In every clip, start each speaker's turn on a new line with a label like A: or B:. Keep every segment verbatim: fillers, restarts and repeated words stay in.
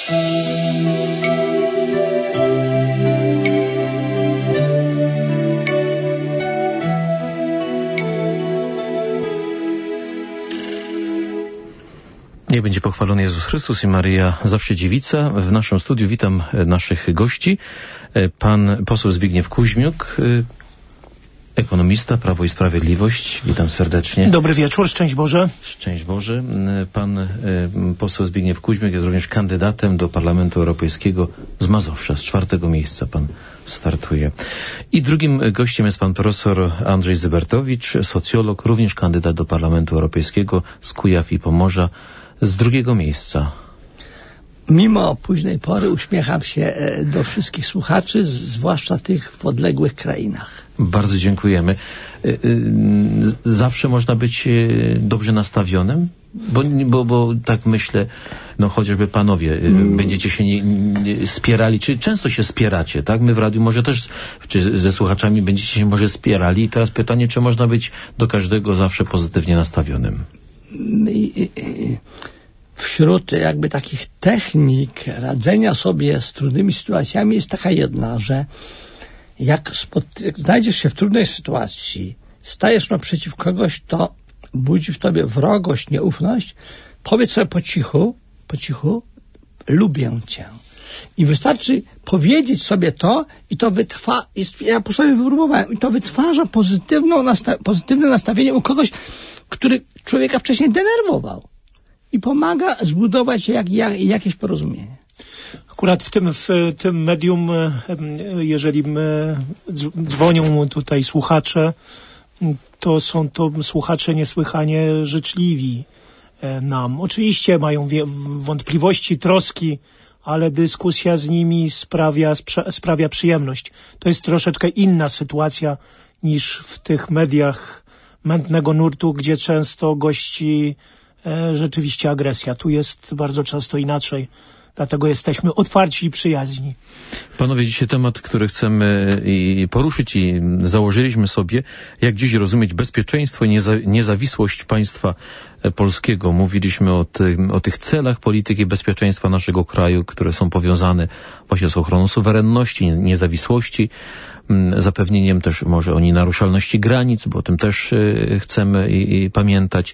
A: Niech będzie pochwalony Jezus Chrystus i Maryja Zawsze Dziewica. W naszym studiu witam naszych gości. Pan poseł Zbigniew Kuźmiuk, ekonomista, Prawo i Sprawiedliwość. Witam serdecznie.
B: Dobry wieczór, szczęść Boże.
A: Szczęść Boże. Pan poseł Zbigniew Kuźmiuk jest również kandydatem do Parlamentu Europejskiego z Mazowsza. Z czwartego miejsca pan startuje. I drugim gościem jest pan profesor Andrzej Zybertowicz, socjolog, również kandydat do Parlamentu Europejskiego z Kujaw i Pomorza. Z drugiego miejsca.
C: Mimo późnej pory uśmiecham się do wszystkich słuchaczy, zwłaszcza tych w odległych krainach.
A: Bardzo dziękujemy. Zawsze można być dobrze nastawionym? Bo, bo, bo tak myślę, no chociażby panowie, hmm. będziecie się nie, nie spierali, czy często się spieracie, tak? My w radiu może też, czy ze słuchaczami będziecie się może spierali. I teraz pytanie, czy można być do każdego zawsze pozytywnie nastawionym?
C: Wśród jakby takich technik radzenia sobie z trudnymi sytuacjami jest taka jedna, że jak znajdziesz się w trudnej sytuacji, stajesz naprzeciw kogoś, to budzi w tobie wrogość, nieufność, powiedz sobie po cichu, po cichu, lubię cię. I wystarczy powiedzieć sobie to i to wytrwa, jest, ja po sobie wypróbowałem, i to wytwarza pozytywną nasta- pozytywne nastawienie u kogoś, który człowieka wcześniej denerwował i pomaga zbudować jak, jak, jakieś porozumienie.
B: Akurat w tym, w tym medium, jeżeli dzwonią tutaj słuchacze, to są to słuchacze niesłychanie życzliwi nam. Oczywiście mają wątpliwości, troski, ale dyskusja z nimi sprawia, sprawia przyjemność. To jest troszeczkę inna sytuacja niż w tych mediach mętnego nurtu, gdzie często gości e, rzeczywiście agresja. Tu jest bardzo często inaczej. Dlatego jesteśmy otwarci i przyjaźni.
A: Panowie, dzisiaj temat, który chcemy i poruszyć i założyliśmy sobie, jak dziś rozumieć bezpieczeństwo i nieza- niezawisłość państwa polskiego. Mówiliśmy o, tym, o tych celach polityki bezpieczeństwa naszego kraju, które są powiązane właśnie z ochroną suwerenności, niezawisłości, zapewnieniem też może o nienaruszalności granic, bo o tym też chcemy i, i pamiętać.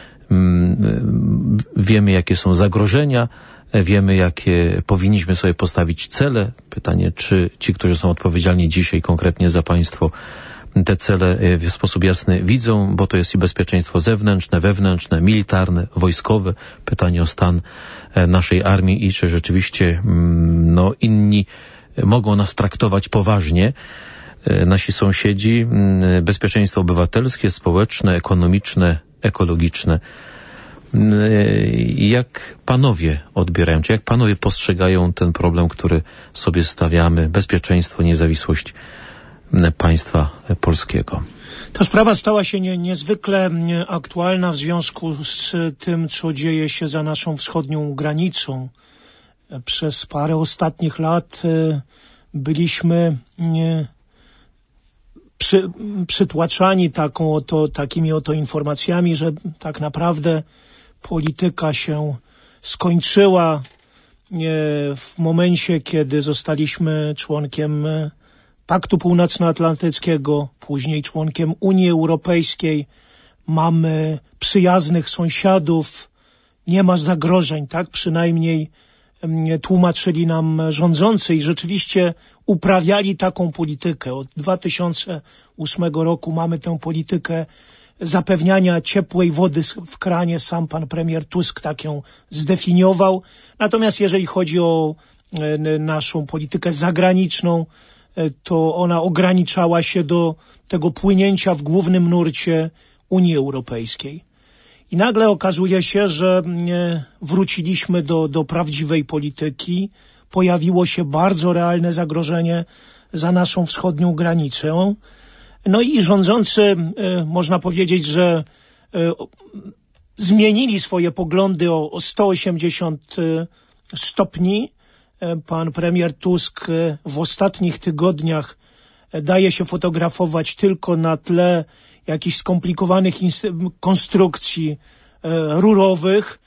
A: Wiemy, jakie są zagrożenia, wiemy, jakie powinniśmy sobie postawić cele. Pytanie, czy ci, którzy są odpowiedzialni dzisiaj konkretnie za państwo, te cele w sposób jasny widzą, bo to jest i bezpieczeństwo zewnętrzne, wewnętrzne, militarne, wojskowe. Pytanie o stan naszej armii i czy rzeczywiście no, inni mogą nas traktować poważnie. Nasi sąsiedzi, bezpieczeństwo obywatelskie, społeczne, ekonomiczne, ekologiczne. Jak panowie odbierają, czy jak panowie postrzegają ten problem, który sobie stawiamy, bezpieczeństwo, niezawisłość państwa polskiego?
B: Ta sprawa stała się nie, niezwykle aktualna w związku z tym, co dzieje się za naszą wschodnią granicą. Przez parę ostatnich lat byliśmy przy, przytłaczani taką oto, takimi oto informacjami, że tak naprawdę polityka się skończyła w momencie, kiedy zostaliśmy członkiem Paktu Północnoatlantyckiego, później członkiem Unii Europejskiej. Mamy przyjaznych sąsiadów, nie ma zagrożeń, tak przynajmniej tłumaczyli nam rządzący i rzeczywiście uprawiali taką politykę. Od dwa tysiące ósmego roku mamy tę politykę zapewniania ciepłej wody w kranie. Sam pan premier Tusk tak ją zdefiniował. Natomiast jeżeli chodzi o naszą politykę zagraniczną, to ona ograniczała się do tego płynięcia w głównym nurcie Unii Europejskiej. I nagle okazuje się, że wróciliśmy do, do prawdziwej polityki. Pojawiło się bardzo realne zagrożenie za naszą wschodnią granicą. No i rządzący, można powiedzieć, że zmienili swoje poglądy o, o sto osiemdziesiąt stopni. Pan premier Tusk w ostatnich tygodniach daje się fotografować tylko na tle jakichś skomplikowanych konstrukcji rurowych.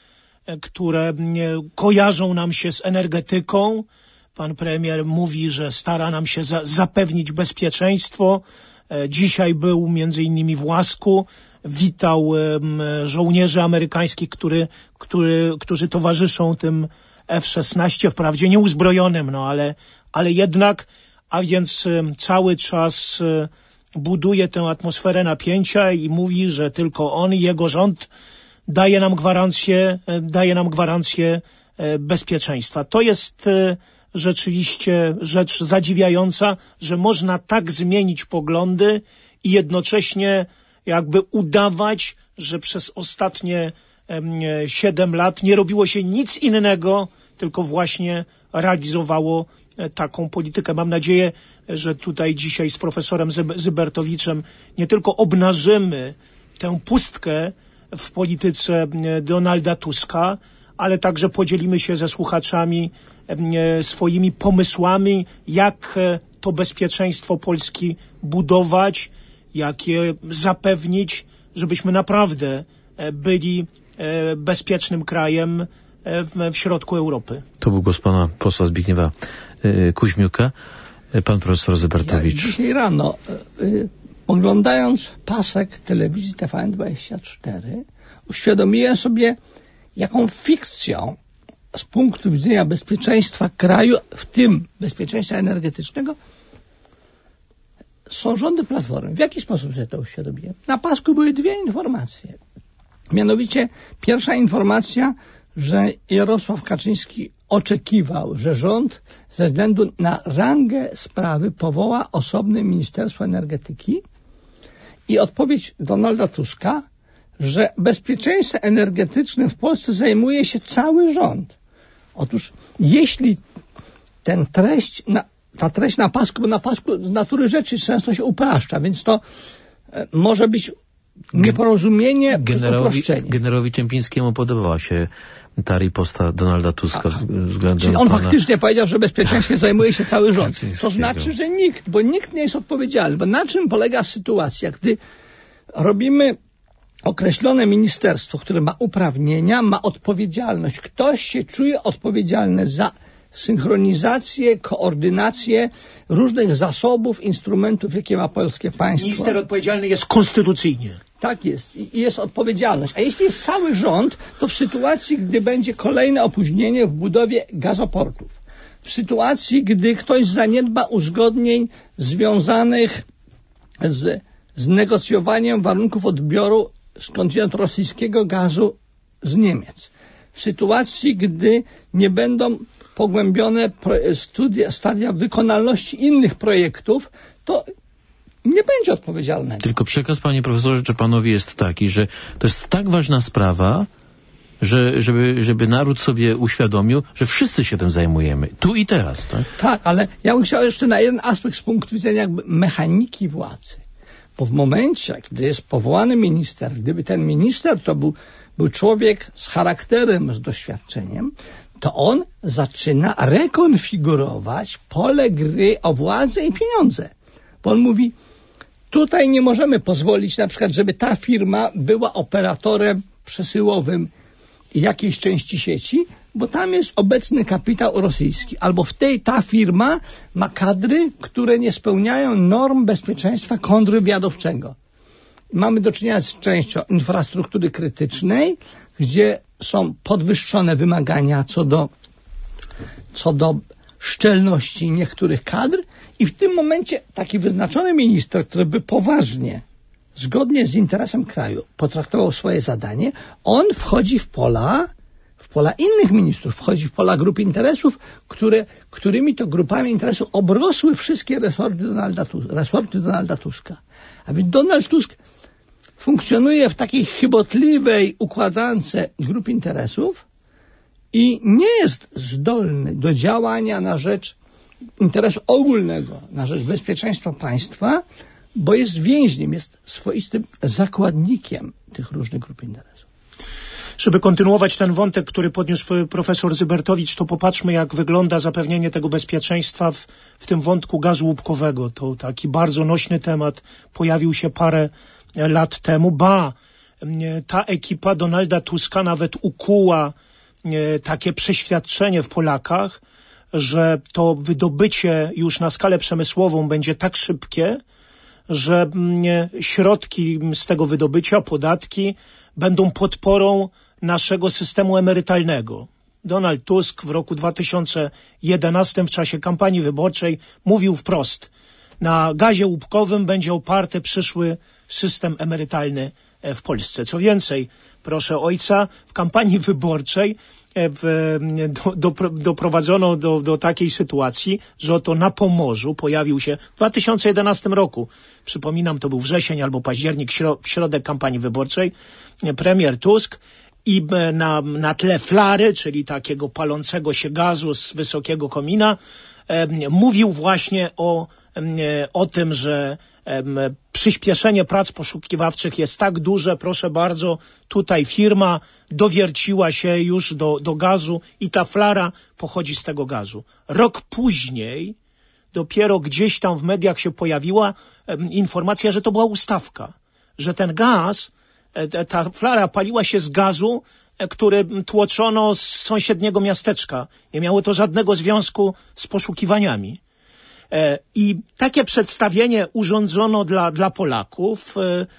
B: które kojarzą nam się z energetyką. Pan premier mówi, że stara nam się za- zapewnić bezpieczeństwo. Dzisiaj był między innymi w Łasku, witał żołnierzy amerykańskich, który, który, którzy towarzyszą tym F szesnaście, wprawdzie nieuzbrojonym, no ale, ale jednak, a więc cały czas buduje tę atmosferę napięcia i mówi, że tylko on i jego rząd daje nam gwarancję, daje nam gwarancję bezpieczeństwa. To jest rzeczywiście rzecz zadziwiająca, że można tak zmienić poglądy i jednocześnie jakby udawać, że przez ostatnie siedem lat nie robiło się nic innego, tylko właśnie realizowało taką politykę. Mam nadzieję, że tutaj dzisiaj z profesorem Zybertowiczem nie tylko obnażymy tę pustkę w polityce Donalda Tuska, ale także podzielimy się ze słuchaczami swoimi pomysłami, jak to bezpieczeństwo Polski budować, jak je zapewnić, żebyśmy naprawdę byli bezpiecznym krajem w, w środku Europy.
A: To był głos pana posła Zbigniewa Kuźmiuka. Pan profesor Zybertowicz.
C: Ja dzisiaj rano, y, oglądając pasek telewizji T V N dwadzieścia cztery, uświadomiłem sobie, jaką fikcją z punktu widzenia bezpieczeństwa kraju, w tym bezpieczeństwa energetycznego, są rządy Platformy. W jaki sposób sobie to uświadomiłem? Na pasku były dwie informacje. Mianowicie pierwsza informacja, że Jarosław Kaczyński oczekiwał, że rząd ze względu na rangę sprawy powoła osobne Ministerstwo Energetyki, i odpowiedź Donalda Tuska, że bezpieczeństwem energetycznym w Polsce zajmuje się cały rząd. Otóż jeśli ten treść, na, ta treść na pasku, bo na pasku z natury rzeczy często się upraszcza, więc to e, może być nieporozumienie przez uproszczenie.
A: Generowi Czempińskiemu podobała się ta riposta Donalda Tuska względem
C: Czyli on
A: pana...
C: faktycznie powiedział, że bezpieczeństwem zajmuje się cały rząd. To znaczy, że nikt, bo nikt nie jest odpowiedzialny. Bo na czym polega sytuacja, gdy robimy określone ministerstwo, które ma uprawnienia, ma odpowiedzialność. Ktoś się czuje odpowiedzialny za synchronizację, koordynację różnych zasobów, instrumentów, jakie ma polskie państwo.
B: Minister odpowiedzialny jest konstytucyjnie.
C: Tak jest. I jest odpowiedzialność. A jeśli jest cały rząd, to w sytuacji, gdy będzie kolejne opóźnienie w budowie gazoportów, w sytuacji, gdy ktoś zaniedba uzgodnień związanych z, z negocjowaniem warunków odbioru skądinąd rosyjskiego gazu z Niemiec, w sytuacji, gdy nie będą pogłębione studia, stadia wykonalności innych projektów, to nie będzie odpowiedzialnego.
A: Tylko przekaz, panie profesorze Czepanowi, jest taki, że to jest tak ważna sprawa, że, żeby, żeby naród sobie uświadomił, że wszyscy się tym zajmujemy. Tu i teraz, tak?
C: Tak, ale ja bym chciał jeszcze na jeden aspekt z punktu widzenia jakby mechaniki władzy. Bo w momencie, gdy jest powołany minister, gdyby ten minister to był, był człowiek z charakterem, z doświadczeniem, to on zaczyna rekonfigurować pole gry o władzę i pieniądze. Bo on mówi, tutaj nie możemy pozwolić na przykład, żeby ta firma była operatorem przesyłowym jakiejś części sieci, bo tam jest obecny kapitał rosyjski. Albo w tej ta firma ma kadry, które nie spełniają norm bezpieczeństwa kontrwywiadowczego. Mamy do czynienia z częścią infrastruktury krytycznej, gdzie są podwyższone wymagania co do, co do szczelności niektórych kadr, i w tym momencie taki wyznaczony minister, który by poważnie, zgodnie z interesem kraju potraktował swoje zadanie, on wchodzi w pola, w pola innych ministrów, wchodzi w pola grup interesów, które, którymi to grupami interesów obrosły wszystkie resorty Donalda, resorty Donalda Tuska. A więc Donald Tusk funkcjonuje w takiej chybotliwej układance grup interesów i nie jest zdolny do działania na rzecz interesu ogólnego, na rzecz bezpieczeństwa państwa, bo jest więźniem, jest swoistym zakładnikiem tych różnych grup interesów.
B: Żeby kontynuować ten wątek, który podniósł profesor Zybertowicz, to popatrzmy, jak wygląda zapewnienie tego bezpieczeństwa w, w tym wątku gazu łupkowego. To taki bardzo nośny temat, pojawił się parę lat temu. Ba, ta ekipa Donalda Tuska nawet ukuła takie przeświadczenie w Polakach, że to wydobycie już na skalę przemysłową będzie tak szybkie, że środki z tego wydobycia, podatki będą podporą naszego systemu emerytalnego. Donald Tusk w roku dwa tysiące jedenastym w czasie kampanii wyborczej mówił wprost: na gazie łupkowym będzie oparty przyszły system emerytalny w Polsce. Co więcej, proszę ojca, w kampanii wyborczej w, do, do, doprowadzono do, do takiej sytuacji, że oto na Pomorzu pojawił się w dwa tysiące jedenastym roku, przypominam, to był wrzesień albo październik, śro, środek kampanii wyborczej, premier Tusk i na, na tle flary, czyli takiego palącego się gazu z wysokiego komina, e, mówił właśnie o, e, o tym, że e, przyspieszenie prac poszukiwawczych jest tak duże, proszę bardzo, tutaj firma dowierciła się już do, do gazu i ta flara pochodzi z tego gazu. Rok później dopiero gdzieś tam w mediach się pojawiła e, informacja, że to była ustawka, że ten gaz, e, ta flara paliła się z gazu, e, który tłoczono z sąsiedniego miasteczka. Nie miało to żadnego związku z poszukiwaniami. I takie przedstawienie urządzono dla, dla Polaków.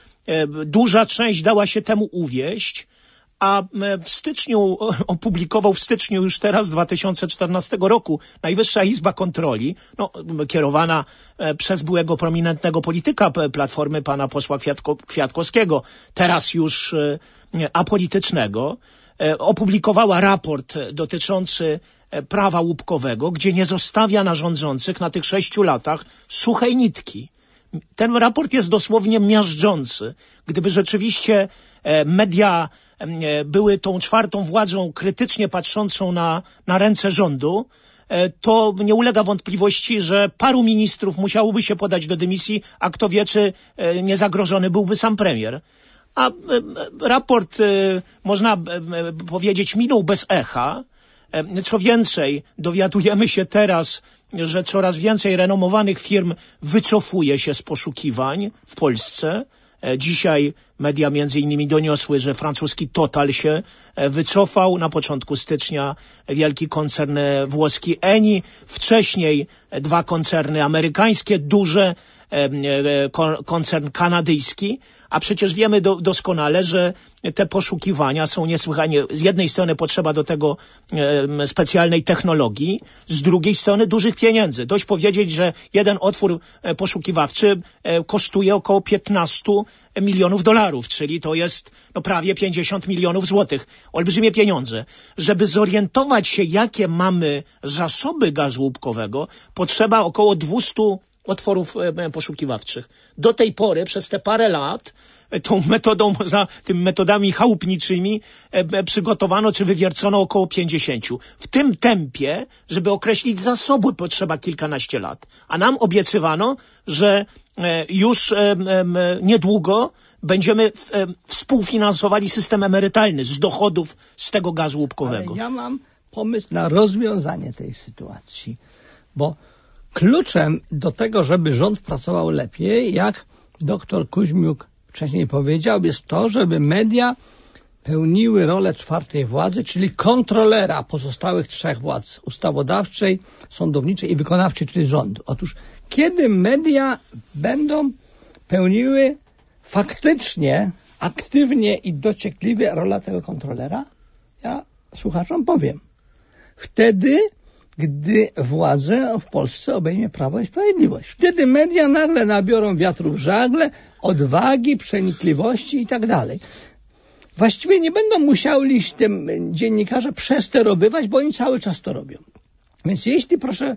B: Duża część dała się temu uwieść, a w styczniu, opublikował w styczniu już teraz dwa tysiące czternastego roku Najwyższa Izba Kontroli, no, kierowana przez byłego prominentnego polityka Platformy, pana posła Kwiatko, Kwiatkowskiego, teraz już apolitycznego, opublikowała raport dotyczący prawa łupkowego, gdzie nie zostawia na rządzących na tych sześciu latach suchej nitki. Ten raport jest dosłownie miażdżący. Gdyby rzeczywiście media były tą czwartą władzą krytycznie patrzącą na, na ręce rządu, to nie ulega wątpliwości, że paru ministrów musiałoby się podać do dymisji, a kto wie, czy nie zagrożony byłby sam premier. A raport, można powiedzieć, minął bez echa. Co więcej, dowiadujemy się teraz, że coraz więcej renomowanych firm wycofuje się z poszukiwań w Polsce. Dzisiaj media między innymi doniosły, że francuski Total się wycofał. Na początku stycznia wielki koncern włoski Eni. Wcześniej dwa koncerny amerykańskie, duże, koncern kanadyjski. A przecież wiemy do, doskonale, że te poszukiwania są niesłychanie, z jednej strony potrzeba do tego e, specjalnej technologii, z drugiej strony dużych pieniędzy. Dość powiedzieć, że jeden otwór e, poszukiwawczy e, kosztuje około piętnaście milionów dolarów, czyli to jest no, prawie pięćdziesiąt milionów złotych. Olbrzymie pieniądze. Żeby zorientować się, jakie mamy zasoby gazu łupkowego, potrzeba około dwieście otworów e, poszukiwawczych. Do tej pory, przez te parę lat, e, tą metodą, za tym metodami chałupniczymi e, przygotowano czy wywiercono około pięćdziesięciu. W tym tempie, żeby określić zasoby, potrzeba kilkanaście lat. A nam obiecywano, że e, już e, e, niedługo będziemy w, e, współfinansowali system emerytalny z dochodów z tego gazu łupkowego.
C: Ale ja mam pomysł na rozwiązanie tej sytuacji, bo kluczem do tego, żeby rząd pracował lepiej, jak doktor Kuźmiuk wcześniej powiedział, jest to, żeby media pełniły rolę czwartej władzy, czyli kontrolera pozostałych trzech władz, ustawodawczej, sądowniczej i wykonawczej, czyli rządu. Otóż kiedy media będą pełniły faktycznie, aktywnie i dociekliwie rolę tego kontrolera? Ja słuchaczom powiem. Wtedy, gdy władzę w Polsce obejmie Prawo i Sprawiedliwość. Wtedy media nagle nabiorą wiatru w żagle, odwagi, przenikliwości i tak dalej. Właściwie nie będą musieli tym dziennikarze przesterowywać, bo oni cały czas to robią. Więc jeśli, proszę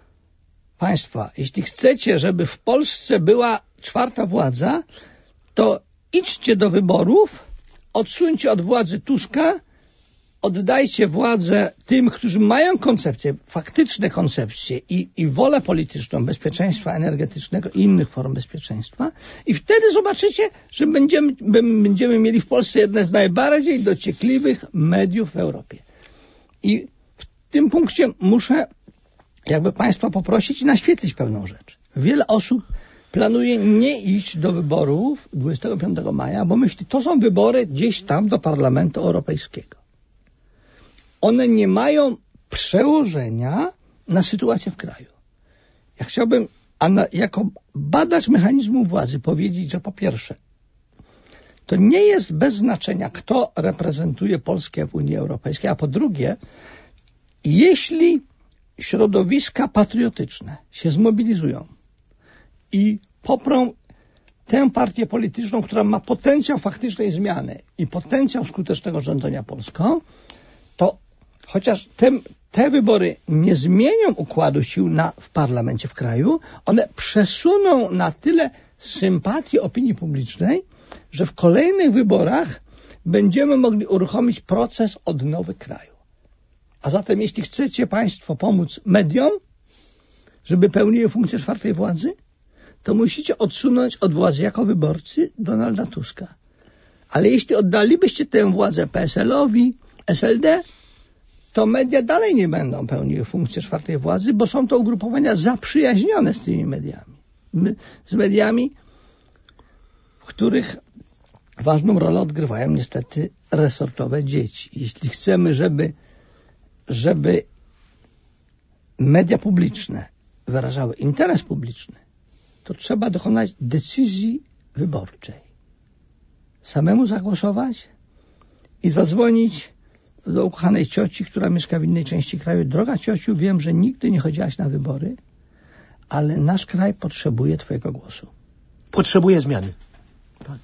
C: Państwa, jeśli chcecie, żeby w Polsce była czwarta władza, to idźcie do wyborów, odsuńcie od władzy Tuska, oddajcie władzę tym, którzy mają koncepcje, faktyczne koncepcje i, i wolę polityczną, bezpieczeństwa energetycznego i innych form bezpieczeństwa i wtedy zobaczycie, że będziemy, będziemy mieli w Polsce jedne z najbardziej dociekliwych mediów w Europie. I w tym punkcie muszę jakby Państwa poprosić i naświetlić pewną rzecz. Wiele osób planuje nie iść do wyborów dwudziestego piątego maja, bo myśli, to są wybory gdzieś tam do Parlamentu Europejskiego. one nie mają przełożenia na sytuację w kraju. Ja chciałbym jako badacz mechanizmu władzy powiedzieć, że po pierwsze, to nie jest bez znaczenia, kto reprezentuje Polskę w Unii Europejskiej, a po drugie, jeśli środowiska patriotyczne się zmobilizują i poprą tę partię polityczną, która ma potencjał faktycznej zmiany i potencjał skutecznego rządzenia Polską, to chociaż te, te wybory nie zmienią układu sił na, w parlamencie w kraju, one przesuną na tyle sympatię opinii publicznej, że w kolejnych wyborach będziemy mogli uruchomić proces odnowy kraju. A zatem jeśli chcecie Państwo pomóc mediom, żeby pełniły funkcję czwartej władzy, to musicie odsunąć od władzy jako wyborcy Donalda Tuska. Ale jeśli oddalibyście tę władzę P S L-owi, S L D, to media dalej nie będą pełniły funkcję czwartej władzy, bo są to ugrupowania zaprzyjaźnione z tymi mediami. Z mediami, w których ważną rolę odgrywają niestety resortowe dzieci. Jeśli chcemy, żeby, żeby media publiczne wyrażały interes publiczny, to trzeba dokonać decyzji wyborczej. Samemu zagłosować i zadzwonić do ukochanej cioci, która mieszka w innej części kraju. Droga ciociu, wiem, że nigdy nie chodziłaś na wybory, ale nasz kraj potrzebuje twojego głosu.
B: Potrzebuje zmiany.
C: Tak.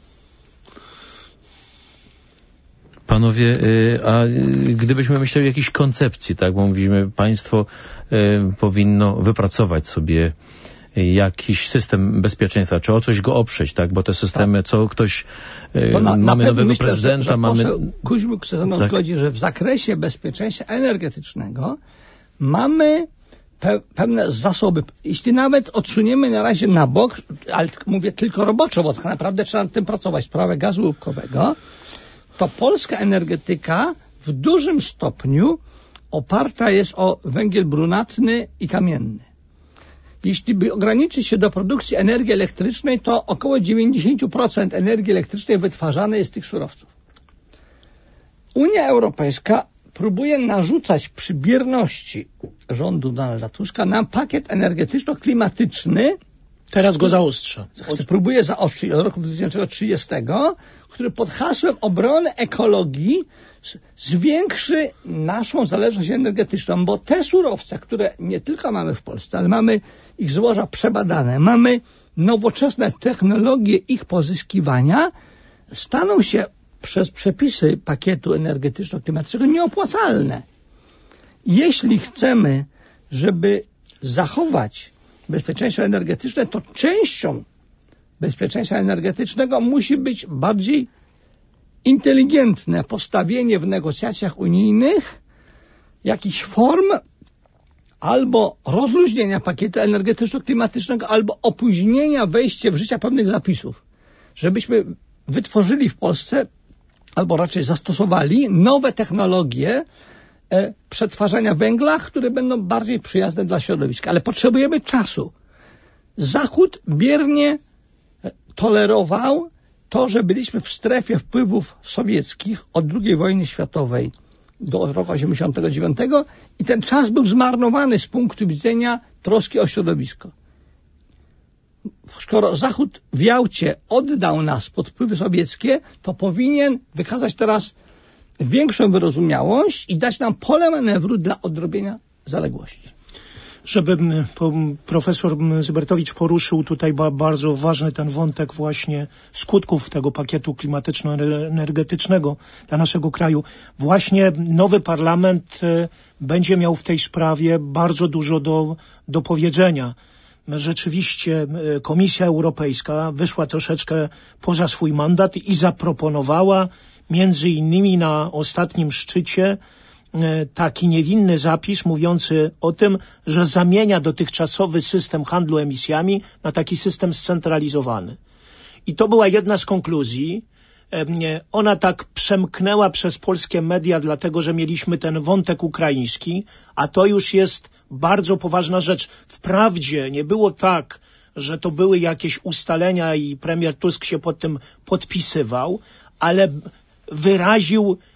A: Panowie, a gdybyśmy myśleli o jakiejś koncepcji, tak, bo mówimy, państwo powinno wypracować sobie jakiś system bezpieczeństwa, czy o coś go oprzeć, tak, bo te systemy, tak. co ktoś, na, mamy
C: na
A: nowego
C: myślę,
A: prezydenta,
C: że, że
A: mamy...
C: Kuźmiuk się ze mną
A: tak.
C: zgodzi, że w zakresie bezpieczeństwa energetycznego mamy pe pewne zasoby. Jeśli nawet odsuniemy na razie na bok, ale mówię tylko roboczo, bo tak naprawdę trzeba nad tym pracować, sprawę gazu łupkowego, to polska energetyka w dużym stopniu oparta jest o węgiel brunatny i kamienny. Jeśli by ograniczyć się do produkcji energii elektrycznej, to około dziewięćdziesiąt procent energii elektrycznej wytwarzane jest z tych surowców. Unia Europejska próbuje narzucać przy bierności rządu Donalda Tuska nam pakiet energetyczno-klimatyczny.
B: Teraz go zaostrza.
C: Próbuje zaostrzyć od roku dwa tysiące trzydziestego, który pod hasłem obrony ekologii zwiększy naszą zależność energetyczną, bo te surowce, które nie tylko mamy w Polsce, ale mamy ich złoża przebadane, mamy nowoczesne technologie ich pozyskiwania, staną się przez przepisy pakietu energetyczno-klimatycznego nieopłacalne. Jeśli chcemy, żeby zachować bezpieczeństwo energetyczne, to częścią bezpieczeństwa energetycznego musi być bardziej inteligentne postawienie w negocjacjach unijnych jakichś form albo rozluźnienia pakietu energetyczno-klimatycznego, albo opóźnienia wejścia w życie pewnych zapisów. Żebyśmy wytworzyli w Polsce, albo raczej zastosowali nowe technologie e, przetwarzania węgla, które będą bardziej przyjazne dla środowiska. Ale potrzebujemy czasu. Zachód biernie tolerował to, że byliśmy w strefie wpływów sowieckich od drugiej wojny światowej do roku osiemdziesiątego dziewiątego i ten czas był zmarnowany z punktu widzenia troski o środowisko. Skoro Zachód w Jałcie oddał nas pod wpływy sowieckie, to powinien wykazać teraz większą wyrozumiałość i dać nam pole manewru dla odrobienia zaległości.
B: Żeby profesor Zybertowicz poruszył tutaj bardzo ważny ten wątek właśnie skutków tego pakietu klimatyczno-energetycznego dla naszego kraju. Właśnie nowy parlament będzie miał w tej sprawie bardzo dużo do, do powiedzenia. Rzeczywiście Komisja Europejska wyszła troszeczkę poza swój mandat i zaproponowała między innymi na ostatnim szczycie taki niewinny zapis mówiący o tym, że zamienia dotychczasowy system handlu emisjami na taki system scentralizowany. I to była jedna z konkluzji. Ona tak przemknęła przez polskie media, dlatego że mieliśmy ten wątek ukraiński, a to już jest bardzo poważna rzecz. Wprawdzie nie było tak, że to były jakieś ustalenia i premier Tusk się pod tym podpisywał, ale wyraził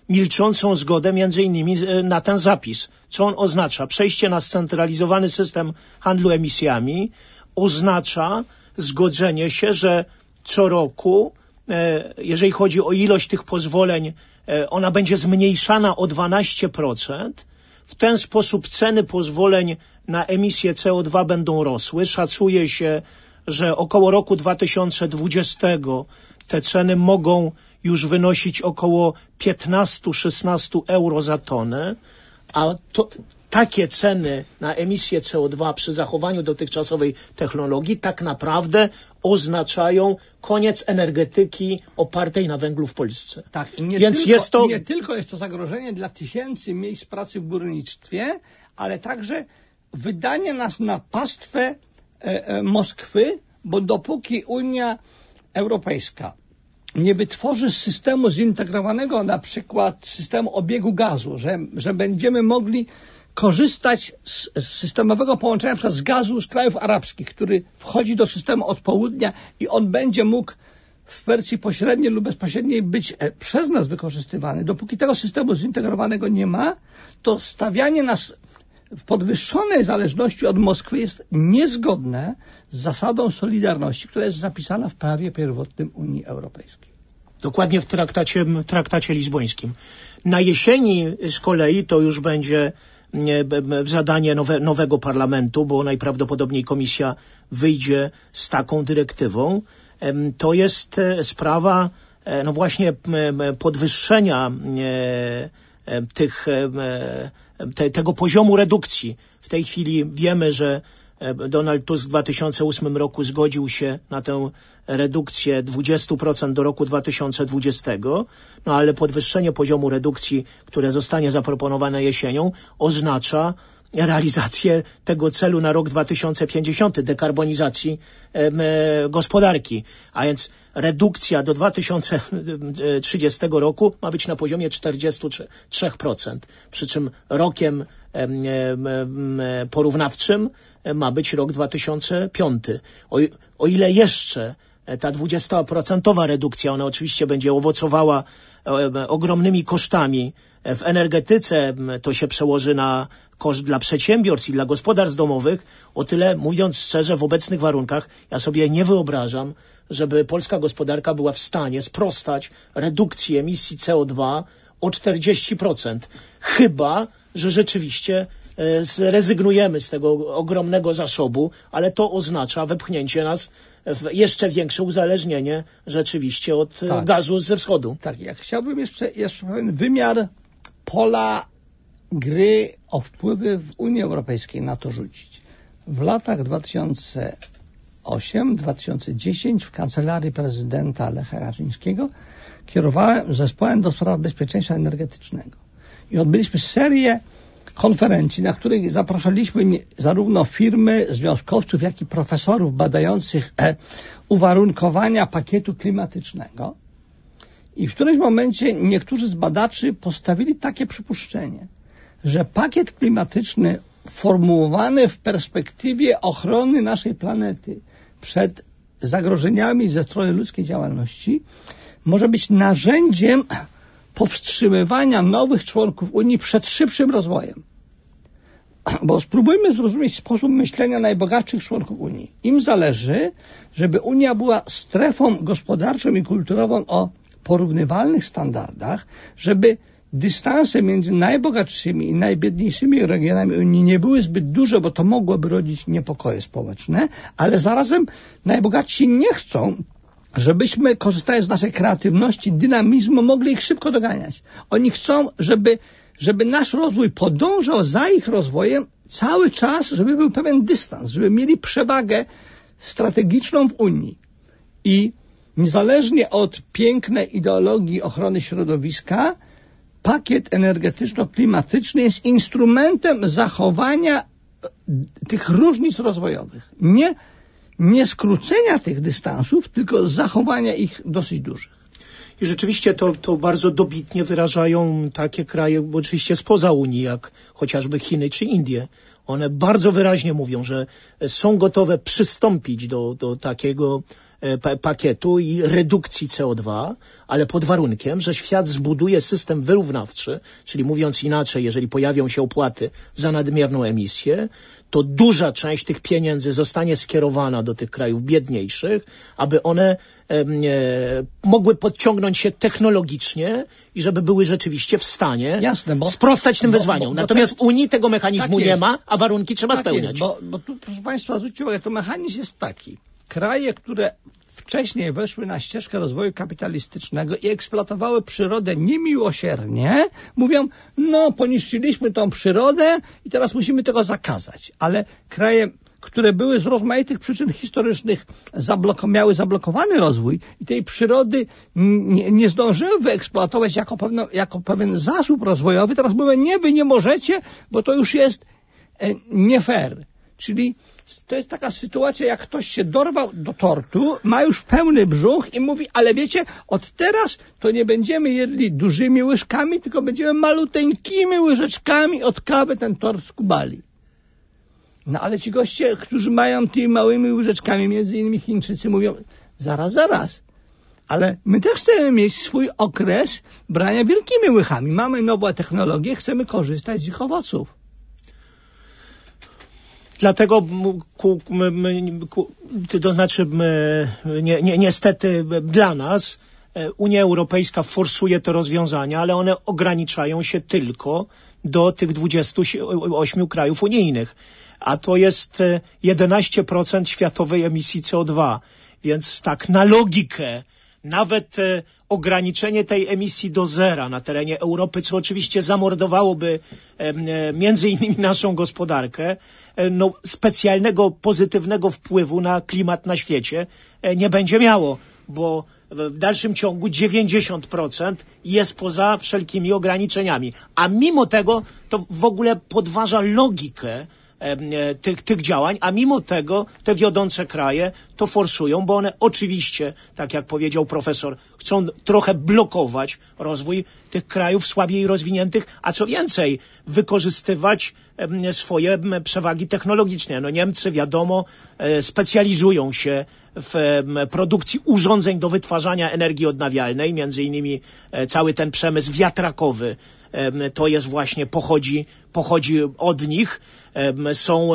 B: milczącą zgodę między innymi na ten zapis. Co on oznacza? Przejście na scentralizowany system handlu emisjami oznacza zgodzenie się, że co roku, jeżeli chodzi o ilość tych pozwoleń, ona będzie zmniejszana o dwanaście procent. W ten sposób ceny pozwoleń na emisję C O dwa będą rosły. Szacuje się, że około roku dwa tysiące dwudziestego te ceny mogą już wynosić około piętnaście szesnaście euro za tonę, a to, takie ceny na emisję C O dwa przy zachowaniu dotychczasowej technologii tak naprawdę oznaczają koniec energetyki opartej na węglu w Polsce.
C: Tak, i nie,
B: Więc
C: tylko,
B: jest to...
C: nie tylko jest to zagrożenie dla tysięcy miejsc pracy w górnictwie, ale także wydanie nas na pastwę e, e, Moskwy, bo dopóki Unia Europejska nie wytworzy systemu zintegrowanego, na przykład systemu obiegu gazu, że, że będziemy mogli korzystać z, z systemowego połączenia na przykład z gazu z krajów arabskich, który wchodzi do systemu od południa i on będzie mógł w wersji pośredniej lub bezpośredniej być przez nas wykorzystywany. Dopóki tego systemu zintegrowanego nie ma, to stawianie nas w podwyższonej zależności od Moskwy jest niezgodne z zasadą solidarności, która jest zapisana w prawie pierwotnym Unii Europejskiej.
B: Dokładnie w traktacie, w traktacie lizbońskim. Na jesieni z kolei to już będzie zadanie nowe, nowego parlamentu, bo najprawdopodobniej komisja wyjdzie z taką dyrektywą. To jest sprawa no właśnie podwyższenia tych, te, tego poziomu redukcji. W tej chwili wiemy, że Donald Tusk w dwa tysiące ósmym roku zgodził się na tę redukcję dwadzieścia procent do roku dwa tysiące dwudziestego, no ale podwyższenie poziomu redukcji, które zostanie zaproponowane jesienią, oznacza realizację tego celu na rok dwa tysiące pięćdziesiąty, dekarbonizacji e, gospodarki. A więc redukcja do dwa tysiące trzydziestego roku ma być na poziomie czterdzieści trzy procent. Przy czym rokiem e, e, porównawczym ma być rok dwa tysiące piąty. O, o ile jeszcze ta dwudziestoprocentowa redukcja, ona oczywiście będzie owocowała e, ogromnymi kosztami w energetyce, to się przełoży na koszt dla przedsiębiorstw i dla gospodarstw domowych, o tyle, mówiąc szczerze, w obecnych warunkach ja sobie nie wyobrażam, żeby polska gospodarka była w stanie sprostać redukcji emisji C O dwa o czterdzieści procent. Chyba że rzeczywiście e, zrezygnujemy z tego ogromnego zasobu, ale to oznacza wepchnięcie nas w jeszcze większe uzależnienie rzeczywiście od tak. gazu ze wschodu.
C: Tak, ja chciałbym jeszcze, jeszcze pewien wymiar pola gry o wpływy w Unii Europejskiej na to rzucić. W latach dwa tysiące ósmym do dwa tysiące dziesiątego w kancelarii prezydenta Lecha Kaczyńskiego kierowałem zespołem do spraw bezpieczeństwa energetycznego. I odbyliśmy serię konferencji, na których zapraszaliśmy zarówno firmy, związkowców, jak i profesorów badających e, uwarunkowania pakietu klimatycznego. I w którymś momencie niektórzy z badaczy postawili takie przypuszczenie, że pakiet klimatyczny formułowany w perspektywie ochrony naszej planety przed zagrożeniami ze strony ludzkiej działalności może być narzędziem powstrzymywania nowych członków Unii przed szybszym rozwojem. Bo spróbujmy zrozumieć sposób myślenia najbogatszych członków Unii. Im zależy, żeby Unia była strefą gospodarczą i kulturową o porównywalnych standardach, żeby dystanse między najbogatszymi i najbiedniejszymi regionami Unii nie były zbyt duże, bo to mogłoby rodzić niepokoje społeczne, ale zarazem najbogatsi nie chcą, żebyśmy, korzystając z naszej kreatywności, dynamizmu, mogli ich szybko doganiać. Oni chcą, żeby, żeby nasz rozwój podążał za ich rozwojem cały czas, żeby był pewien dystans, żeby mieli przewagę strategiczną w Unii. I niezależnie od pięknej ideologii ochrony środowiska, pakiet energetyczno-klimatyczny jest instrumentem zachowania tych różnic rozwojowych. Nie Nie skrócenia tych dystansów, tylko zachowania ich dosyć dużych.
B: I rzeczywiście to, to bardzo dobitnie wyrażają takie kraje, oczywiście spoza Unii, jak chociażby Chiny czy Indie. One bardzo wyraźnie mówią, że są gotowe przystąpić do, do takiego pakietu i redukcji C O dwa, ale pod warunkiem, że świat zbuduje system wyrównawczy, czyli mówiąc inaczej, jeżeli pojawią się opłaty za nadmierną emisję, to duża część tych pieniędzy zostanie skierowana do tych krajów biedniejszych, aby one e, mogły podciągnąć się technologicznie i żeby były rzeczywiście w stanie
C: Jasne, bo,
B: sprostać tym
C: bo,
B: wyzwaniom.
C: Bo, bo
B: Natomiast
C: tak,
B: w Unii tego mechanizmu
C: tak
B: nie ma, a warunki trzeba
C: tak
B: spełniać.
C: Jest, bo, bo tu, proszę Państwa, zwróćcie uwagę, to mechanizm jest taki. Kraje, które wcześniej weszły na ścieżkę rozwoju kapitalistycznego i eksploatowały przyrodę niemiłosiernie, mówią, no poniszczyliśmy tą przyrodę i teraz musimy tego zakazać. Ale kraje, które były z rozmaitych przyczyn historycznych, zabloko- miały zablokowany rozwój i tej przyrody nie, nie zdążyły wyeksploatować jako, pewno, jako pewien zasób rozwojowy, teraz mówią, nie, wy nie możecie, bo to już jest e, nie fair. Czyli to jest taka sytuacja, jak ktoś się dorwał do tortu, ma już pełny brzuch i mówi, ale wiecie, od teraz to nie będziemy jedli dużymi łyżkami, tylko będziemy maluteńkimi łyżeczkami od kawy ten tort skubali. No ale ci goście, którzy mają tymi małymi łyżeczkami, między innymi Chińczycy, mówią, zaraz, zaraz, ale my też chcemy mieć swój okres brania wielkimi łychami. Mamy nową technologię, chcemy korzystać z ich owoców.
B: Dlatego, ku, ku, to znaczy nie, nie, niestety dla nas Unia Europejska forsuje te rozwiązania, ale one ograniczają się tylko do tych dwudziestu ośmiu krajów unijnych, a to jest jedenaście procent światowej emisji C O dwa, więc tak na logikę nawet e, ograniczenie tej emisji do zera na terenie Europy, co oczywiście zamordowałoby e, e, między innymi naszą gospodarkę, e, no, specjalnego pozytywnego wpływu na klimat na świecie e, nie będzie miało, bo w dalszym ciągu dziewięćdziesiąt procent jest poza wszelkimi ograniczeniami. A mimo tego to w ogóle podważa logikę Tych, tych działań, a mimo tego te wiodące kraje to forsują, bo one oczywiście, tak jak powiedział profesor, chcą trochę blokować rozwój tych krajów słabiej rozwiniętych, a co więcej, wykorzystywać swoje przewagi technologiczne. No Niemcy, wiadomo, specjalizują się w produkcji urządzeń do wytwarzania energii odnawialnej, między innymi cały ten przemysł wiatrakowy to jest właśnie, pochodzi, pochodzi od nich. Są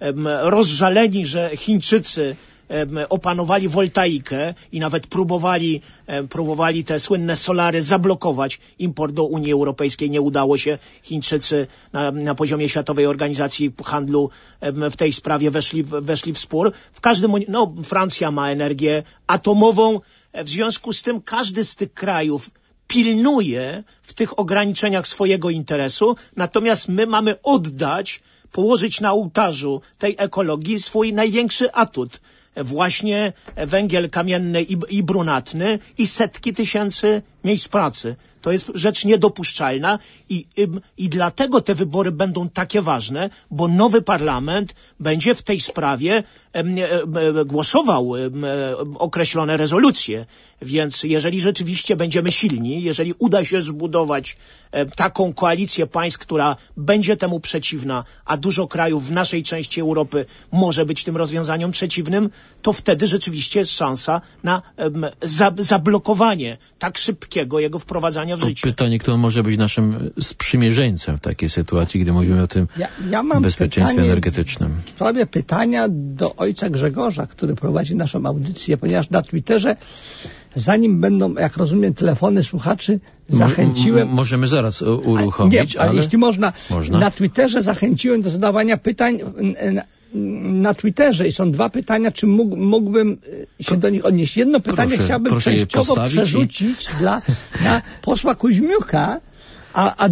B: rozżaleni, że Chińczycy opanowali woltaikę i nawet próbowali, próbowali te słynne solary zablokować. Import do Unii Europejskiej nie udało się. Chińczycy na, na poziomie Światowej Organizacji Handlu w tej sprawie weszli, weszli w spór. W każdym, no Francja ma energię atomową. W związku z tym każdy z tych krajów pilnuje w tych ograniczeniach swojego interesu, natomiast my mamy oddać, położyć na ołtarzu tej ekologii swój największy atut. Właśnie węgiel kamienny i, i brunatny i setki tysięcy miejsc pracy. To jest rzecz niedopuszczalna i, i, i dlatego te wybory będą takie ważne, bo nowy parlament będzie w tej sprawie em, em, głosował em, określone rezolucje. Więc jeżeli rzeczywiście będziemy silni, jeżeli uda się zbudować em, taką koalicję państw, która będzie temu przeciwna, a dużo krajów w naszej części Europy może być tym rozwiązaniom przeciwnym, to wtedy rzeczywiście jest szansa na em, za, zablokowanie tak szybkiego jego wprowadzania w
A: to
B: życie.
A: Pytanie, kto może być naszym sprzymierzeńcem w takiej sytuacji, gdy mówimy o tym
C: ja, ja mam
A: bezpieczeństwie energetycznym.
C: W sprawie pytania do ojca Grzegorza, który prowadzi naszą audycję, ponieważ na Twitterze, zanim będą, jak rozumiem, telefony słuchaczy, zachęciłem...
A: M- możemy zaraz uruchomić,
C: Nie, ale, ale jeśli można,
A: można,
C: na Twitterze zachęciłem do zadawania pytań na, na Twitterze i są dwa pytania, czy mógł, mógłbym się do nich odnieść. Jedno pytanie
A: proszę,
C: chciałbym
A: proszę
C: częściowo przerzucić i... dla, dla posła Kuźmiuka, a, a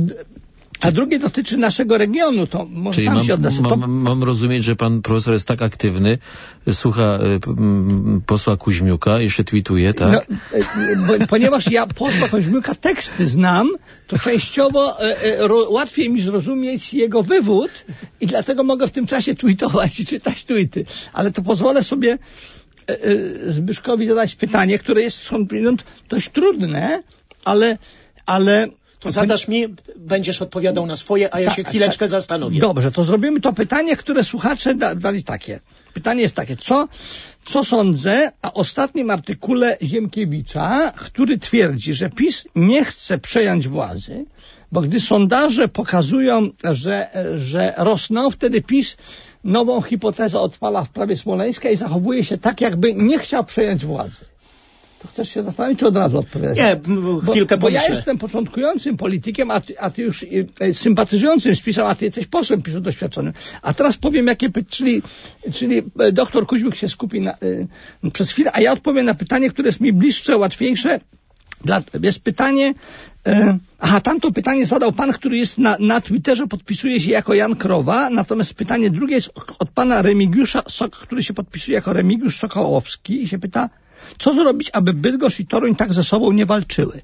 C: A drugie dotyczy naszego regionu, to może
A: Czyli
C: sam
A: mam,
C: się odnese. To...
A: Mam, mam rozumieć, że pan profesor jest tak aktywny, słucha y, y, posła Kuźmiuka, jeszcze tweetuje, tak?
C: No, y, bo, ponieważ ja posła Kuźmiuka teksty znam, to częściowo y, y, ro, łatwiej mi zrozumieć jego wywód i dlatego mogę w tym czasie tweetować i czytać tweety. Ale to pozwolę sobie y, y, Zbyszkowi zadać pytanie, które jest skądinąd dość trudne, ale... ale
B: To zadasz mi, będziesz odpowiadał na swoje, a ja się chwileczkę zastanowię.
C: Dobrze, to zrobimy to pytanie, które słuchacze da, dali takie. Pytanie jest takie, co, co sądzę o ostatnim artykule Ziemkiewicza, który twierdzi, że PiS nie chce przejąć władzy, bo gdy sondaże pokazują, że, że rosną, wtedy PiS nową hipotezę odpala w sprawie Smoleńska i zachowuje się tak, jakby nie chciał przejąć władzy. To chcesz się zastanowić, czy od razu odpowiedzieć?
B: Nie, chwilkę
C: bo, bo
B: pomyślę.
C: ja jestem początkującym politykiem, a ty, a ty już e, sympatyzującym z PiS-em, a ty jesteś posłem PiS-u doświadczonym. A teraz powiem, jakie py... czyli, czyli doktor Kuźmik się skupi na, e, przez chwilę, a ja odpowiem na pytanie, które jest mi bliższe, łatwiejsze. Dla, jest pytanie, e, aha, tamto pytanie zadał pan, który jest na, na Twitterze, podpisuje się jako Jan Krowa, natomiast pytanie drugie jest od pana Remigiusza, Sok, który się podpisuje jako Remigiusz Sokołowski i się pyta, co zrobić, aby Bydgoszcz i Toruń tak ze sobą nie walczyły?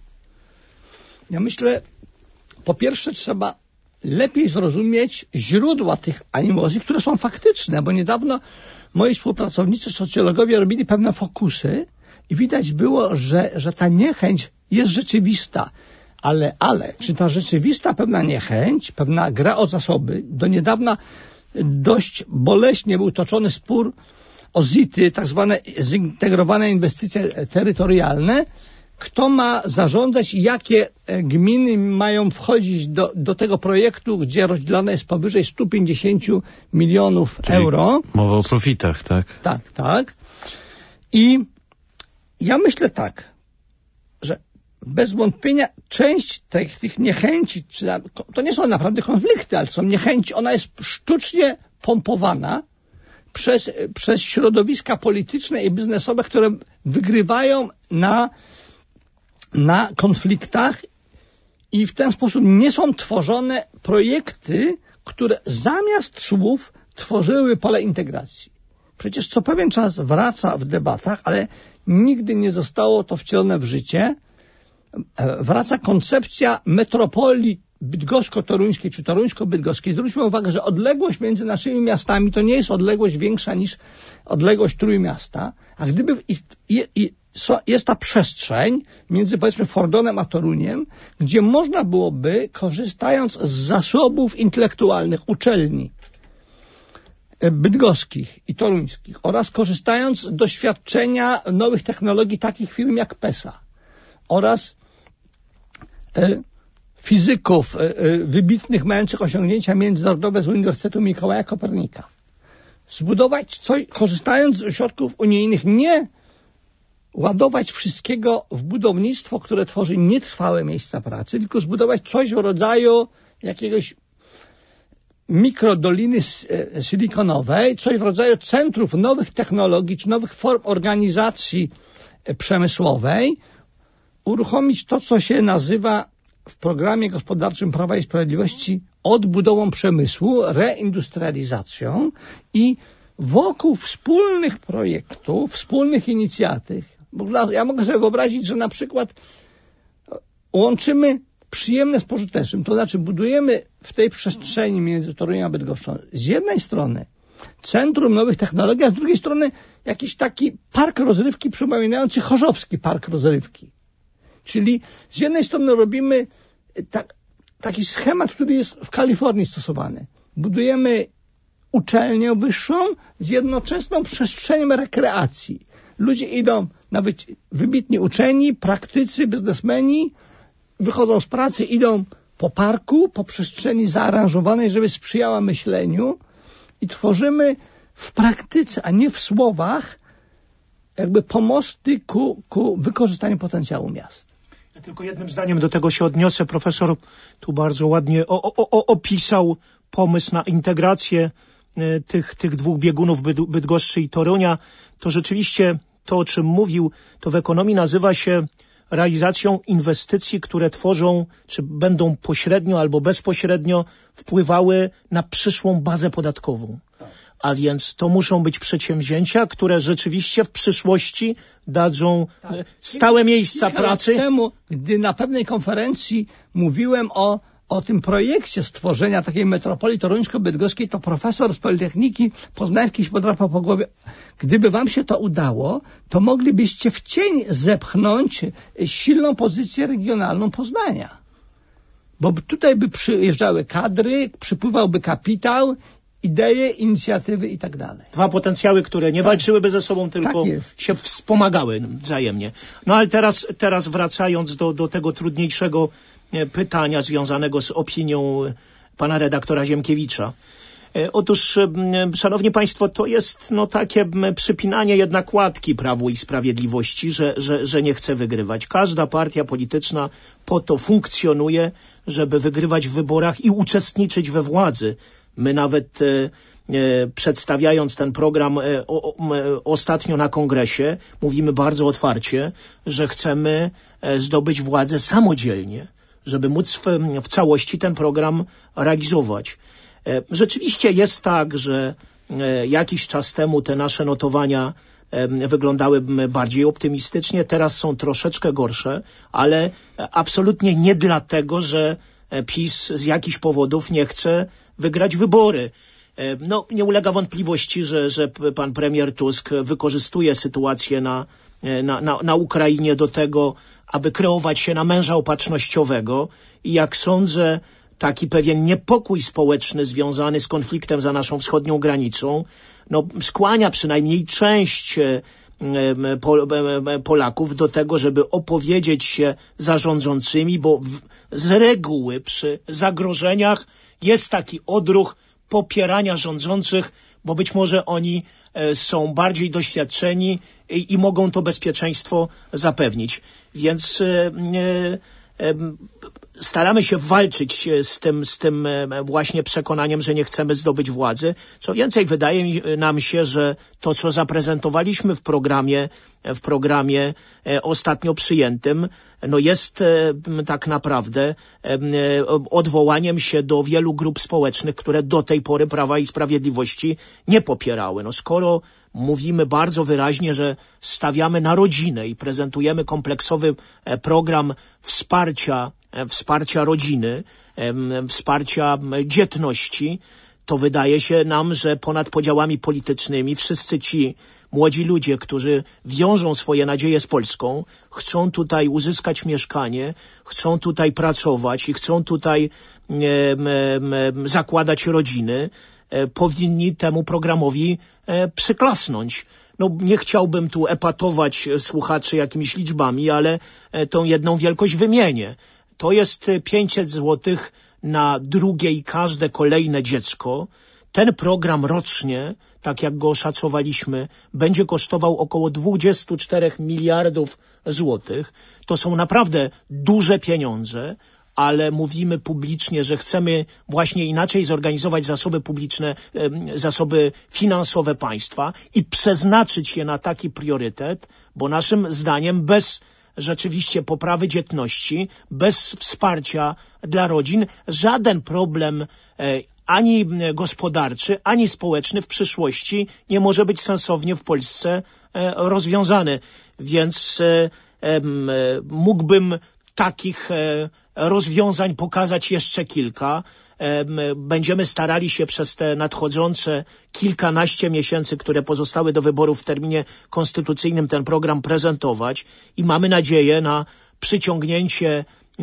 C: Ja myślę, po pierwsze trzeba lepiej zrozumieć źródła tych animozji, które są faktyczne, bo niedawno moi współpracownicy socjologowie robili pewne fokusy i widać było, że, że ta niechęć jest rzeczywista. Ale, ale, czy ta rzeczywista pewna niechęć, pewna gra o zasoby, do niedawna dość boleśnie był toczony spór o zity, tak zwane zintegrowane inwestycje terytorialne, kto ma zarządzać i jakie gminy mają wchodzić do, do tego projektu, gdzie rozdzielone jest powyżej sto pięćdziesiąt milionów
A: Czyli
C: euro.
A: Mowa o profitach, tak?
C: Tak, tak. I ja myślę tak, że bez wątpienia część tych, tych niechęci, czy, to nie są naprawdę konflikty, ale są niechęci, ona jest sztucznie pompowana Przez, przez środowiska polityczne i biznesowe, które wygrywają na, na konfliktach i w ten sposób nie są tworzone projekty, które zamiast słów tworzyły pole integracji. Przecież co pewien czas wraca w debatach, ale nigdy nie zostało to wcielone w życie. Wraca koncepcja metropolii bydgosko-toruńskiej czy toruńsko-bydgoskiej. Zwróćmy uwagę, że odległość między naszymi miastami to nie jest odległość większa niż odległość Trójmiasta, a gdyby jest ta przestrzeń między, powiedzmy, Fordonem a Toruniem, gdzie można byłoby, korzystając z zasobów intelektualnych uczelni bydgoskich i toruńskich oraz korzystając z doświadczenia nowych technologii takich firm jak PESA oraz e, fizyków e, e, wybitnych, mających osiągnięcia międzynarodowe z Uniwersytetu Mikołaja Kopernika. Zbudować coś, korzystając z środków unijnych, nie ładować wszystkiego w budownictwo, które tworzy nietrwałe miejsca pracy, tylko zbudować coś w rodzaju jakiegoś mikrodoliny silikonowej, coś w rodzaju centrów nowych technologii, czy nowych form organizacji przemysłowej, uruchomić to, co się nazywa w programie gospodarczym Prawa i Sprawiedliwości odbudową przemysłu, reindustrializacją i wokół wspólnych projektów, wspólnych inicjatyw. Bo ja mogę sobie wyobrazić, że na przykład łączymy przyjemne z pożytecznym, to znaczy budujemy w tej przestrzeni między Toruniem a Bydgoszczą z jednej strony centrum nowych technologii, a z drugiej strony jakiś taki park rozrywki przypominający chorzowski park rozrywki. Czyli z jednej strony robimy ta, taki schemat, który jest w Kalifornii stosowany. Budujemy uczelnię wyższą z jednoczesną przestrzenią rekreacji. Ludzie idą, nawet wybitni uczeni, praktycy, biznesmeni, wychodzą z pracy, idą po parku, po przestrzeni zaaranżowanej, żeby sprzyjała myśleniu i tworzymy w praktyce, a nie w słowach, jakby pomosty ku, ku wykorzystaniu potencjału miast.
B: Ja tylko jednym zdaniem do tego się odniosę. Profesor tu bardzo ładnie o, o, o, opisał pomysł na integrację y, tych, tych dwóch biegunów Byd, Bydgoszczy i Torunia. To rzeczywiście to, o czym mówił, to w ekonomii nazywa się realizacją inwestycji, które tworzą, czy będą pośrednio albo bezpośrednio wpływały na przyszłą bazę podatkową. A więc to muszą być przedsięwzięcia, które rzeczywiście w przyszłości dadzą tak. stałe miejsca
C: Kilka
B: pracy.
C: Lat temu, gdy na pewnej konferencji mówiłem o, o tym projekcie stworzenia takiej metropolii toruńsko-bydgoskiej, to profesor z Politechniki Poznańskiej się podrapał po głowie. Gdyby wam się to udało, to moglibyście w cień zepchnąć silną pozycję regionalną Poznania. Bo tutaj by przyjeżdżały kadry, przypływałby kapitał, idee, inicjatywy i tak dalej.
B: Dwa potencjały, które nie tak. walczyłyby ze sobą, tylko tak się wspomagały wzajemnie. No ale teraz, teraz wracając do, do tego trudniejszego pytania związanego z opinią pana redaktora Ziemkiewicza. Otóż, szanowni państwo, to jest no takie przypinanie jednak łatki Prawu i Sprawiedliwości, że, że, że nie chce wygrywać. Każda partia polityczna po to funkcjonuje, żeby wygrywać w wyborach i uczestniczyć we władzy. My nawet e, e, przedstawiając ten program e, o, o, ostatnio na kongresie, mówimy bardzo otwarcie, że chcemy e, zdobyć władzę samodzielnie, żeby móc w, w całości ten program realizować. E, rzeczywiście jest tak, że e, jakiś czas temu te nasze notowania e, wyglądały bardziej optymistycznie, teraz są troszeczkę gorsze, ale absolutnie nie dlatego, że PiS z jakichś powodów nie chce wygrać wybory. No, nie ulega wątpliwości, że, że pan premier Tusk wykorzystuje sytuację na, na, na, na Ukrainie do tego, aby kreować się na męża opatrznościowego i jak sądzę, taki pewien niepokój społeczny związany z konfliktem za naszą wschodnią granicą, no, skłania przynajmniej część Polaków do tego, żeby opowiedzieć się za rządzącymi, bo w, z reguły przy zagrożeniach jest taki odruch popierania rządzących, bo być może oni e, są bardziej doświadczeni i, i mogą to bezpieczeństwo zapewnić. Więc e, e, staramy się walczyć z tym, z tym właśnie przekonaniem, że nie chcemy zdobyć władzy. Co więcej, wydaje nam się, że to, co zaprezentowaliśmy w programie, w programie ostatnio przyjętym, no jest tak naprawdę odwołaniem się do wielu grup społecznych, które do tej pory Prawa i Sprawiedliwości nie popierały. No skoro mówimy bardzo wyraźnie, że stawiamy na rodzinę i prezentujemy kompleksowy program wsparcia, wsparcia rodziny, wsparcia dzietności, to wydaje się nam, że ponad podziałami politycznymi wszyscy ci młodzi ludzie, którzy wiążą swoje nadzieje z Polską, chcą tutaj uzyskać mieszkanie, chcą tutaj pracować i chcą tutaj e, e, e, zakładać rodziny, e, powinni temu programowi e, przyklasnąć. No, nie chciałbym tu epatować słuchaczy jakimiś liczbami, ale e, tą jedną wielkość wymienię. To jest pięćset złotych na drugie i każde kolejne dziecko. Ten program rocznie, tak jak go oszacowaliśmy, będzie kosztował około dwadzieścia cztery miliardów złotych. To są naprawdę duże pieniądze, ale mówimy publicznie, że chcemy właśnie inaczej zorganizować zasoby publiczne, zasoby finansowe państwa i przeznaczyć je na taki priorytet, bo naszym zdaniem bez rzeczywiście poprawy dzietności, bez wsparcia dla rodzin, żaden problem ani gospodarczy, ani społeczny w przyszłości nie może być sensownie w Polsce rozwiązany. Więc mógłbym takich rozwiązań pokazać jeszcze kilka. Będziemy starali się przez te nadchodzące kilkanaście miesięcy, które pozostały do wyborów w terminie konstytucyjnym, ten program prezentować i mamy nadzieję na przyciągnięcie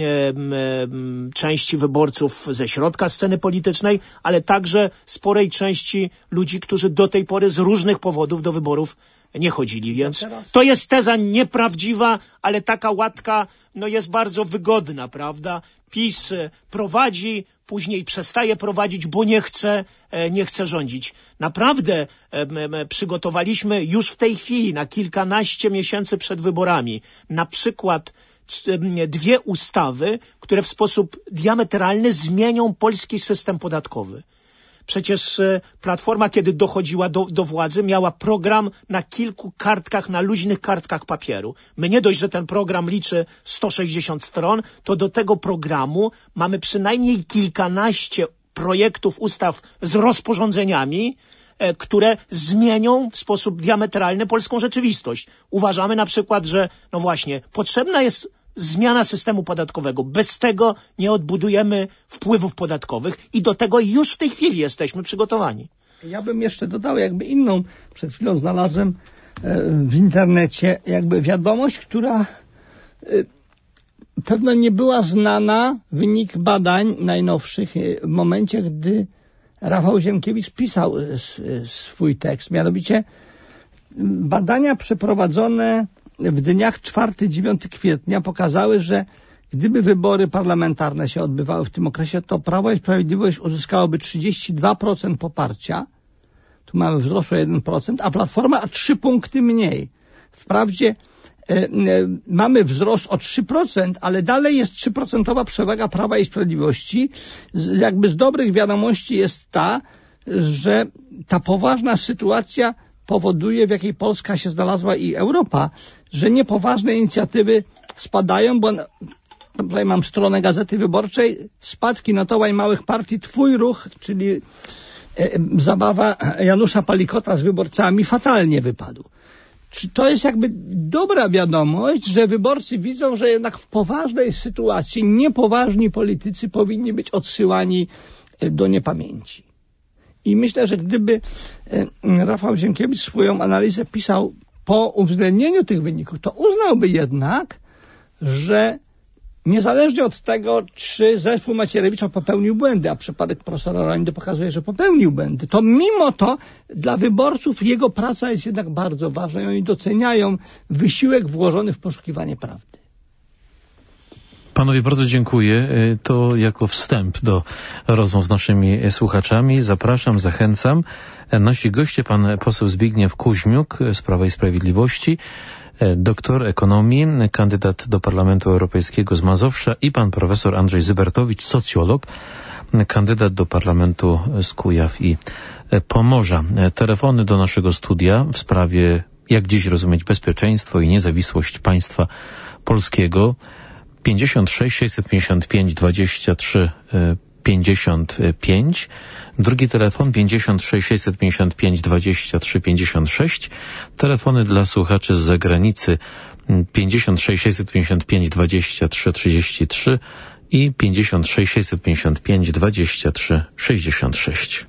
B: części wyborców ze środka sceny politycznej, ale także sporej części ludzi, którzy do tej pory z różnych powodów do wyborów nie chodzili. Więc to jest teza nieprawdziwa, ale taka łatka no jest bardzo wygodna, prawda? PiS prowadzi, później przestaje prowadzić, bo nie chce, nie chce rządzić. Naprawdę przygotowaliśmy już w tej chwili, na kilkanaście miesięcy przed wyborami, na przykład dwie ustawy, które w sposób diametralny zmienią polski system podatkowy. Przecież Platforma, kiedy dochodziła do, do władzy, miała program na kilku kartkach, na luźnych kartkach papieru. My nie dość, że ten program liczy sto sześćdziesiąt stron, to do tego programu mamy przynajmniej kilkanaście projektów ustaw z rozporządzeniami, które zmienią w sposób diametralny polską rzeczywistość. Uważamy na przykład, że no właśnie, potrzebna jest zmiana systemu podatkowego. Bez tego nie odbudujemy wpływów podatkowych i do tego już w tej chwili jesteśmy przygotowani.
C: Ja bym jeszcze dodał jakby inną, przed chwilą znalazłem w internecie jakby wiadomość, która pewno nie była znana wynik badań najnowszych w momencie, gdy Rafał Ziemkiewicz pisał swój tekst. Mianowicie badania przeprowadzone w dniach czwartego do dziewiątego kwietnia pokazały, że gdyby wybory parlamentarne się odbywały w tym okresie, to Prawo i Sprawiedliwość uzyskałoby trzydzieści dwa procent poparcia. Tu mamy wzrost o jeden procent, a Platforma o trzy punkty mniej. Wprawdzie e, e, mamy wzrost o trzy procent, ale dalej jest trzy procentowa przewaga Prawa i Sprawiedliwości. Z, jakby z dobrych wiadomości jest ta, że ta poważna sytuacja powoduje, w jakiej Polska się znalazła i Europa, że niepoważne inicjatywy spadają, bo tutaj mam stronę Gazety Wyborczej, spadki notowań małych partii, Twój Ruch, czyli e, zabawa Janusza Palikota z wyborcami fatalnie wypadł. Czy to jest jakby dobra wiadomość, że wyborcy widzą, że jednak w poważnej sytuacji niepoważni politycy powinni być odsyłani do niepamięci. I myślę, że gdyby Rafał Ziemkiewicz swoją analizę pisał po uwzględnieniu tych wyników, to uznałby jednak, że niezależnie od tego, czy zespół Macierewicza popełnił błędy, a przypadek profesora Rolandy pokazuje, że popełnił błędy, to mimo to dla wyborców jego praca jest jednak bardzo ważna i oni doceniają wysiłek włożony w poszukiwanie prawdy.
A: Panowie, bardzo dziękuję. To jako wstęp do rozmów z naszymi słuchaczami. Zapraszam, zachęcam. Nasi goście, pan poseł Zbigniew Kuźmiuk z Prawa i Sprawiedliwości, doktor ekonomii, kandydat do Parlamentu Europejskiego z Mazowsza i pan profesor Andrzej Zybertowicz, socjolog, kandydat do Parlamentu z Kujaw i Pomorza. Telefony do naszego studia w sprawie, jak dziś rozumieć bezpieczeństwo i niezawisłość państwa polskiego. pięćdziesiąt sześć sześćset pięćdziesiąt pięć dwadzieścia trzy pięćdziesiąt pięć. Drugi telefon pięćdziesiąt sześć sześćset pięćdziesiąt pięć dwadzieścia trzy pięćdziesiąt sześć. Telefony dla słuchaczy z zagranicy pięćdziesiąt sześć sześćset pięćdziesiąt pięć dwadzieścia trzy trzydzieści trzy i pięćdziesiąt sześć sześćset pięćdziesiąt pięć dwadzieścia trzy sześćdziesiąt sześć.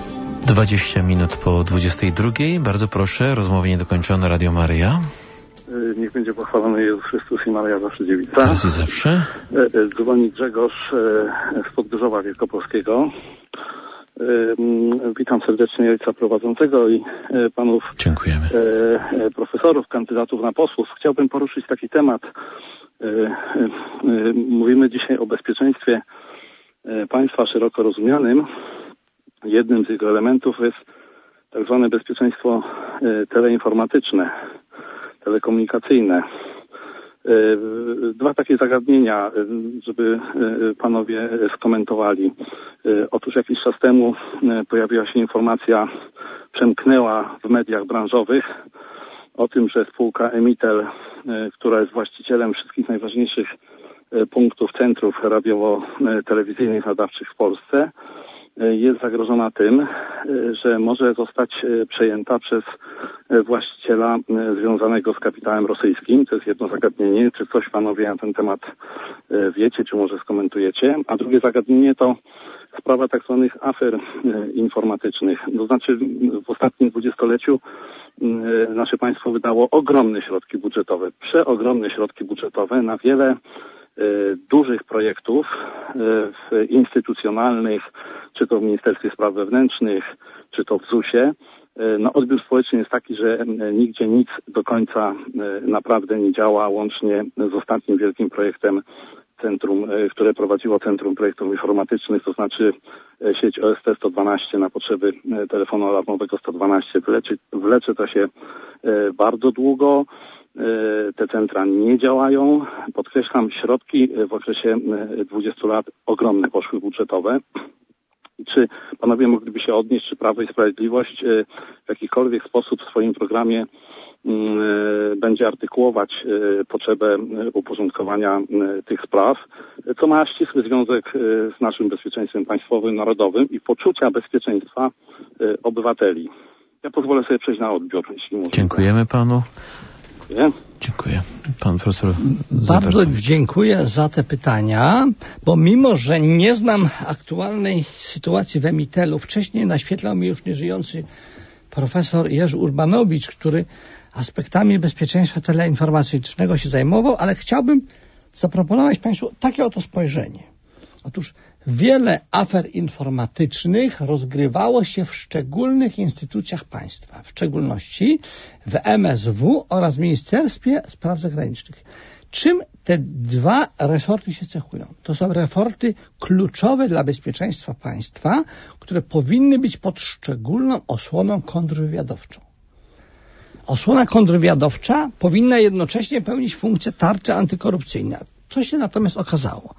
A: dwadzieścia minut po dwudziestej drugiej. Bardzo proszę, rozmowa niedokończona, Radio Maryja.
D: Niech będzie pochwalony Jezus Chrystus i Maryja zawsze dziewica.
A: Teraz i zawsze.
D: Dzwoni Grzegorz z Podgórzowa Wielkopolskiego. Witam serdecznie ojca prowadzącego i panów
A: Dziękujemy.
D: profesorów, kandydatów na posłów. Chciałbym poruszyć taki temat. Mówimy dzisiaj o bezpieczeństwie państwa szeroko rozumianym. Jednym z jego elementów jest tak zwane bezpieczeństwo teleinformatyczne, telekomunikacyjne. Dwa takie zagadnienia, żeby panowie skomentowali. Otóż jakiś czas temu pojawiła się informacja, przemknęła w mediach branżowych o tym, że spółka Emitel, która jest właścicielem wszystkich najważniejszych punktów, centrów radiowo-telewizyjnych nadawczych w Polsce, jest zagrożona tym, że może zostać przejęta przez właściciela związanego z kapitałem rosyjskim. To jest jedno zagadnienie. Czy coś panowie na ten temat wiecie, czy może skomentujecie? A drugie zagadnienie to sprawa tak zwanych afer informatycznych. To znaczy w ostatnim dwudziestoleciu nasze państwo wydało ogromne środki budżetowe, przeogromne środki budżetowe na wiele dużych projektów instytucjonalnych, czy to w Ministerstwie Spraw Wewnętrznych, czy to w zusie. No, odbiór społeczny jest taki, że nigdzie nic do końca naprawdę nie działa, łącznie z ostatnim wielkim projektem centrum, które prowadziło Centrum Projektów Informatycznych, to znaczy sieć O S T sto dwanaście na potrzeby telefonu alarmowego sto dwanaście. Wleczy, wlecze to się bardzo długo. Te centra nie działają. Podkreślam, środki w okresie dwudziestu lat ogromne poszły budżetowe. Czy panowie mogliby się odnieść, czy Prawo i Sprawiedliwość w jakikolwiek sposób w swoim programie będzie artykułować potrzebę uporządkowania tych spraw, co ma ścisły związek z naszym bezpieczeństwem państwowym, narodowym i poczucia bezpieczeństwa obywateli. Ja pozwolę sobie przejść na odbiór, jeśli możliwe.
A: Dziękujemy panu.
D: Dziękuję.
A: Dziękuję. Pan profesor
C: Bardzo
A: Zabertowicz.
C: dziękuję za te pytania, bo mimo, że nie znam aktualnej sytuacji w Emitelu, wcześniej naświetlał mi już nieżyjący profesor Jerzy Urbanowicz, który aspektami bezpieczeństwa teleinformatycznego się zajmował, ale chciałbym zaproponować państwu takie oto spojrzenie. Otóż wiele afer informatycznych rozgrywało się w szczególnych instytucjach państwa, w szczególności w M S W oraz Ministerstwie Spraw Zagranicznych. Czym te dwa resorty się cechują? To są resorty kluczowe dla bezpieczeństwa państwa, które powinny być pod szczególną osłoną kontrwywiadowczą. Osłona kontrwywiadowcza powinna jednocześnie pełnić funkcję tarczy antykorupcyjnej. Co się natomiast okazało?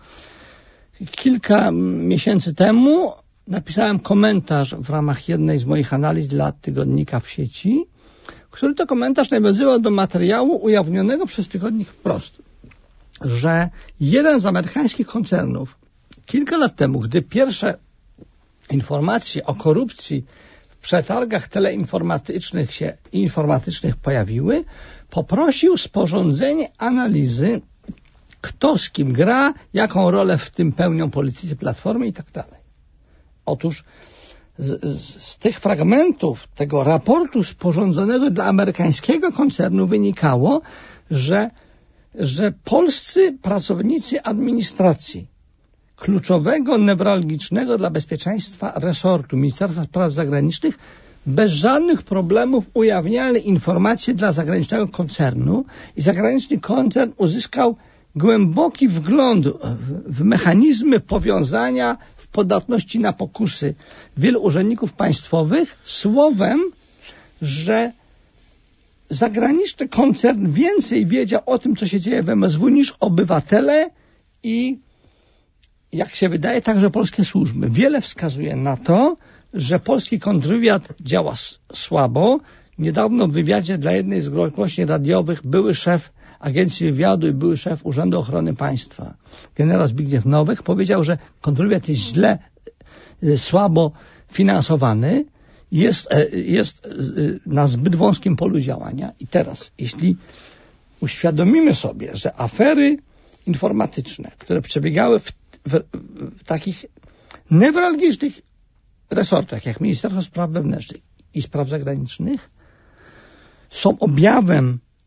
C: Kilka miesięcy temu napisałem komentarz w ramach jednej z moich analiz dla tygodnika w sieci, który to komentarz nawiązywał do materiału ujawnionego przez tygodnik Wprost, że jeden z amerykańskich koncernów kilka lat temu, gdy pierwsze informacje o korupcji w przetargach teleinformatycznych się informatycznych pojawiły, poprosił sporządzenie analizy, kto z kim gra, jaką rolę w tym pełnią politycy Platformy i tak dalej. Otóż z, z, z tych fragmentów tego raportu sporządzonego dla amerykańskiego koncernu wynikało, że, że polscy pracownicy administracji kluczowego, newralgicznego dla bezpieczeństwa resortu Ministerstwa Spraw Zagranicznych bez żadnych problemów ujawniali informacje dla zagranicznego koncernu i zagraniczny koncern uzyskał głęboki wgląd w mechanizmy powiązania, w podatności na pokusy wielu urzędników państwowych, słowem, że zagraniczny koncern więcej wiedział o tym, co się dzieje w M S W niż obywatele i, jak się wydaje, także polskie służby. Wiele wskazuje na to, że polski kontrwywiad działa słabo. Niedawno w wywiadzie dla jednej z głośni radiowych były szef Agencji Wywiadu i były szef Urzędu Ochrony Państwa, generał Zbigniew Nowek, powiedział, że kontrwywiad jest źle, słabo finansowany, jest, jest na zbyt wąskim polu działania. I teraz, jeśli uświadomimy sobie, że afery informatyczne, które przebiegały w, w, w takich newralgicznych resortach, jak Ministerstwo Spraw Wewnętrznych i Spraw Zagranicznych, są objawem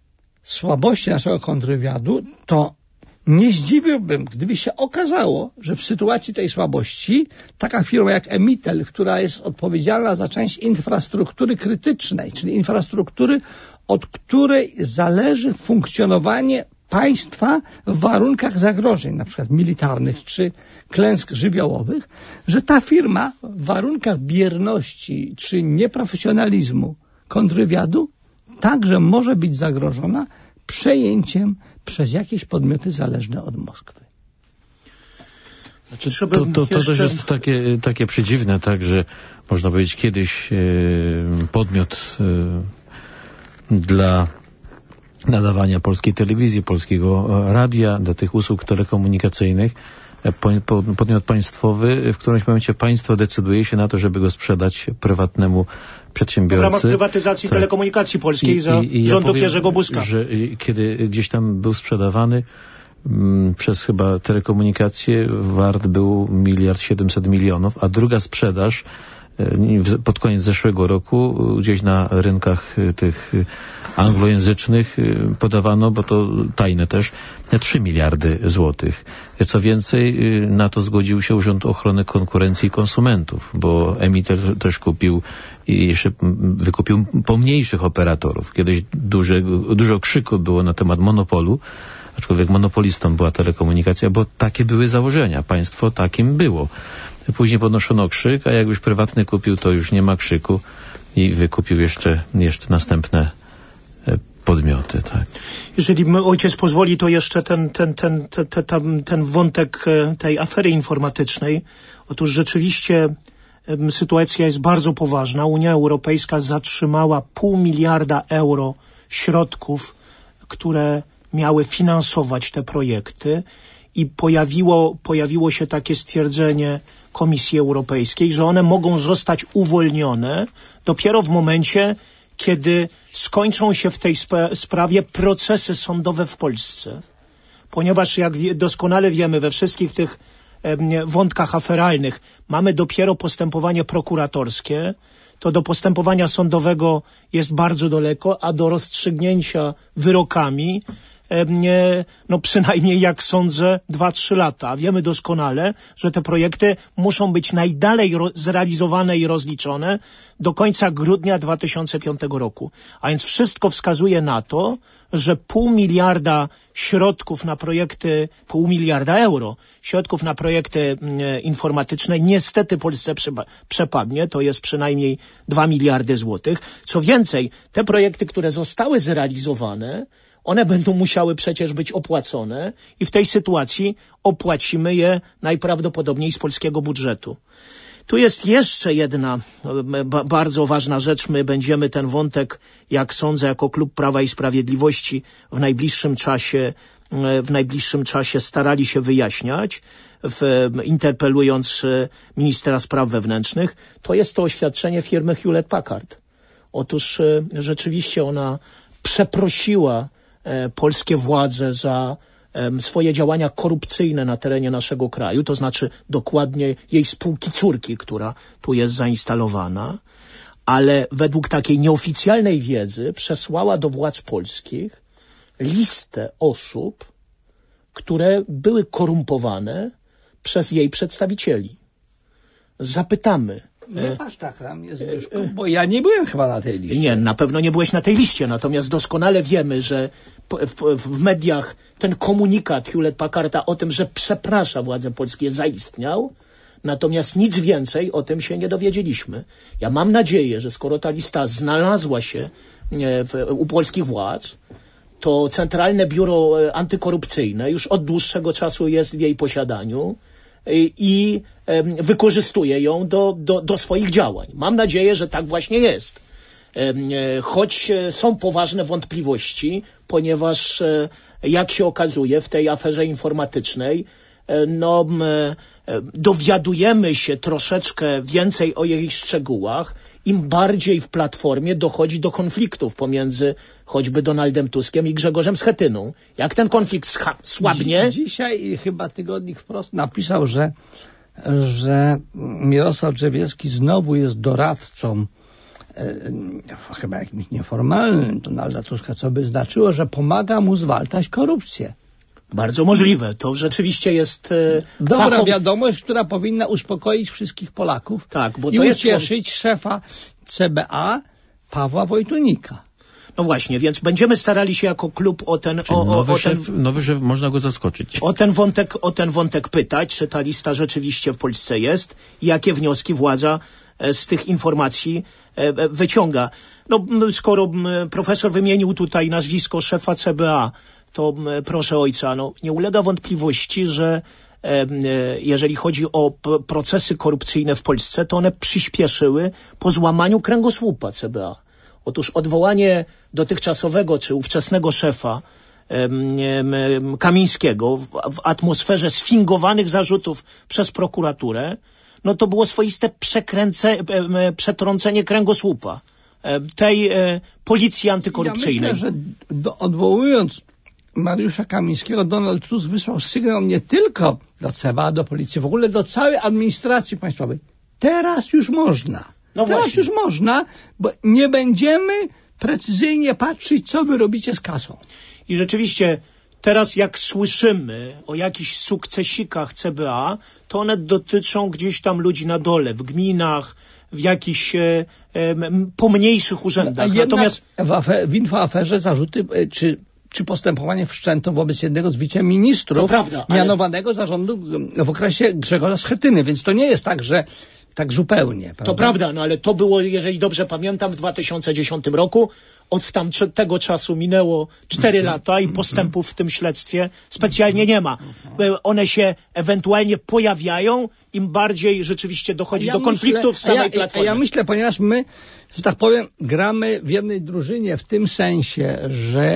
C: słabości naszego kontrwywiadu, to nie zdziwiłbym, gdyby się okazało, że w sytuacji tej słabości taka firma jak Emitel, która jest odpowiedzialna za część infrastruktury krytycznej, czyli infrastruktury, od której zależy funkcjonowanie państwa w warunkach zagrożeń, na przykład militarnych czy klęsk żywiołowych, że ta firma w warunkach bierności czy nieprofesjonalizmu kontrwywiadu także może być zagrożona przejęciem przez jakieś podmioty zależne od Moskwy.
A: Znaczy, to, to, to też jest takie, takie przedziwne, tak, że można powiedzieć kiedyś e, podmiot e, dla nadawania polskiej telewizji, polskiego radia, do tych usług telekomunikacyjnych, podmiot państwowy, w którymś momencie państwo decyduje się na to, żeby go sprzedać prywatnemu przedsiębiorcy.
B: W ramach prywatyzacji tak. telekomunikacji polskiej I, za i, i rządów ja powiem, Jerzego Buzka.
A: Że kiedy gdzieś tam był sprzedawany m, przez chyba telekomunikację, wart był miliard siedemset milionów, a druga sprzedaż pod koniec zeszłego roku gdzieś na rynkach tych anglojęzycznych podawano, bo to tajne też, trzy miliardy złotych. Co więcej, na to zgodził się Urząd Ochrony Konkurencji i Konsumentów, bo Emitel też kupił i jeszcze wykupił pomniejszych operatorów. Kiedyś duże, dużo krzyku było na temat monopolu, aczkolwiek monopolistą była telekomunikacja, bo takie były założenia. Państwo takim było. Później podnoszono krzyk, a jak już prywatny kupił, to już nie ma krzyku i wykupił jeszcze, jeszcze następne podmioty. Tak.
B: Jeżeli ojciec pozwoli, to jeszcze ten, ten, ten, ten, ten, ten wątek tej afery informatycznej. Otóż rzeczywiście sytuacja jest bardzo poważna. Unia Europejska zatrzymała pół miliarda euro środków, które miały finansować te projekty i pojawiło, pojawiło się takie stwierdzenie Komisji Europejskiej, że one mogą zostać uwolnione dopiero w momencie, kiedy skończą się w tej sp- sprawie procesy sądowe w Polsce. Ponieważ jak wie, doskonale wiemy, we wszystkich tych e, wątkach aferalnych mamy dopiero postępowanie prokuratorskie, to do postępowania sądowego jest bardzo daleko, a do rozstrzygnięcia wyrokami Nie, no przynajmniej jak sądzę dwa trzy lata. A wiemy doskonale, że te projekty muszą być najdalej ro- zrealizowane i rozliczone do końca grudnia dwa tysiące piątego roku. A więc wszystko wskazuje na to, że pół miliarda środków na projekty, pół miliarda euro środków na projekty e, informatyczne niestety Polsce przepa- przepadnie. To jest przynajmniej dwa miliardy złotych. Co więcej, te projekty, które zostały zrealizowane, one będą musiały przecież być opłacone i w tej sytuacji opłacimy je najprawdopodobniej z polskiego budżetu. Tu jest jeszcze jedna ba- bardzo ważna rzecz. My będziemy ten wątek, jak sądzę, jako Klub Prawa i Sprawiedliwości w najbliższym czasie, w najbliższym czasie starali się wyjaśniać, w, interpelując ministra spraw wewnętrznych. To jest to oświadczenie firmy Hewlett Packard. Otóż rzeczywiście ona przeprosiła polskie władze za um, swoje działania korupcyjne na terenie naszego kraju, to znaczy dokładnie jej spółki córki, która tu jest zainstalowana, ale według takiej nieoficjalnej wiedzy przesłała do władz polskich listę osób, które były korumpowane przez jej przedstawicieli. Zapytamy,
C: Nie masz tak na mnie, Zbyszku, bo ja nie byłem chyba na tej liście.
B: Nie, na pewno nie byłeś na tej liście, natomiast doskonale wiemy, że w, w mediach ten komunikat Hewlett Packarda o tym, że przeprasza władze polskie, zaistniał, natomiast nic więcej o tym się nie dowiedzieliśmy. Ja mam nadzieję, że skoro ta lista znalazła się w, u polskich władz, to Centralne Biuro Antykorupcyjne już od dłuższego czasu jest w jej posiadaniu i, i wykorzystuje ją do, do, do swoich działań. Mam nadzieję, że tak właśnie jest. Choć są poważne wątpliwości, ponieważ jak się okazuje w tej aferze informatycznej, no dowiadujemy się troszeczkę więcej o jej szczegółach, im bardziej w Platformie dochodzi do konfliktów pomiędzy choćby Donaldem Tuskiem i Grzegorzem Schetyną. Jak ten konflikt słabnie...
C: Dzisiaj chyba Tygodnik Wprost napisał, że, że Mirosław Drzewiecki znowu jest doradcą chyba jakimś nieformalnym Donalda Tuska, co by znaczyło, że pomaga mu zwalczać korupcję.
B: Bardzo możliwe. To rzeczywiście jest e,
C: dobra
B: fachow...
C: wiadomość, która powinna uspokoić wszystkich Polaków
B: tak, bo
C: i
B: to jest
C: ucieszyć szefa C B A Pawła Wojtunika.
B: No właśnie, więc będziemy starali się jako klub o ten... O, o,
A: nowy,
B: o ten
A: szef, nowy szef, można go zaskoczyć.
B: O ten, wątek, o ten wątek pytać, czy ta lista rzeczywiście w Polsce jest i jakie wnioski władza z tych informacji wyciąga. No, skoro profesor wymienił tutaj nazwisko szefa C B A, to proszę ojca, no, nie ulega wątpliwości, że jeżeli chodzi o procesy korupcyjne w Polsce, to one przyspieszyły po złamaniu kręgosłupa C B A. Otóż odwołanie dotychczasowego czy ówczesnego szefa Kamińskiego w, w atmosferze sfingowanych zarzutów przez prokuraturę, no to było swoiste przekręce, przetrącenie kręgosłupa tej policji antykorupcyjnej.
C: Ja myślę, że do, odwołując Mariusza Kamińskiego, Donald Tusk wysłał sygnał nie tylko do C B A, do policji, w ogóle do całej administracji państwowej. Teraz już można.
B: No
C: Teraz
B: właśnie.
C: już można, bo nie będziemy precyzyjnie patrzeć, co wy robicie z kasą.
B: I rzeczywiście teraz jak słyszymy o jakichś sukcesikach C B A, to one dotyczą gdzieś tam ludzi na dole, w gminach, w jakichś e, e, pomniejszych urzędach.
C: A
B: Natomiast
C: w, afer- w infoaferze zarzuty, czy, czy postępowanie wszczęto wobec jednego z wiceministrów,
B: to prawda, ale...
C: mianowanego zarządu w okresie Grzegorza Schetyny, więc to nie jest tak, że tak zupełnie. Prawda?
B: To prawda, no ale to było, jeżeli dobrze pamiętam, w dwa tysiące dziesiątym roku. Od tamtego czasu minęło cztery lata i postępów w tym śledztwie specjalnie nie ma. One się ewentualnie pojawiają, im bardziej rzeczywiście dochodzi
C: ja
B: do konfliktów
C: myślę,
B: w samej
C: ja,
B: Platformie.
C: Ja myślę, ponieważ my, że tak powiem, gramy w jednej drużynie w tym sensie, że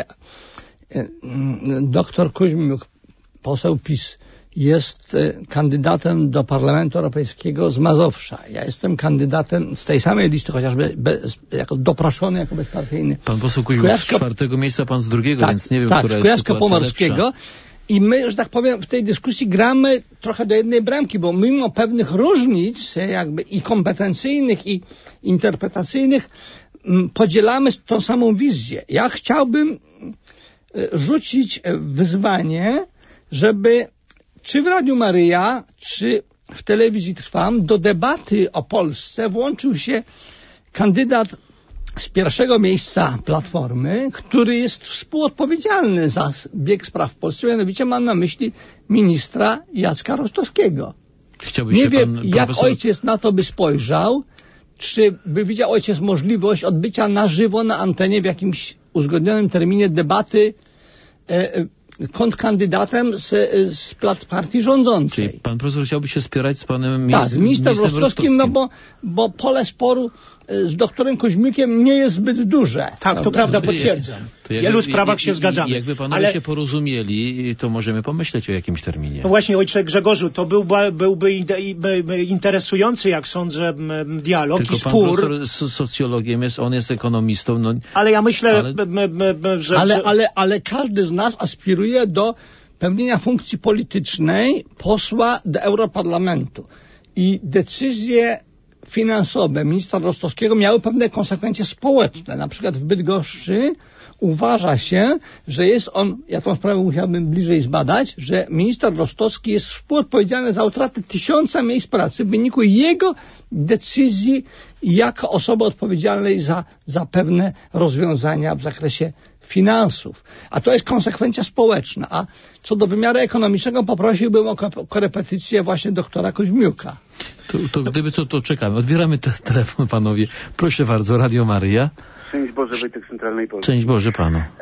C: doktor Kuźmiuk, poseł PiS, jest kandydatem do Parlamentu Europejskiego z Mazowsza. Ja jestem kandydatem z tej samej listy, chociażby bez, jako doproszony, jako bezpartyjny.
A: Pan poseł Kuźmiuk z czwartego miejsca, pan z drugiego,
C: tak,
A: więc nie wiem,
C: tak,
A: która jest sytuacja
C: Pomorskiego.
A: lepsza.
C: I my, że tak powiem, w tej dyskusji gramy trochę do jednej bramki, bo mimo pewnych różnic, jakby i kompetencyjnych, i interpretacyjnych, podzielamy tą samą wizję. Ja chciałbym rzucić wyzwanie, żeby czy w Radiu Maryja, czy w Telewizji Trwam do debaty o Polsce włączył się kandydat z pierwszego miejsca Platformy, który jest współodpowiedzialny za bieg spraw w Polsce, mianowicie mam na myśli ministra Jacka Rostowskiego.
A: Chciałby
C: Nie
A: się
C: wiem,
A: pan,
C: jak
A: profesor...
C: ojciec na to by spojrzał, czy by widział ojciec możliwość odbycia na żywo na antenie w jakimś uzgodnionym terminie debaty e, kontrkandydatem z, z plat partii rządzącej.
A: Czyli pan profesor chciałby się spierać z panem
C: Tak, z ministrem Rostowskim,
A: Rostowskim,
C: no bo, bo pole sporu z doktorem Kuźmiukiem nie jest zbyt duże.
B: Tak, to prawda, potwierdzam. W wielu sprawach się zgadzamy.
A: Jakby panowie ale... się porozumieli, to możemy pomyśleć o jakimś terminie.
B: No właśnie, ojcze Grzegorzu, to byłby, byłby interesujący, jak sądzę, dialog
A: Tylko
B: i spór.
A: Pan profesor socjologiem jest, on jest ekonomistą. No,
B: ale ja myślę,
A: ale...
B: że...
C: Ale, ale, ale każdy z nas aspiruje do pełnienia funkcji politycznej posła do Europarlamentu. I decyzje finansowe ministra Rostowskiego miały pewne konsekwencje społeczne. Na przykład w Bydgoszczy uważa się, że jest on, ja tą sprawę musiałbym bliżej zbadać, że minister Rostowski jest współodpowiedzialny za utratę tysiąca miejsc pracy w wyniku jego decyzji jako osoby odpowiedzialnej za, za pewne rozwiązania w zakresie finansów. A to jest konsekwencja społeczna. A co do wymiaru ekonomicznego poprosiłbym o korepetycję właśnie doktora Kuźmiuka.
A: To, to gdyby co, to czekamy. Odbieramy te, telefon, panowie. Proszę bardzo, Radio Maryja.
E: Szczęść Boże, Wojtek z Centralnej Polski.
A: Szczęść Boże panu.
E: E,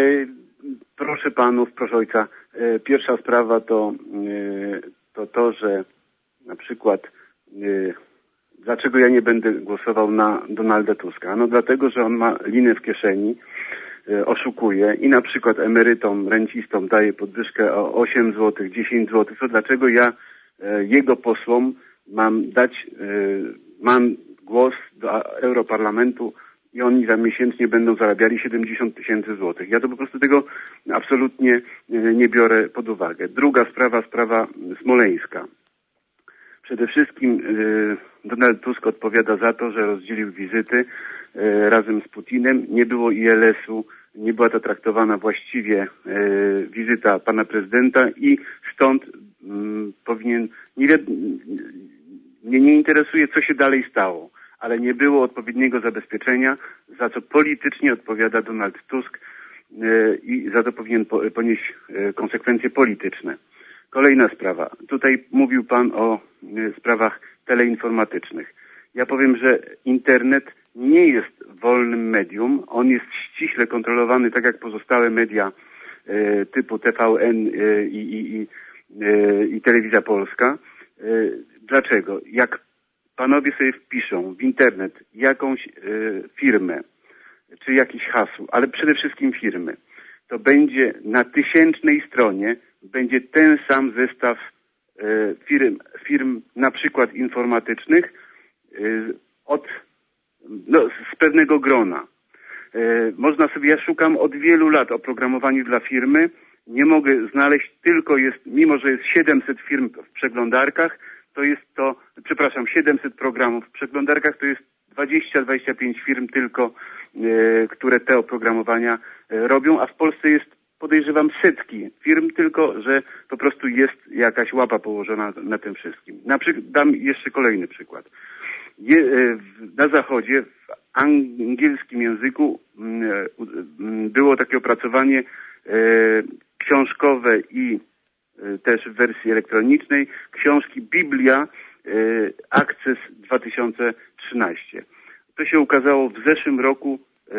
E: proszę panów, proszę ojca. E, pierwsza sprawa to, e, to to, że na przykład e, dlaczego ja nie będę głosował na Donalda Tuska? No dlatego, że on ma linę w kieszeni, e, oszukuje i na przykład emerytom, rencistom daje podwyżkę o osiem złotych, dziesięć złotych. To dlaczego ja e, jego posłom mam dać, e, mam głos do Europarlamentu i oni za miesięcznie będą zarabiali siedemdziesiąt tysięcy złotych. Ja to po prostu tego absolutnie nie biorę pod uwagę. Druga sprawa, sprawa smoleńska. Przede wszystkim Donald Tusk odpowiada za to, że rozdzielił wizyty razem z Putinem. Nie było I L S-u, nie była to traktowana właściwie wizyta pana prezydenta i stąd powinien... Nie, mnie nie interesuje, co się dalej stało, ale nie było odpowiedniego zabezpieczenia, za co politycznie odpowiada Donald Tusk i za to powinien ponieść konsekwencje polityczne. Kolejna sprawa. Tutaj mówił pan o sprawach teleinformatycznych. Ja powiem, że internet nie jest wolnym medium. On jest ściśle kontrolowany, tak jak pozostałe media e, typu T V N e, i, i, e, i Telewizja Polska. E, dlaczego? Jak panowie sobie wpiszą w internet jakąś e, firmę, czy jakiś hasło, ale przede wszystkim firmy, to będzie na tysięcznej stronie będzie ten sam zestaw e, firm, firm na przykład informatycznych e, od, no, z pewnego grona. E, można sobie, ja szukam od wielu lat oprogramowaniu dla firmy, nie mogę znaleźć, tylko jest, mimo że jest siedemset firm w przeglądarkach, to jest to, przepraszam, siedemset programów w przeglądarkach, to jest dwadzieścia do dwudziestu pięciu firm tylko, e, które te oprogramowania e, robią, a w Polsce jest, podejrzewam, setki firm, tylko że po prostu jest jakaś łapa położona na tym wszystkim. Na przykład, dam jeszcze kolejny przykład. Je, e, na zachodzie, w angielskim języku e, e, było takie opracowanie e, książkowe i e, też w wersji elektronicznej książki Biblia Access dwa tysiące trzynaście. To się ukazało w zeszłym roku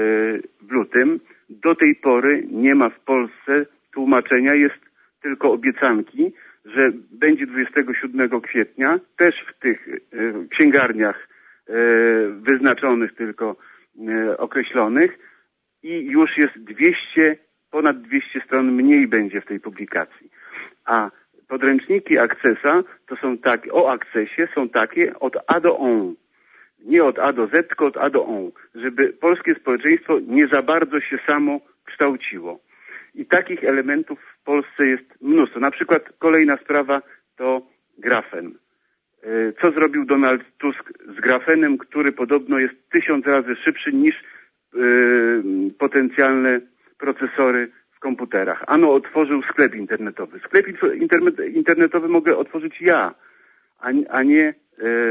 E: w lutym. Do tej pory nie ma w Polsce tłumaczenia, jest tylko obiecanki, że będzie dwudziestego siódmego kwietnia, też w tych księgarniach wyznaczonych tylko określonych i już jest dwieście, ponad dwieście stron mniej będzie w tej publikacji. A podręczniki Accessa to są takie, o Accessie są takie od A do O. Nie od A do Z, tylko od A do O. Żeby polskie społeczeństwo nie za bardzo się samo kształciło. I takich elementów w Polsce jest mnóstwo. Na przykład kolejna sprawa to grafen. Co zrobił Donald Tusk z grafenem, który podobno jest tysiąc razy szybszy niż yy, potencjalne procesory w komputerach. Ano otworzył sklep internetowy. Sklep internetowy mogę otworzyć ja, a, a nie e,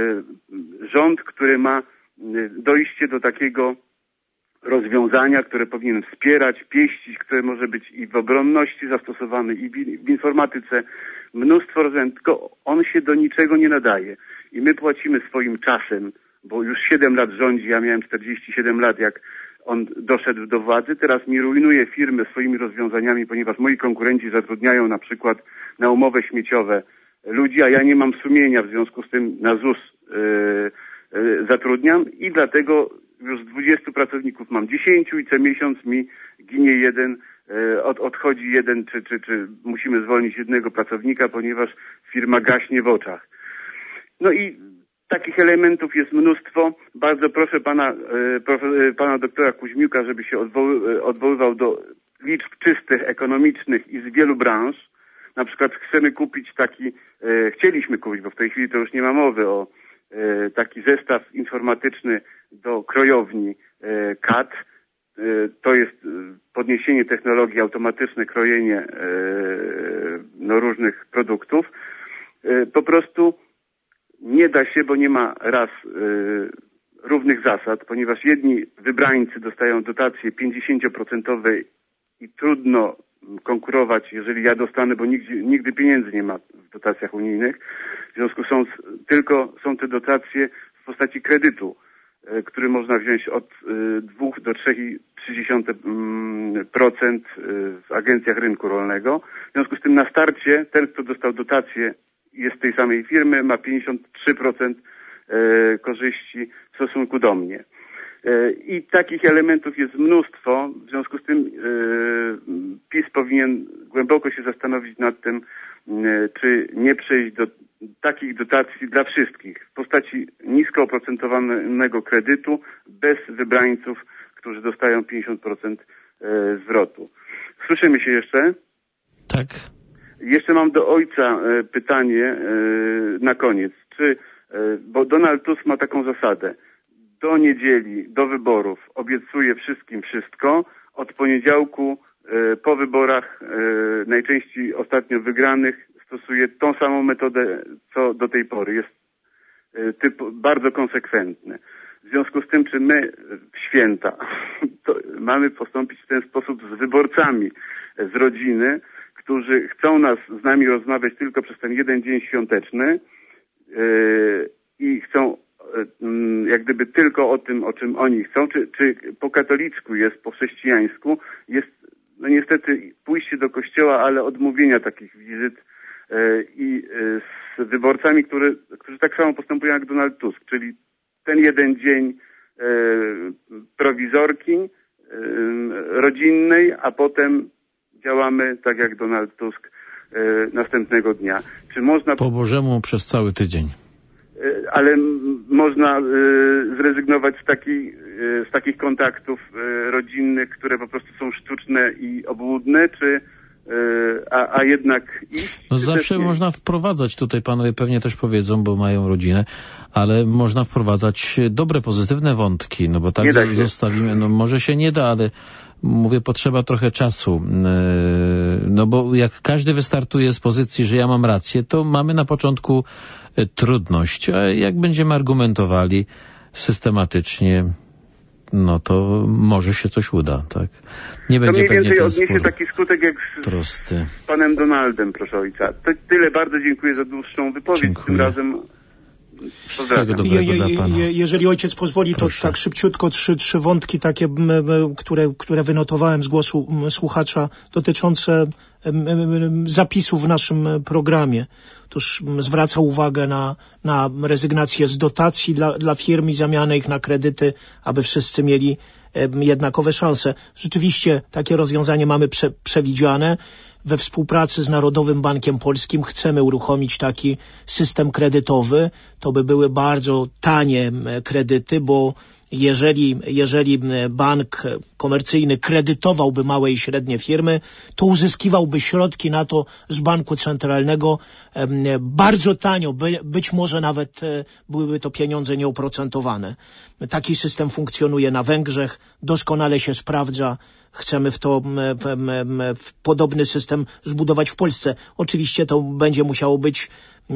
E: rząd, który ma dojście do takiego rozwiązania, które powinien wspierać, pieścić, które może być i w obronności zastosowane, i w, w informatyce. Mnóstwo rozwiązań, tylko on się do niczego nie nadaje. I my płacimy swoim czasem, bo już siedem lat rządzi, ja miałem czterdzieści siedem lat, jak on doszedł do władzy, teraz mi rujnuje firmę swoimi rozwiązaniami, ponieważ moi konkurenci zatrudniają na przykład na umowy śmieciowe ludzi, a ja nie mam sumienia, w związku z tym na Z U S yy, yy, zatrudniam i dlatego już z dwudziestu pracowników mam dziesięciu i co miesiąc mi ginie jeden, yy, od, odchodzi jeden, czy, czy, czy musimy zwolnić jednego pracownika, ponieważ firma gaśnie w oczach. No i takich elementów jest mnóstwo. Bardzo proszę pana, yy, pana doktora Kuźmiuka, żeby się odwoły, odwoływał do liczb czystych, ekonomicznych i z wielu branż. Na przykład chcemy kupić taki, e, chcieliśmy kupić, bo w tej chwili to już nie ma mowy o e, taki zestaw informatyczny do krojowni e, K A T. E, to jest podniesienie technologii, automatyczne krojenie e, no, różnych produktów. E, po prostu nie da się, bo nie ma raz e, równych zasad, ponieważ jedni wybrańcy dostają dotacje pięćdziesięcioprocentowe i trudno konkurować, jeżeli ja dostanę, bo nigdy, nigdy pieniędzy nie ma w dotacjach unijnych. W związku są tylko są te dotacje w postaci kredytu, który można wziąć od dwóch do trzech i trzy dziesiąte procent w agencjach rynku rolnego. W związku z tym na starcie ten, kto dostał dotację, jest z tej samej firmy, ma pięćdziesiąt trzy procent korzyści w stosunku do mnie. I takich elementów jest mnóstwo, w związku z tym PiS powinien głęboko się zastanowić nad tym, czy nie przejść do takich dotacji dla wszystkich w postaci nisko oprocentowanego kredytu bez wybrańców, którzy dostają pięćdziesiąt procent zwrotu. Słyszymy się jeszcze?
A: Tak.
E: Jeszcze mam do ojca pytanie na koniec. czy, bo Donald Tusk ma taką zasadę. Do niedzieli, do wyborów obiecuje wszystkim wszystko, od poniedziałku po wyborach, najczęściej ostatnio wygranych, stosuje tą samą metodę, co do tej pory. Jest typ bardzo konsekwentny. W związku z tym, czy my w święta to mamy postąpić w ten sposób z wyborcami z rodziny, którzy chcą nas z nami rozmawiać tylko przez ten jeden dzień świąteczny yy, i chcą yy, jak gdyby tylko o tym, o czym oni chcą, czy, czy po katolicku jest, po chrześcijańsku jest no niestety pójście do kościoła, ale odmówienia takich wizyt yy, i yy, z wyborcami, który, którzy tak samo postępują jak Donald Tusk, czyli ten jeden dzień yy, prowizorki yy, rodzinnej, a potem działamy tak jak Donald Tusk e, następnego dnia. Czy można...
A: Po Bożemu przez cały tydzień.
E: E, ale m, można e, zrezygnować z, takiej, e, z takich kontaktów e, rodzinnych, które po prostu są sztuczne i obłudne, czy e, a, a jednak iść?
A: No zawsze można wprowadzać, tutaj panowie pewnie też powiedzą, bo mają rodzinę, ale można wprowadzać dobre, pozytywne wątki, no bo tak zostawimy, no może się nie da, ale mówię, potrzeba trochę czasu. No bo jak każdy wystartuje z pozycji, że ja mam rację, to mamy na początku trudność. A jak będziemy argumentowali systematycznie, no to może się coś uda, tak? Nie
E: to
A: będzie
E: mniej
A: pewnie
E: więcej
A: ten
E: odniesie taki skutek jak z,
A: prosty.
E: z panem Donaldem, proszę ojca. To tyle, bardzo dziękuję za dłuższą wypowiedź.
A: Dziękuję.
E: Tym razem
A: Wszystkiego dobrego
B: je, je,
A: dla pana.
B: Je, jeżeli ojciec pozwoli,
A: Proszę.
B: to tak szybciutko trzy, trzy wątki takie, m, m, które, które wynotowałem z głosu m, słuchacza, dotyczące m, m, zapisów w naszym programie. Otóż m, zwraca uwagę na, na rezygnację z dotacji dla, dla firm i zamianę ich na kredyty, aby wszyscy mieli m, jednakowe szanse. Rzeczywiście takie rozwiązanie mamy prze, przewidziane. We współpracy z Narodowym Bankiem Polskim chcemy uruchomić taki system kredytowy. To by były bardzo tanie kredyty, bo jeżeli, jeżeli bank komercyjny kredytowałby małe i średnie firmy, to uzyskiwałby środki na to z banku centralnego bardzo tanio, by, być może nawet byłyby to pieniądze nieoprocentowane. Taki system funkcjonuje na Węgrzech, doskonale się sprawdza. Chcemy w to w, w, w podobny system zbudować w Polsce. Oczywiście to będzie musiało być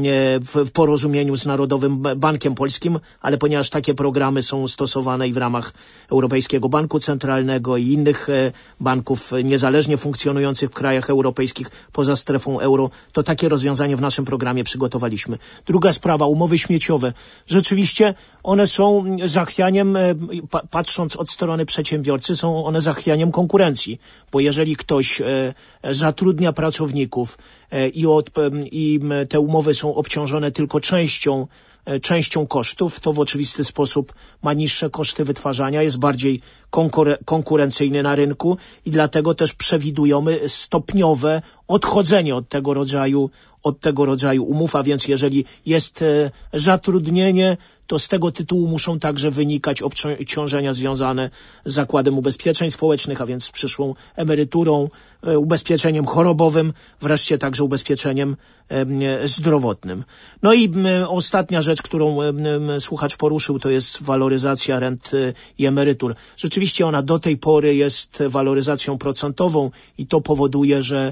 B: w, w porozumieniu z Narodowym Bankiem Polskim, ale ponieważ takie programy są stosowane i w ramach Europejskiego Banku Centralnego i innych banków niezależnie funkcjonujących w krajach europejskich poza strefą euro, to takie rozwiązanie w naszym programie przygotowaliśmy. Druga sprawa, umowy śmieciowe. Rzeczywiście one są zachwianiem, patrząc od strony przedsiębiorcy, są one zachwianiem konkurencji, bo jeżeli ktoś zatrudnia pracowników i, od, i te umowy są obciążone tylko częścią, częścią kosztów, to w oczywisty sposób ma niższe koszty wytwarzania, jest bardziej konkur- konkurencyjny na rynku i dlatego też przewidujemy stopniowe odchodzenie od tego rodzaju, od tego rodzaju umów, a więc jeżeli jest e, zatrudnienie, to z tego tytułu muszą także wynikać obciążenia związane z Zakładem Ubezpieczeń Społecznych, a więc z przyszłą emeryturą, e, ubezpieczeniem chorobowym, wreszcie także ubezpieczeniem e, zdrowotnym. No i e, ostatnia rzecz, którą e, e, słuchacz poruszył, to jest waloryzacja rent e, i emerytur. Rzeczywiście ona do tej pory jest waloryzacją procentową i to powoduje, że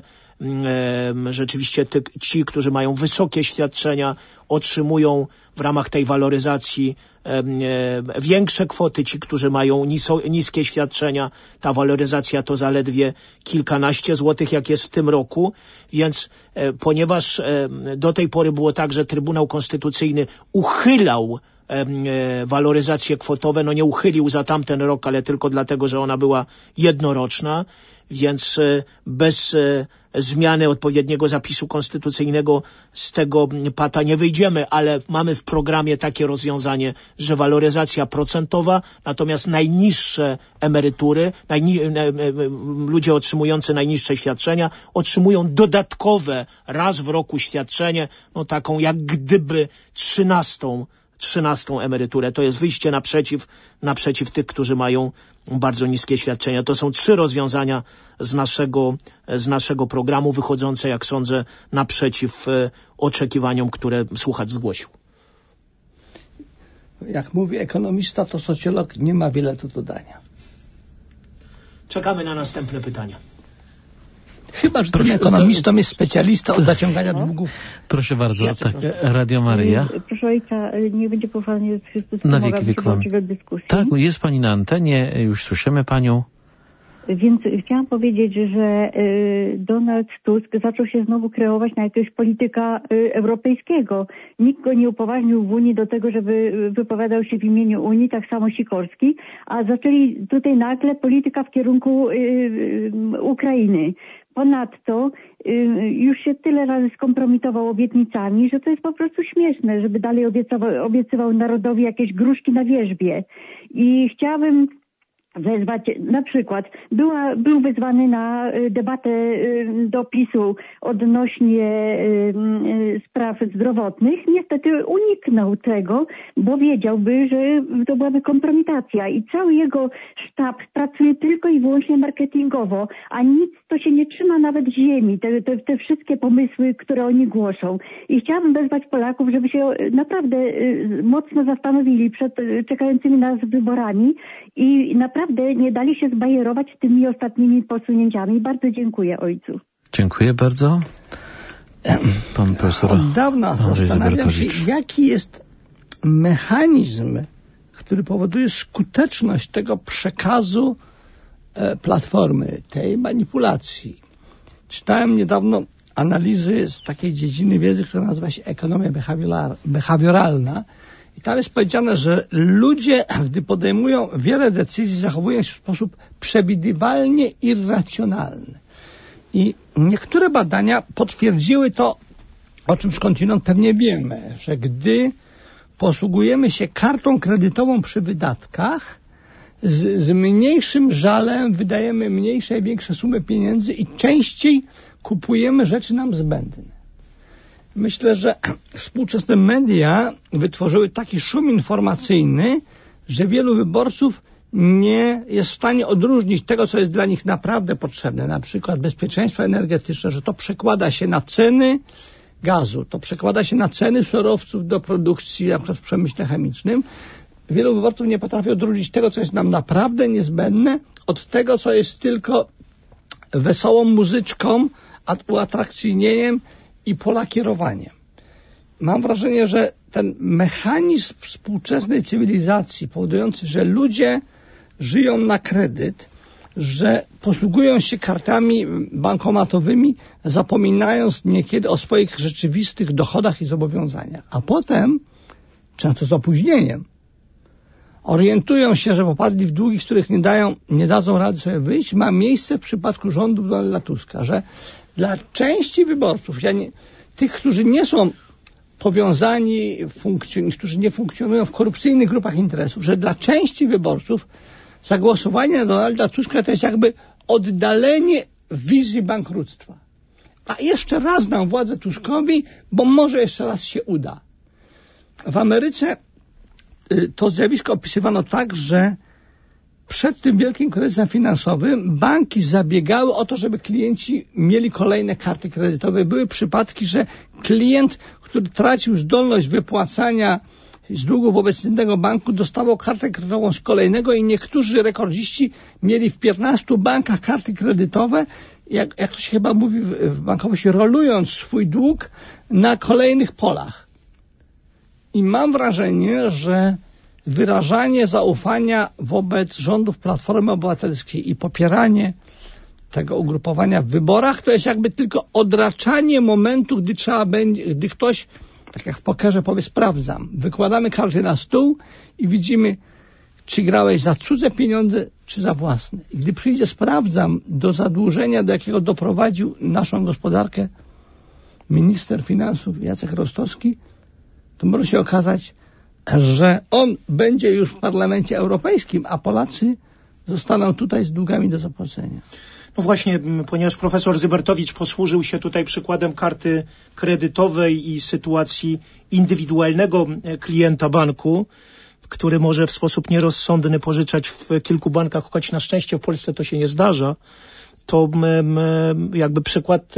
B: rzeczywiście ty, ci, którzy mają wysokie świadczenia, otrzymują w ramach tej waloryzacji e, e, większe kwoty. Ci, którzy mają niso, niskie świadczenia, ta waloryzacja to zaledwie kilkanaście złotych, jak jest w tym roku. Więc e, ponieważ e, do tej pory było tak, że Trybunał Konstytucyjny uchylał e, waloryzacje kwotowe, no nie uchylił za tamten rok, ale tylko dlatego, że ona była jednoroczna, więc bez zmiany odpowiedniego zapisu konstytucyjnego z tego pata nie wyjdziemy, ale mamy w programie takie rozwiązanie, że waloryzacja procentowa, natomiast najniższe emerytury, najni- ludzie otrzymujący najniższe świadczenia otrzymują dodatkowe raz w roku świadczenie, no taką jak gdyby trzynastą trzynastą emeryturę. To jest wyjście naprzeciw, naprzeciw tych, którzy mają bardzo niskie świadczenia. To są trzy rozwiązania z naszego, z naszego programu, wychodzące, jak sądzę, naprzeciw oczekiwaniom, które słuchacz zgłosił.
C: jak mówi ekonomista, to socjolog nie ma wiele do dodania.
B: Czekamy na następne pytania.
C: Chyba, że
A: Proszę,
C: tym ekonomistą
A: to...
C: jest specjalista od zaciągania długów.
A: Proszę bardzo,
C: Jacek,
A: tak,
C: proszę.
A: Radio Maryja.
F: Proszę ojca, nie będzie pochwalony Jezus Chrystus.
A: Na wieki wieków. Tak, jest pani na antenie, już słyszymy panią.
F: Więc chciałam powiedzieć, że Donald Tusk zaczął się znowu kreować na jakiegoś polityka europejskiego. Nikt go nie upoważnił w Unii do tego, żeby wypowiadał się w imieniu Unii, tak samo Sikorski, a zaczęli tutaj nagle polityka w kierunku Ukrainy. Ponadto już się tyle razy skompromitował obietnicami, że to jest po prostu śmieszne, żeby dalej obiecywał, obiecywał narodowi jakieś gruszki na wierzbie. I chciałabym wezwać, na przykład była, był wezwany na debatę do PiS-u odnośnie spraw zdrowotnych. Niestety uniknął tego, bo wiedziałby, że to byłaby kompromitacja i cały jego sztab pracuje tylko i wyłącznie marketingowo, a nic to się nie trzyma nawet ziemi, te, te, te wszystkie pomysły, które oni głoszą. I chciałabym wezwać Polaków, żeby się naprawdę mocno zastanowili przed czekającymi nas wyborami i naprawdę nie dali się zbajerować tymi ostatnimi posunięciami. Bardzo dziękuję ojcu.
A: Dziękuję bardzo. Pan profesor
C: Od dawna zastanawiam się, jaki jest mechanizm, który powoduje skuteczność tego przekazu e, Platformy, tej manipulacji. Czytałem niedawno analizy z takiej dziedziny wiedzy, która nazywa się ekonomia behawioralna. I tam jest powiedziane, że ludzie, gdy podejmują wiele decyzji, zachowują się w sposób przewidywalnie irracjonalny. I niektóre badania potwierdziły to, o czym skądinąd pewnie wiemy, że gdy posługujemy się kartą kredytową przy wydatkach, z, z mniejszym żalem wydajemy mniejsze i większe sumy pieniędzy i częściej kupujemy rzeczy nam zbędne. Myślę, że współczesne media wytworzyły taki szum informacyjny, że wielu wyborców nie jest w stanie odróżnić tego, co jest dla nich naprawdę potrzebne, na przykład bezpieczeństwo energetyczne, że to przekłada się na ceny gazu, to przekłada się na ceny surowców do produkcji, na przykład w przemyśle chemicznym. Wielu wyborców nie potrafi odróżnić tego, co jest nam naprawdę niezbędne, od tego, co jest tylko wesołą muzyczką, uatrakcyjnieniem i polakierowaniem. Mam wrażenie, że ten mechanizm współczesnej cywilizacji powodujący, że ludzie żyją na kredyt, że posługują się kartami bankomatowymi, zapominając niekiedy o swoich rzeczywistych dochodach i zobowiązaniach. A potem, często z opóźnieniem, orientują się, że popadli w długi, z których nie dają, nie dadzą rady sobie wyjść, ma miejsce w przypadku rządów Donalda Tuska, że dla części wyborców, ja nie, tych, którzy nie są powiązani, funkcjon- którzy nie funkcjonują w korupcyjnych grupach interesów, że dla części wyborców zagłosowanie na Donalda Tuska to jest jakby oddalenie wizji bankructwa. A jeszcze raz dam władzę Tuskowi, bo może jeszcze raz się uda. W Ameryce y, to zjawisko opisywano tak, że przed tym wielkim kryzysem finansowym banki zabiegały o to, żeby klienci mieli kolejne karty kredytowe. Były przypadki, że klient, który tracił zdolność wypłacania z długu wobec innego banku, dostawał kartę kredytową z kolejnego i niektórzy rekordziści mieli w piętnastu bankach karty kredytowe, jak, jak to się chyba mówi w, w bankowości, rolując swój dług na kolejnych polach. I mam wrażenie, że wyrażanie zaufania wobec rządów Platformy Obywatelskiej i popieranie tego ugrupowania w wyborach to jest jakby tylko odraczanie momentu, gdy trzeba będzie, gdy ktoś, tak jak w pokerze powie, sprawdzam. Wykładamy karty na stół i widzimy, czy grałeś za cudze pieniądze, czy za własne. I gdy przyjdzie sprawdzam do zadłużenia, do jakiego doprowadził naszą gospodarkę minister finansów Jacek Rostowski, to może się okazać, że on będzie już w Parlamencie Europejskim, a Polacy zostaną tutaj z długami do zapłacenia.
B: No właśnie, ponieważ profesor Zybertowicz posłużył się tutaj przykładem karty kredytowej i sytuacji indywidualnego klienta banku, który może w sposób nierozsądny pożyczać w kilku bankach, choć na szczęście w Polsce to się nie zdarza, to jakby przykład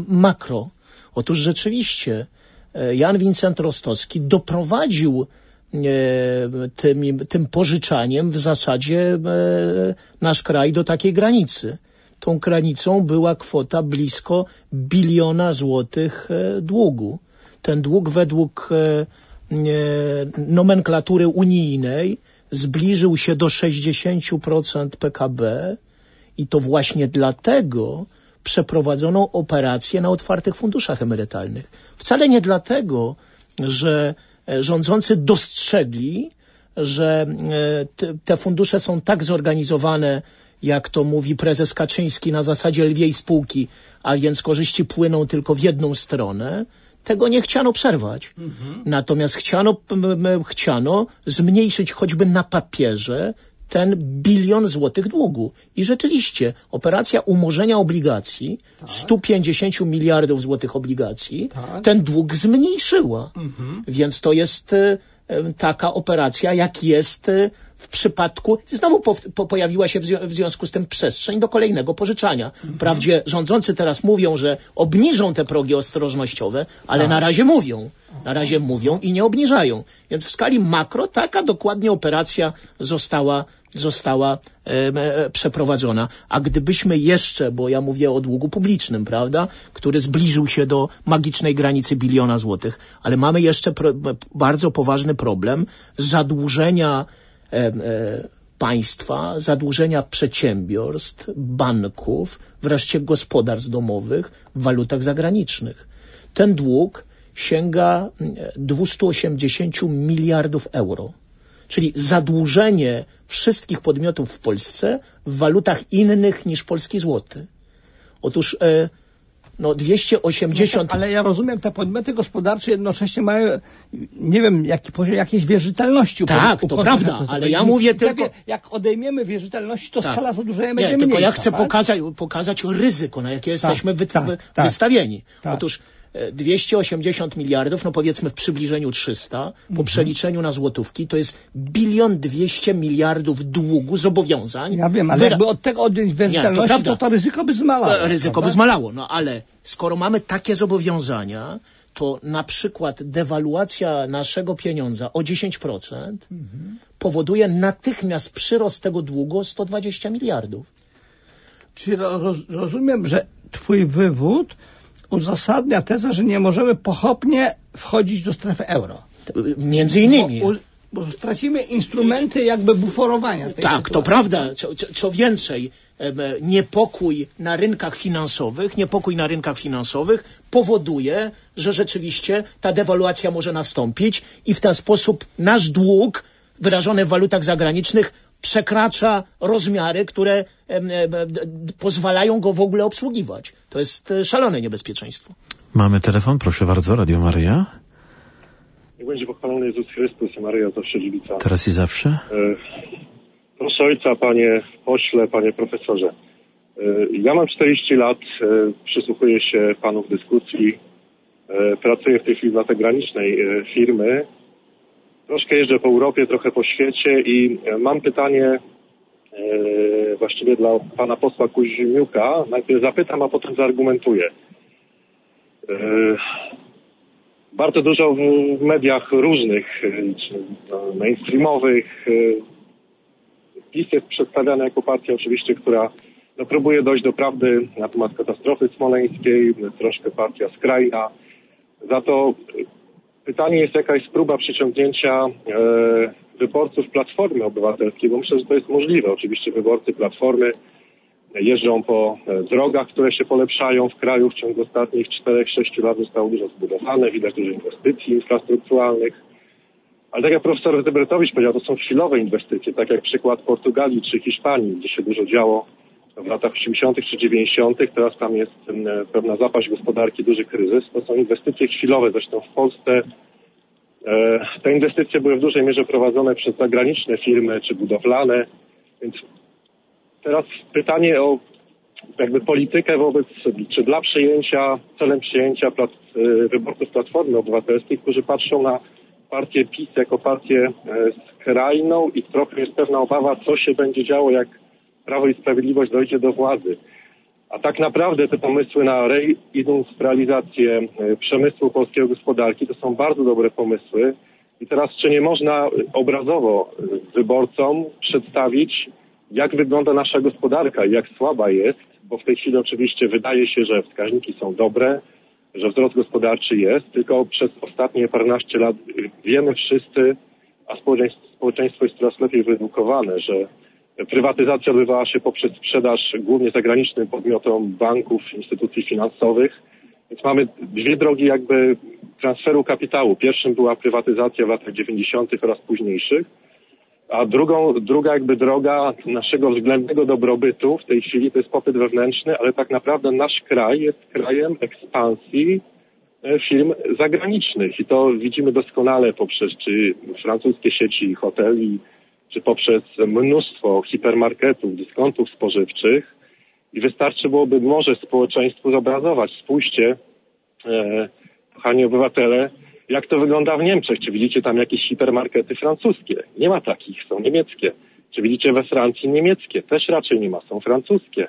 B: makro. Otóż rzeczywiście Jan Wincenty Rostowski doprowadził tym, tym pożyczaniem w zasadzie nasz kraj do takiej granicy. Tą granicą była kwota blisko biliona złotych długu. Ten dług według nomenklatury unijnej zbliżył się do sześćdziesiąt procent P K B i to właśnie dlatego przeprowadzono operację na otwartych funduszach emerytalnych. Wcale nie dlatego, że rządzący dostrzegli, że te, te fundusze są tak zorganizowane, jak to mówi prezes Kaczyński, na zasadzie lwiej spółki, a więc korzyści płyną tylko w jedną stronę. Tego nie chciano przerwać. Mhm. Natomiast chciano, chciano zmniejszyć choćby na papierze ten bilion złotych długu. I rzeczywiście operacja umorzenia obligacji, tak. sto pięćdziesiąt miliardów złotych obligacji, tak. ten dług zmniejszyła. Mhm. Więc to jest e, taka operacja, jak jest e, w przypadku, znowu po, po, pojawiła się w, zwi- w związku z tym przestrzeń do kolejnego pożyczania. Mhm. Wprawdzie rządzący teraz mówią, że obniżą te progi ostrożnościowe, ale tak. na razie mówią. Na razie mówią i nie obniżają. Więc w skali makro taka dokładnie operacja została, została e, e, przeprowadzona. A gdybyśmy jeszcze, bo ja mówię o długu publicznym, prawda, który zbliżył się do magicznej granicy biliona złotych, ale mamy jeszcze pro, bardzo poważny problem zadłużenia e, e, państwa, zadłużenia przedsiębiorstw, banków, wreszcie gospodarstw domowych w walutach zagranicznych. Ten dług sięga dwieście osiemdziesiąt miliardów euro. Czyli zadłużenie wszystkich podmiotów w Polsce w walutach innych niż polski złoty. Otóż e, no dwieście osiemdziesiąt...
C: No tak, ale ja rozumiem, te podmioty gospodarcze jednocześnie mają, nie wiem, jaki poziom jakiejś wierzytelności.
B: Tak, to prawda, ale ja mówię tylko...
C: Jak odejmiemy wierzytelności, to
B: tak.
C: skala zadłużenia
B: nie,
C: będzie
B: tylko
C: mniejsza.
B: Ja chcę
C: tak?
B: pokazać, pokazać ryzyko, na jakie jesteśmy
C: tak,
B: wy,
C: tak,
B: wy,
C: tak,
B: wystawieni.
C: Tak.
B: Otóż dwieście osiemdziesiąt miliardów, no powiedzmy w przybliżeniu trzysta, po mhm. przeliczeniu na złotówki, to jest bilion dwieście miliardów długu, zobowiązań.
C: Ja wiem, ale Wyra... jakby od tego odjąć wierzytelności, nie, to, to to ryzyko by zmalało.
B: Ryzyko prawda? by zmalało, no ale skoro mamy takie zobowiązania, to na przykład dewaluacja naszego pieniądza o dziesięć procent mhm. powoduje natychmiast przyrost tego długu o sto dwadzieścia miliardów.
C: Czyli roz, rozumiem, że twój wywód uzasadnia tezę, że nie możemy pochopnie wchodzić do strefy euro.
B: Między innymi.
C: Bo, bo stracimy instrumenty jakby buforowania tej
B: Tak,
C: sytuacji.
B: to prawda. Co, co, co więcej, niepokój na rynkach finansowych, niepokój na rynkach finansowych powoduje, że rzeczywiście ta dewaluacja może nastąpić i w ten sposób nasz dług wyrażony w walutach zagranicznych przekracza rozmiary, które e, e, pozwalają go w ogóle obsługiwać. To jest e, szalone niebezpieczeństwo.
A: Mamy telefon, proszę bardzo, Radio Maryja.
G: Niech będzie pochwalony Jezus Chrystus i Maryja zawsze dziewica.
A: Teraz i zawsze.
G: E, proszę Ojca, Panie pośle, Panie Profesorze. E, ja mam czterdzieści lat, e, przysłuchuję się Panu w dyskusji, e, pracuję w tej chwili dla zagranicznej e, firmy. Troszkę jeżdżę po Europie, trochę po świecie i mam pytanie e, właściwie dla pana posła Kuźmiuka. Najpierw zapytam, a potem zaargumentuję. E, bardzo dużo w mediach różnych, czy no, mainstreamowych, e, PiS jest przedstawiany jako partia oczywiście, która no, próbuje dojść do prawdy na temat katastrofy smoleńskiej, troszkę partia skrajna. Za to pytanie jest jakaś próba przyciągnięcia e, wyborców Platformy Obywatelskiej, bo myślę, że to jest możliwe. Oczywiście wyborcy Platformy jeżdżą po e, drogach, które się polepszają w kraju. W ciągu ostatnich czterech sześciu lat zostało dużo zbudowane, widać dużo inwestycji infrastrukturalnych. Ale tak jak profesor Dybertowicz powiedział, to są chwilowe inwestycje, tak jak przykład Portugalii czy Hiszpanii, gdzie się dużo działo w latach osiemdziesiątych czy dziewięćdziesiątych. Teraz tam jest e, pewna zapaść gospodarki, duży kryzys. To są inwestycje chwilowe. Zresztą w Polsce e, te inwestycje były w dużej mierze prowadzone przez zagraniczne firmy czy budowlane. Więc teraz pytanie o jakby politykę wobec, czy dla przyjęcia, celem przyjęcia plat, e, wyborców Platformy Obywatelskiej, którzy patrzą na partię PiS jako partię e, skrajną i trochę jest pewna obawa, co się będzie działo, jak Prawo i Sprawiedliwość dojdzie do władzy. A tak naprawdę te pomysły na reindustrializację przemysłu polskiego gospodarki to są bardzo dobre pomysły I teraz, czy nie można obrazowo wyborcom przedstawić, jak wygląda nasza gospodarka i jak słaba jest, bo w tej chwili oczywiście wydaje się, że wskaźniki są dobre, że wzrost gospodarczy jest, tylko przez ostatnie paręnaście lat wiemy wszyscy, a społeczeństwo jest coraz lepiej wyedukowane, że prywatyzacja odbywała się poprzez sprzedaż głównie zagranicznym podmiotom banków, instytucji finansowych. Więc mamy dwie drogi jakby transferu kapitału. Pierwszym była prywatyzacja w latach dziewięćdziesiątych oraz późniejszych, a drugą, druga jakby droga naszego względnego dobrobytu w tej chwili to jest popyt wewnętrzny, ale tak naprawdę nasz kraj jest krajem ekspansji firm zagranicznych i to widzimy doskonale poprzez czy francuskie sieci hoteli, czy poprzez mnóstwo hipermarketów, dyskontów spożywczych i wystarczy byłoby może społeczeństwu zobrazować. Spójrzcie, e, kochani obywatele, jak to wygląda w Niemczech. Czy widzicie tam jakieś hipermarkety francuskie? Nie ma takich, są niemieckie. Czy widzicie we Francji niemieckie? Też raczej nie ma, są francuskie.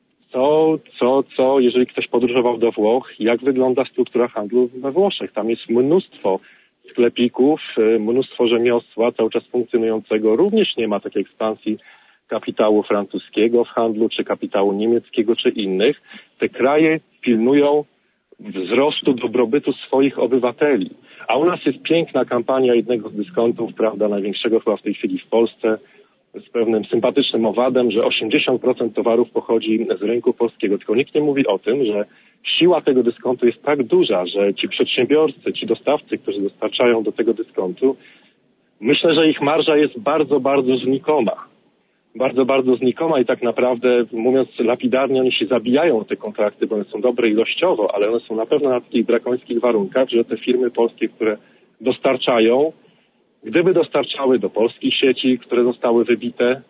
G: Co, co, co, jeżeli ktoś podróżował do Włoch, jak wygląda struktura handlu we Włoszech? Tam jest mnóstwo sklepików, mnóstwo rzemiosła cały czas funkcjonującego. Również nie ma takiej ekspansji kapitału francuskiego w handlu, czy kapitału niemieckiego, czy innych. Te kraje pilnują wzrostu dobrobytu swoich obywateli. A u nas jest piękna kampania jednego z dyskontów, prawda, największego chyba w tej chwili w Polsce, z pewnym sympatycznym owadem, że osiemdziesiąt procent towarów pochodzi z rynku polskiego. Tylko nikt nie mówi o tym, że siła tego dyskontu jest tak duża, że ci przedsiębiorcy, ci dostawcy, którzy dostarczają do tego dyskontu, myślę, że ich marża jest bardzo, bardzo znikoma. Bardzo, bardzo znikoma i tak naprawdę, mówiąc lapidarnie, oni się zabijają o te kontrakty, bo one są dobre ilościowo, ale one są na pewno na takich drakońskich warunkach, że te firmy polskie, które dostarczają, gdyby dostarczały do polskich sieci, które zostały wybite,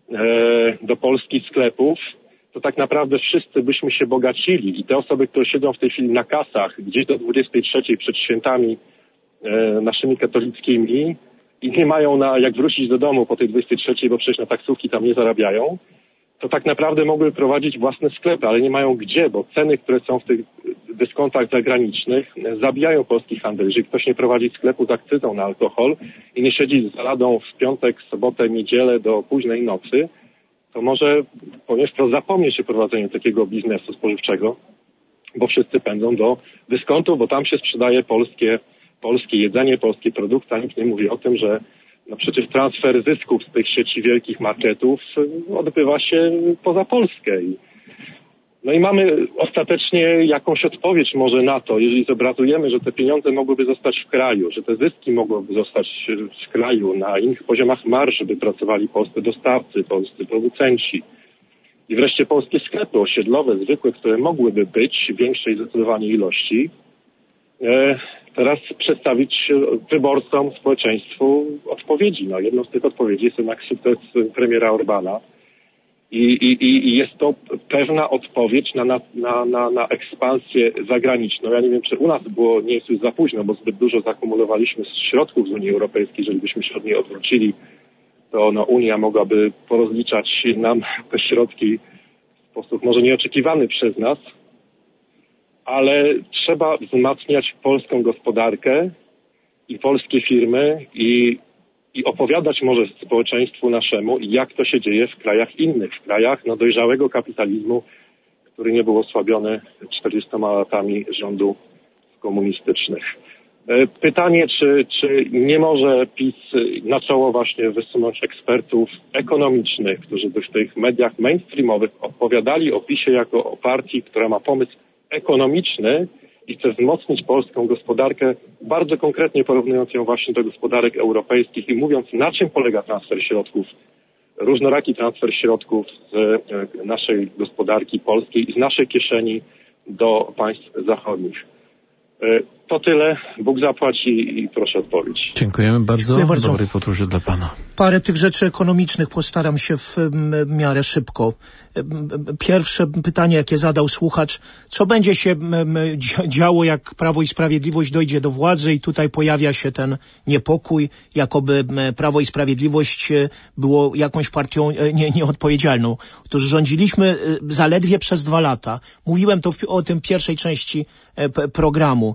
G: e, do polskich sklepów, to tak naprawdę wszyscy byśmy się bogacili i te osoby, które siedzą w tej chwili na kasach gdzieś do dwudziestej trzeciej przed świętami e, naszymi katolickimi i nie mają na jak wrócić do domu po tej dwudziestej trzeciej, bo przecież na taksówki tam nie zarabiają, to tak naprawdę mogły prowadzić własne sklepy, ale nie mają gdzie, bo ceny, które są w tych dyskontach zagranicznych, zabijają polski handel. Jeżeli ktoś nie prowadzi sklepu z akcyzą na alkohol i nie siedzi z ladą w piątek, sobotę, niedzielę do późnej nocy, to może ponieważ to zapomnieć o prowadzeniu takiego biznesu spożywczego, bo wszyscy pędzą do dyskontu, bo tam się sprzedaje polskie, polskie jedzenie, polskie produkty, a nikt nie mówi o tym, że no przecież transfer zysków z tych sieci wielkich marketów odbywa się poza Polskę. No i mamy ostatecznie jakąś odpowiedź może na to, jeżeli zobrazujemy, że te pieniądze mogłyby zostać w kraju, że te zyski mogłyby zostać w kraju, na innych poziomach marży by pracowali polscy dostawcy, polscy producenci i wreszcie polskie sklepy osiedlowe, zwykłe, które mogłyby być w większej zdecydowanie ilości, e, teraz przedstawić wyborcom, społeczeństwu odpowiedzi. No, jedną z tych odpowiedzi jest jednak sukces premiera Orbana. I, i, I jest to pewna odpowiedź na, na, na, na ekspansję zagraniczną. Ja nie wiem, czy u nas było, nie jest już za późno, bo zbyt dużo zakumulowaliśmy z środków z Unii Europejskiej. Jeżeli byśmy się od niej odwrócili, to no, Unia mogłaby porozliczać nam te środki w sposób może nieoczekiwany przez nas, ale trzeba wzmacniać polską gospodarkę i polskie firmy i i opowiadać może społeczeństwu naszemu, jak to się dzieje w krajach innych, w krajach no, dojrzałego kapitalizmu, który nie był osłabiony czterdziestoma latami rządów komunistycznych. Pytanie, czy, czy nie może PiS na czoło właśnie wysunąć ekspertów ekonomicznych, którzy by w tych mediach mainstreamowych opowiadali o PiSie jako o partii, która ma pomysł ekonomiczny i chce wzmocnić polską gospodarkę, bardzo konkretnie porównując ją właśnie do gospodarek europejskich i mówiąc, na czym polega transfer środków, różnoraki transfer środków z naszej gospodarki polskiej i z naszej kieszeni do państw zachodnich. To tyle. Bóg zapłaci i proszę odpowiedź.
A: Dziękujemy bardzo.
B: Dziękuję bardzo.
A: Dobrej podróży dla pana.
B: Parę tych rzeczy ekonomicznych postaram się w miarę szybko. Pierwsze pytanie, jakie zadał słuchacz, co będzie się działo, jak Prawo i Sprawiedliwość dojdzie do władzy i tutaj pojawia się ten niepokój, jakoby Prawo i Sprawiedliwość było jakąś partią nie, nieodpowiedzialną. Otóż rządziliśmy zaledwie przez dwa lata. Mówiłem to w, o tym pierwszej części programu.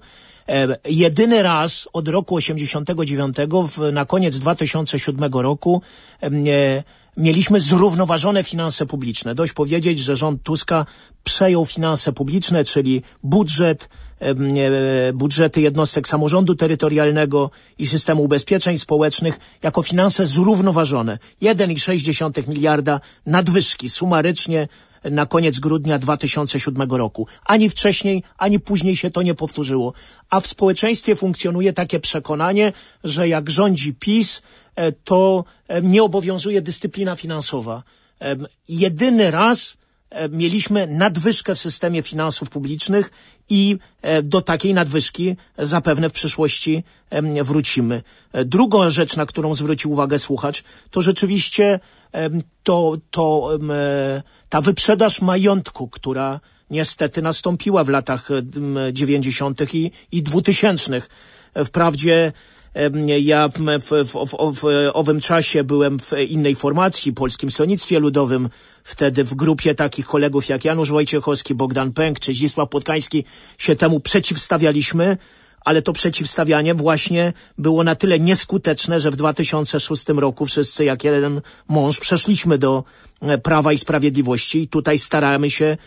B: Jedyny raz od roku osiemdziesiątego dziewiątego w, na koniec dwa tysiące siódmego roku mieliśmy zrównoważone finanse publiczne. Dość powiedzieć, że rząd Tuska przejął finanse publiczne, czyli budżet, budżety jednostek samorządu terytorialnego i systemu ubezpieczeń społecznych jako finanse zrównoważone. jeden przecinek sześć miliarda nadwyżki sumarycznie na koniec grudnia dwa tysiące siódmego roku. Ani wcześniej, ani później się to nie powtórzyło. A w społeczeństwie funkcjonuje takie przekonanie, że jak rządzi PiS, to nie obowiązuje dyscyplina finansowa. Jedyny raz mieliśmy nadwyżkę w systemie finansów publicznych i do takiej nadwyżki zapewne w przyszłości wrócimy. Druga rzecz, na którą zwrócił uwagę słuchacz, to rzeczywiście to, to ta wyprzedaż majątku, która niestety nastąpiła w latach dziewięćdziesiątych i, i dwutysięcznych. Wprawdzie ja w, w, w, w owym czasie byłem w innej formacji, Polskim Stronnictwie Ludowym, wtedy w grupie takich kolegów jak Janusz Wojciechowski, Bogdan Pęk czy Zdzisław Podkański się temu przeciwstawialiśmy, ale to przeciwstawianie właśnie było na tyle nieskuteczne, że w dwa tysiące szóstym roku wszyscy jak jeden mąż przeszliśmy do Prawa i Sprawiedliwości i tutaj staramy się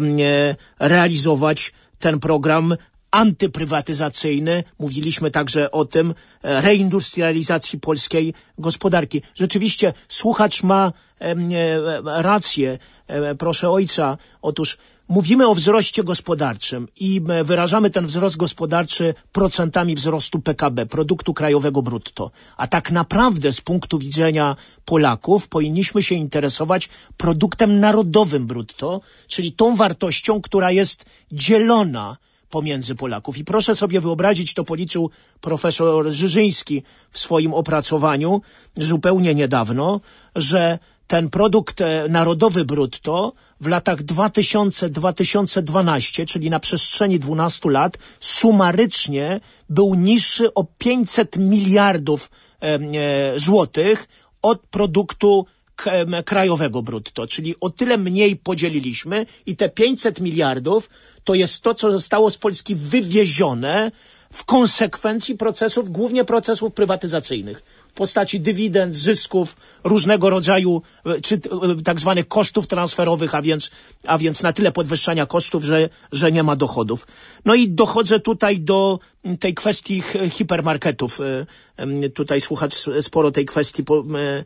B: realizować ten program antyprywatyzacyjny. Mówiliśmy także o tym, reindustrializacji polskiej gospodarki. Rzeczywiście słuchacz ma e, rację, e, proszę ojca. Otóż mówimy o wzroście gospodarczym i wyrażamy ten wzrost gospodarczy procentami wzrostu P K B, produktu krajowego brutto. A tak naprawdę z punktu widzenia Polaków powinniśmy się interesować produktem narodowym brutto, czyli tą wartością, która jest dzielona pomiędzy Polaków. I proszę sobie wyobrazić, to policzył profesor Żyżyński w swoim opracowaniu zupełnie niedawno, że ten produkt narodowy brutto w latach dwa tysiące do dwa tysiące dwunastego, czyli na przestrzeni dwunastu lat, sumarycznie był niższy o pięćset miliardów e, e, złotych od produktu krajowego brutto, czyli o tyle mniej podzieliliśmy i te pięćset miliardów to jest to, co zostało z Polski wywiezione w konsekwencji procesów, głównie procesów prywatyzacyjnych, w postaci dywidend, zysków, różnego rodzaju, czy tak zwanych kosztów transferowych, a więc, a więc na tyle podwyższania kosztów, że, że nie ma dochodów. No i dochodzę tutaj do tej kwestii hipermarketów. Tutaj słuchacz sporo tej kwestii po,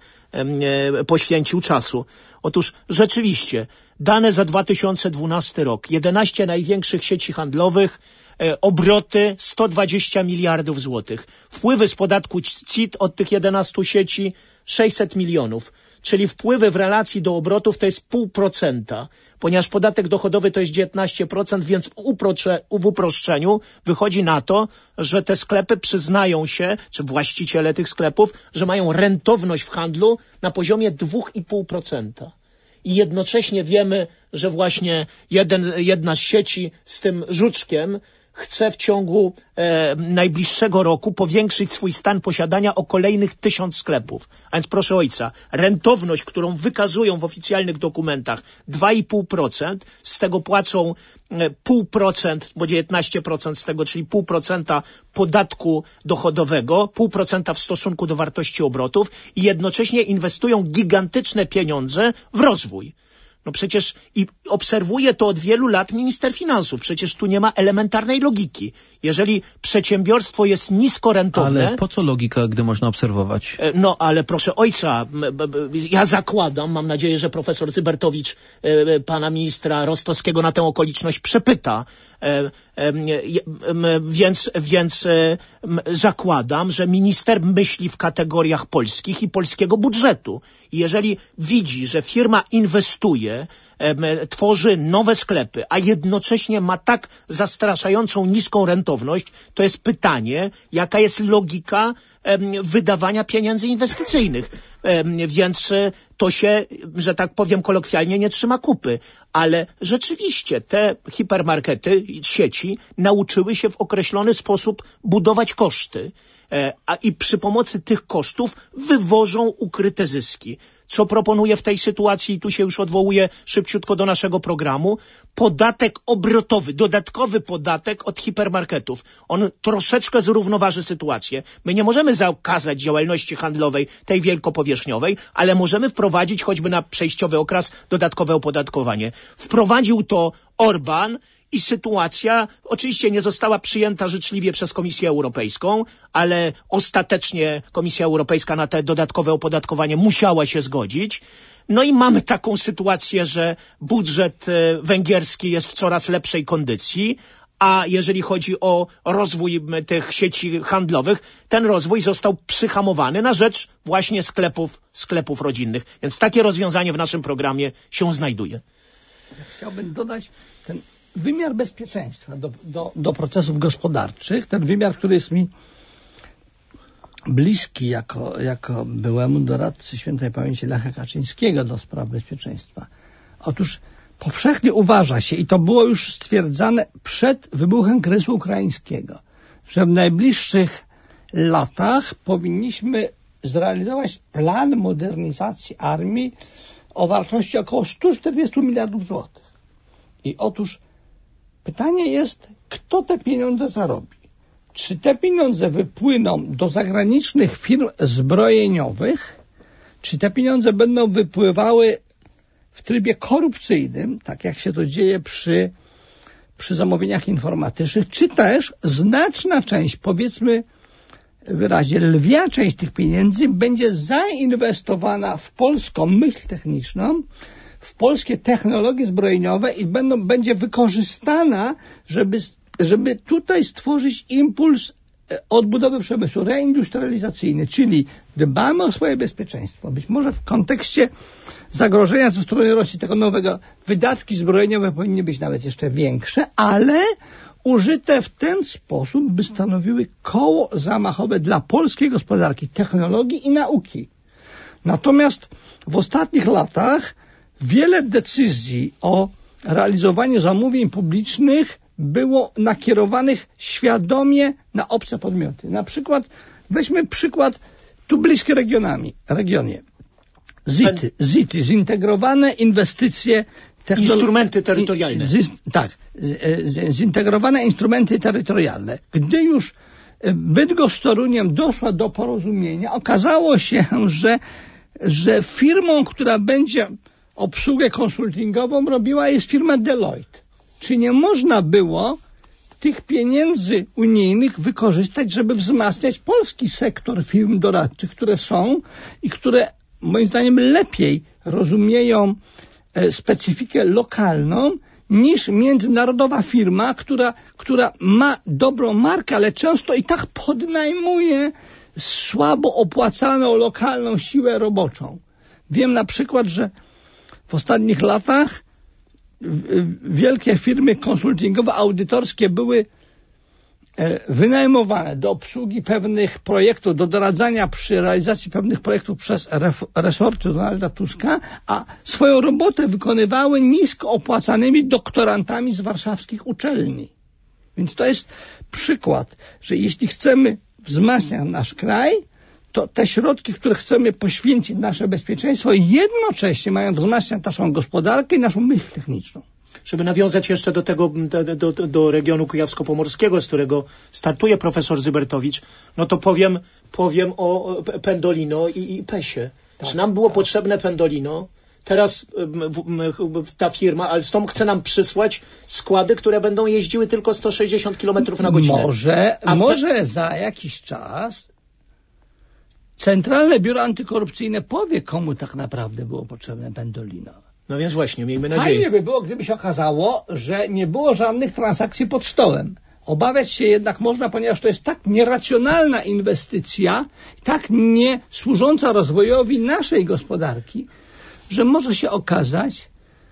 B: poświęcił czasu. Otóż rzeczywiście dane za dwa tysiące dwunasty rok, jedenaście największych sieci handlowych, obroty sto dwadzieścia miliardów złotych. Wpływy z podatku C I T od tych jedenastu sieci sześćset milionów. Czyli wpływy w relacji do obrotów to jest pół procenta. Ponieważ podatek dochodowy to jest dziewiętnaście procent, więc w, uprocze, w uproszczeniu wychodzi na to, że te sklepy przyznają się, czy właściciele tych sklepów, że mają rentowność w handlu na poziomie dwa i pół procenta. I jednocześnie wiemy, że właśnie jeden, jedna z sieci z tym żuczkiem chce w ciągu e, najbliższego roku powiększyć swój stan posiadania o kolejnych tysiąc sklepów. A więc proszę ojca, rentowność, którą wykazują w oficjalnych dokumentach dwa i pół procent, z tego płacą e, pół procent, bo dziewiętnaście procent z tego, czyli pół procenta podatku dochodowego, pół procenta w stosunku do wartości obrotów i jednocześnie inwestują gigantyczne pieniądze w rozwój. No przecież i obserwuje to od wielu lat minister finansów. Przecież tu nie ma elementarnej logiki. Jeżeli przedsiębiorstwo jest nisko rentowne...
A: Ale po co logika, gdy można obserwować?
B: No, ale proszę ojca, ja zakładam, mam nadzieję, że profesor Zybertowicz pana ministra Rostowskiego na tę okoliczność przepyta. Więc, więc zakładam, że minister myśli w kategoriach polskich i polskiego budżetu. I jeżeli widzi, że firma inwestuje, tworzy nowe sklepy, a jednocześnie ma tak zastraszającą niską rentowność, to jest pytanie, jaka jest logika wydawania pieniędzy inwestycyjnych. Więc to się, że tak powiem kolokwialnie, nie trzyma kupy. Ale rzeczywiście te hipermarkety, sieci nauczyły się w określony sposób budować koszty. A i przy pomocy tych kosztów wywożą ukryte zyski. Co proponuję w tej sytuacji, i tu się już odwołuję szybciutko do naszego programu, podatek obrotowy, dodatkowy podatek od hipermarketów. On troszeczkę zrównoważy sytuację. My nie możemy zakazać działalności handlowej, tej wielkopowierzchniowej, ale możemy wprowadzić choćby na przejściowy okres dodatkowe opodatkowanie. Wprowadził to Orban, i sytuacja oczywiście nie została przyjęta życzliwie przez Komisję Europejską, ale ostatecznie Komisja Europejska na te dodatkowe opodatkowanie musiała się zgodzić. No i mamy taką sytuację, że budżet węgierski jest w coraz lepszej kondycji, a jeżeli chodzi o rozwój tych sieci handlowych, ten rozwój został przyhamowany na rzecz właśnie sklepów, sklepów rodzinnych. Więc takie rozwiązanie w naszym programie się znajduje.
C: Chciałbym dodać ten wymiar bezpieczeństwa do, do, do procesów gospodarczych, ten wymiar, który jest mi bliski jako, jako byłemu doradcy świętej pamięci Lecha Kaczyńskiego do spraw bezpieczeństwa. Otóż powszechnie uważa się, i to było już stwierdzane przed wybuchem kryzysu ukraińskiego, że w najbliższych latach powinniśmy zrealizować plan modernizacji armii o wartości około sto czterdzieści miliardów złotych. I otóż pytanie jest, kto te pieniądze zarobi? Czy te pieniądze wypłyną do zagranicznych firm zbrojeniowych? Czy te pieniądze będą wypływały w trybie korupcyjnym, tak jak się to dzieje przy, przy zamówieniach informatycznych? Czy też znaczna część, powiedzmy wyraźnie lwia część tych pieniędzy będzie zainwestowana w polską myśl techniczną, w polskie technologie zbrojeniowe i będą, będzie wykorzystana, żeby, żeby tutaj stworzyć impuls odbudowy przemysłu, reindustrializacyjny, czyli dbamy o swoje bezpieczeństwo. Być może w kontekście zagrożenia ze strony Rosji tego nowego, wydatki zbrojeniowe powinny być nawet jeszcze większe, ale użyte w ten sposób, by stanowiły koło zamachowe dla polskiej gospodarki, technologii i nauki. Natomiast w ostatnich latach wiele decyzji o realizowaniu zamówień publicznych było nakierowanych świadomie na obce podmioty. Na przykład, weźmy przykład tu bliskie regionami, regionie. ZIT-y, ZIT-y, zintegrowane inwestycje technologiczne.
B: Instrumenty terytorialne.
C: Z, tak, z, zintegrowane instrumenty terytorialne. Gdy już Bydgoszcz z Toruniem doszła do porozumienia, okazało się, że, że firmą, która będzie obsługę konsultingową robiła, jest firma Deloitte. Czy nie można było tych pieniędzy unijnych wykorzystać, żeby wzmacniać polski sektor firm doradczych, które są i które moim zdaniem lepiej rozumieją specyfikę lokalną niż międzynarodowa firma, która, która ma dobrą markę, ale często i tak podnajmuje słabo opłacaną lokalną siłę roboczą. Wiem na przykład, że w ostatnich latach wielkie firmy konsultingowe, audytorskie były wynajmowane do obsługi pewnych projektów, do doradzania przy realizacji pewnych projektów przez resorty Donalda Tuska, a swoją robotę wykonywały nisko opłacanymi doktorantami z warszawskich uczelni. Więc to jest przykład, że jeśli chcemy wzmacniać nasz kraj, to te środki, które chcemy poświęcić na nasze bezpieczeństwo, jednocześnie mają wzmacniać naszą gospodarkę i naszą myśl techniczną.
B: Żeby nawiązać jeszcze do tego, do, do, do regionu kujawsko-pomorskiego, z którego startuje profesor Zybertowicz, no to powiem, powiem o Pendolino i, i Pesie. Tak, Czy nam było tak. potrzebne Pendolino? Teraz ta firma Alstom chce nam przysłać składy, które będą jeździły tylko sto sześćdziesiąt kilometrów na godzinę.
C: Może, A może pe... za jakiś czas Centralne Biuro Antykorupcyjne powie, komu tak naprawdę było potrzebne Pendolino.
B: No więc właśnie, miejmy nadzieję.
C: Fajnie by było, gdyby się okazało, że nie było żadnych transakcji pod stołem. Obawiać się jednak można, ponieważ to jest tak nieracjonalna inwestycja, tak nie służąca rozwojowi naszej gospodarki, że może się okazać,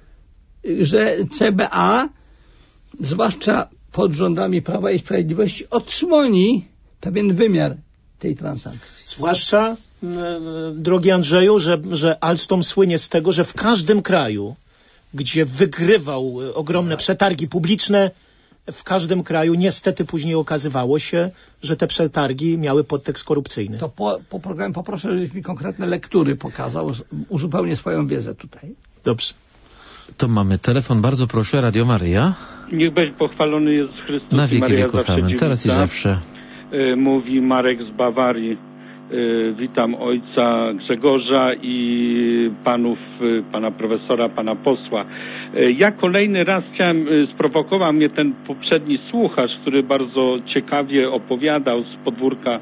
C: że C B A, zwłaszcza pod rządami Prawa i Sprawiedliwości, odsłoni pewien wymiar tej transakcji.
B: Zwłaszcza drogi Andrzeju, że, że Alstom słynie z tego, że w każdym kraju, gdzie wygrywał ogromne przetargi publiczne, w każdym kraju niestety później okazywało się, że te przetargi miały podtekst korupcyjny.
C: To po, po programie poproszę, żebyś mi konkretne lektury pokazał, uzupełnię swoją wiedzę tutaj.
B: Dobrze.
A: To mamy telefon, bardzo proszę, Radio Maryja.
H: Niech będzie pochwalony Jezus Chrystus.
A: Na wieki
H: Maryja
A: wieków, amen. Teraz i zawsze.
H: Mówi Marek z Bawarii. Witam ojca Grzegorza i panów, pana profesora, pana posła. Ja kolejny raz chciałem, sprowokował mnie ten poprzedni słuchacz, który bardzo ciekawie opowiadał z podwórka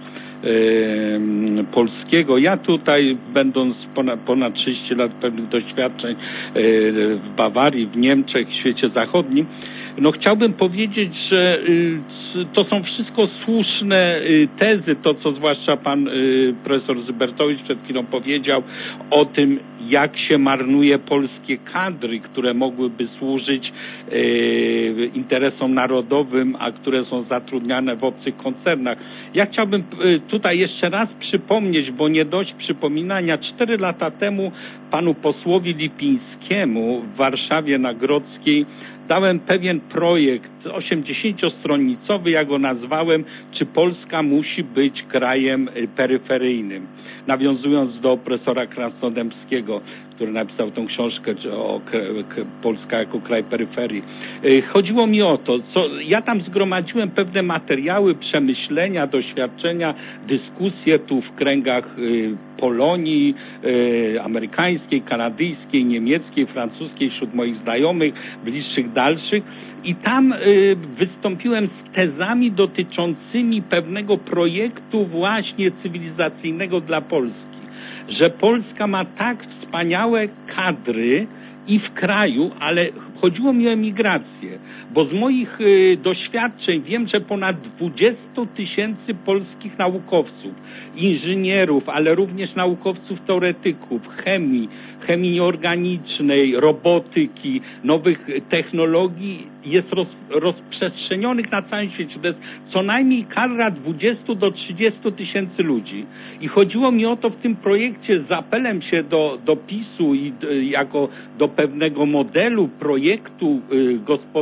H: e, polskiego. Ja tutaj, będąc ponad, ponad trzydzieści lat pewnych doświadczeń e, w Bawarii, w Niemczech, w świecie zachodnim, no chciałbym powiedzieć, że y, to są wszystko słuszne y, tezy, to co zwłaszcza pan y, profesor Zybertowicz przed chwilą powiedział o tym, jak się marnuje polskie kadry, które mogłyby służyć y, interesom narodowym, a które są zatrudniane w obcych koncernach. Ja chciałbym y, tutaj jeszcze raz przypomnieć, bo nie dość przypominania, cztery lata temu panu posłowi Lipińskiemu w Warszawie na Grodzkiej dałem pewien projekt osiemdziesięciostronicowy, ja go nazwałem, czy Polska musi być krajem peryferyjnym. Nawiązując do profesora Krasnodębskiego, który napisał tą książkę o Polska jako kraj peryferii. Chodziło mi o to, co ja tam zgromadziłem pewne materiały, przemyślenia, doświadczenia, dyskusje tu w kręgach Polonii, amerykańskiej, kanadyjskiej, niemieckiej, francuskiej, wśród moich znajomych, bliższych, dalszych. I tam y, wystąpiłem z tezami dotyczącymi pewnego projektu właśnie cywilizacyjnego dla Polski. Że Polska ma tak wspaniałe kadry i w kraju, ale chodziło mi o emigrację. Bo z moich y, doświadczeń wiem, że ponad dwadzieścia tysięcy polskich naukowców, inżynierów, ale również naukowców teoretyków, chemii, chemii organicznej, robotyki, nowych technologii jest roz, rozprzestrzenionych na całym świecie. To jest co najmniej kadra dwudziestu do trzydziestu tysięcy ludzi. I chodziło mi o to w tym projekcie z apelem się do, do PiSu i y, jako do pewnego modelu projektu y,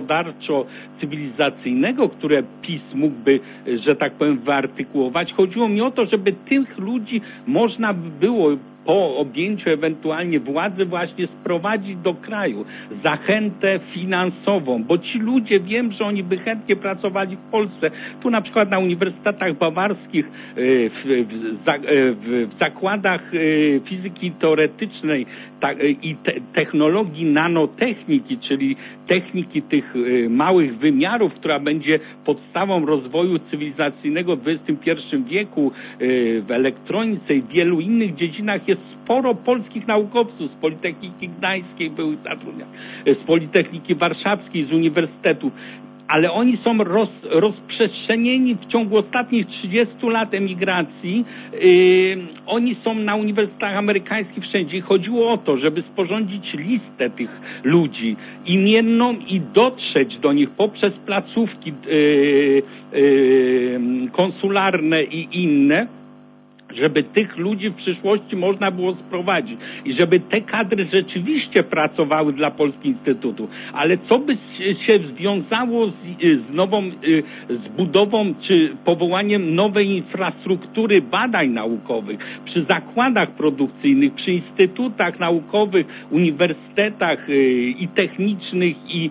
H: gospodarczo-cywilizacyjnego, które PiS mógłby, y, że tak powiem, wyartykułować. Chodziło mi o to, żeby tych ludzi można by było po objęciu ewentualnie władzy właśnie sprowadzić do kraju. Zachętę finansową, bo ci ludzie, wiem, że oni by chętnie pracowali w Polsce. Tu na przykład na uniwersytetach bawarskich, w, w, w, w zakładach fizyki teoretycznej i te, technologii nanotechniki, czyli techniki tych małych wymiarów, która będzie podstawą rozwoju cywilizacyjnego w dwudziestym pierwszym wieku, w elektronice i w wielu innych dziedzinach jest sporo polskich naukowców. Z Politechniki Gdańskiej były zatrudniani, z Politechniki Warszawskiej, z uniwersytetów. Ale oni są roz, rozprzestrzenieni w ciągu ostatnich trzydziestu lat emigracji. Yy, oni są na uniwersytetach amerykańskich wszędzie. I chodziło o to, żeby sporządzić listę tych ludzi imienną i dotrzeć do nich poprzez placówki yy, yy, konsularne i inne, żeby tych ludzi w przyszłości można było sprowadzić i żeby te kadry rzeczywiście pracowały dla Polskich Instytutów. Ale co by się związało z, z nową, z budową czy powołaniem nowej infrastruktury badań naukowych przy zakładach produkcyjnych, przy instytutach naukowych, uniwersytetach i technicznych i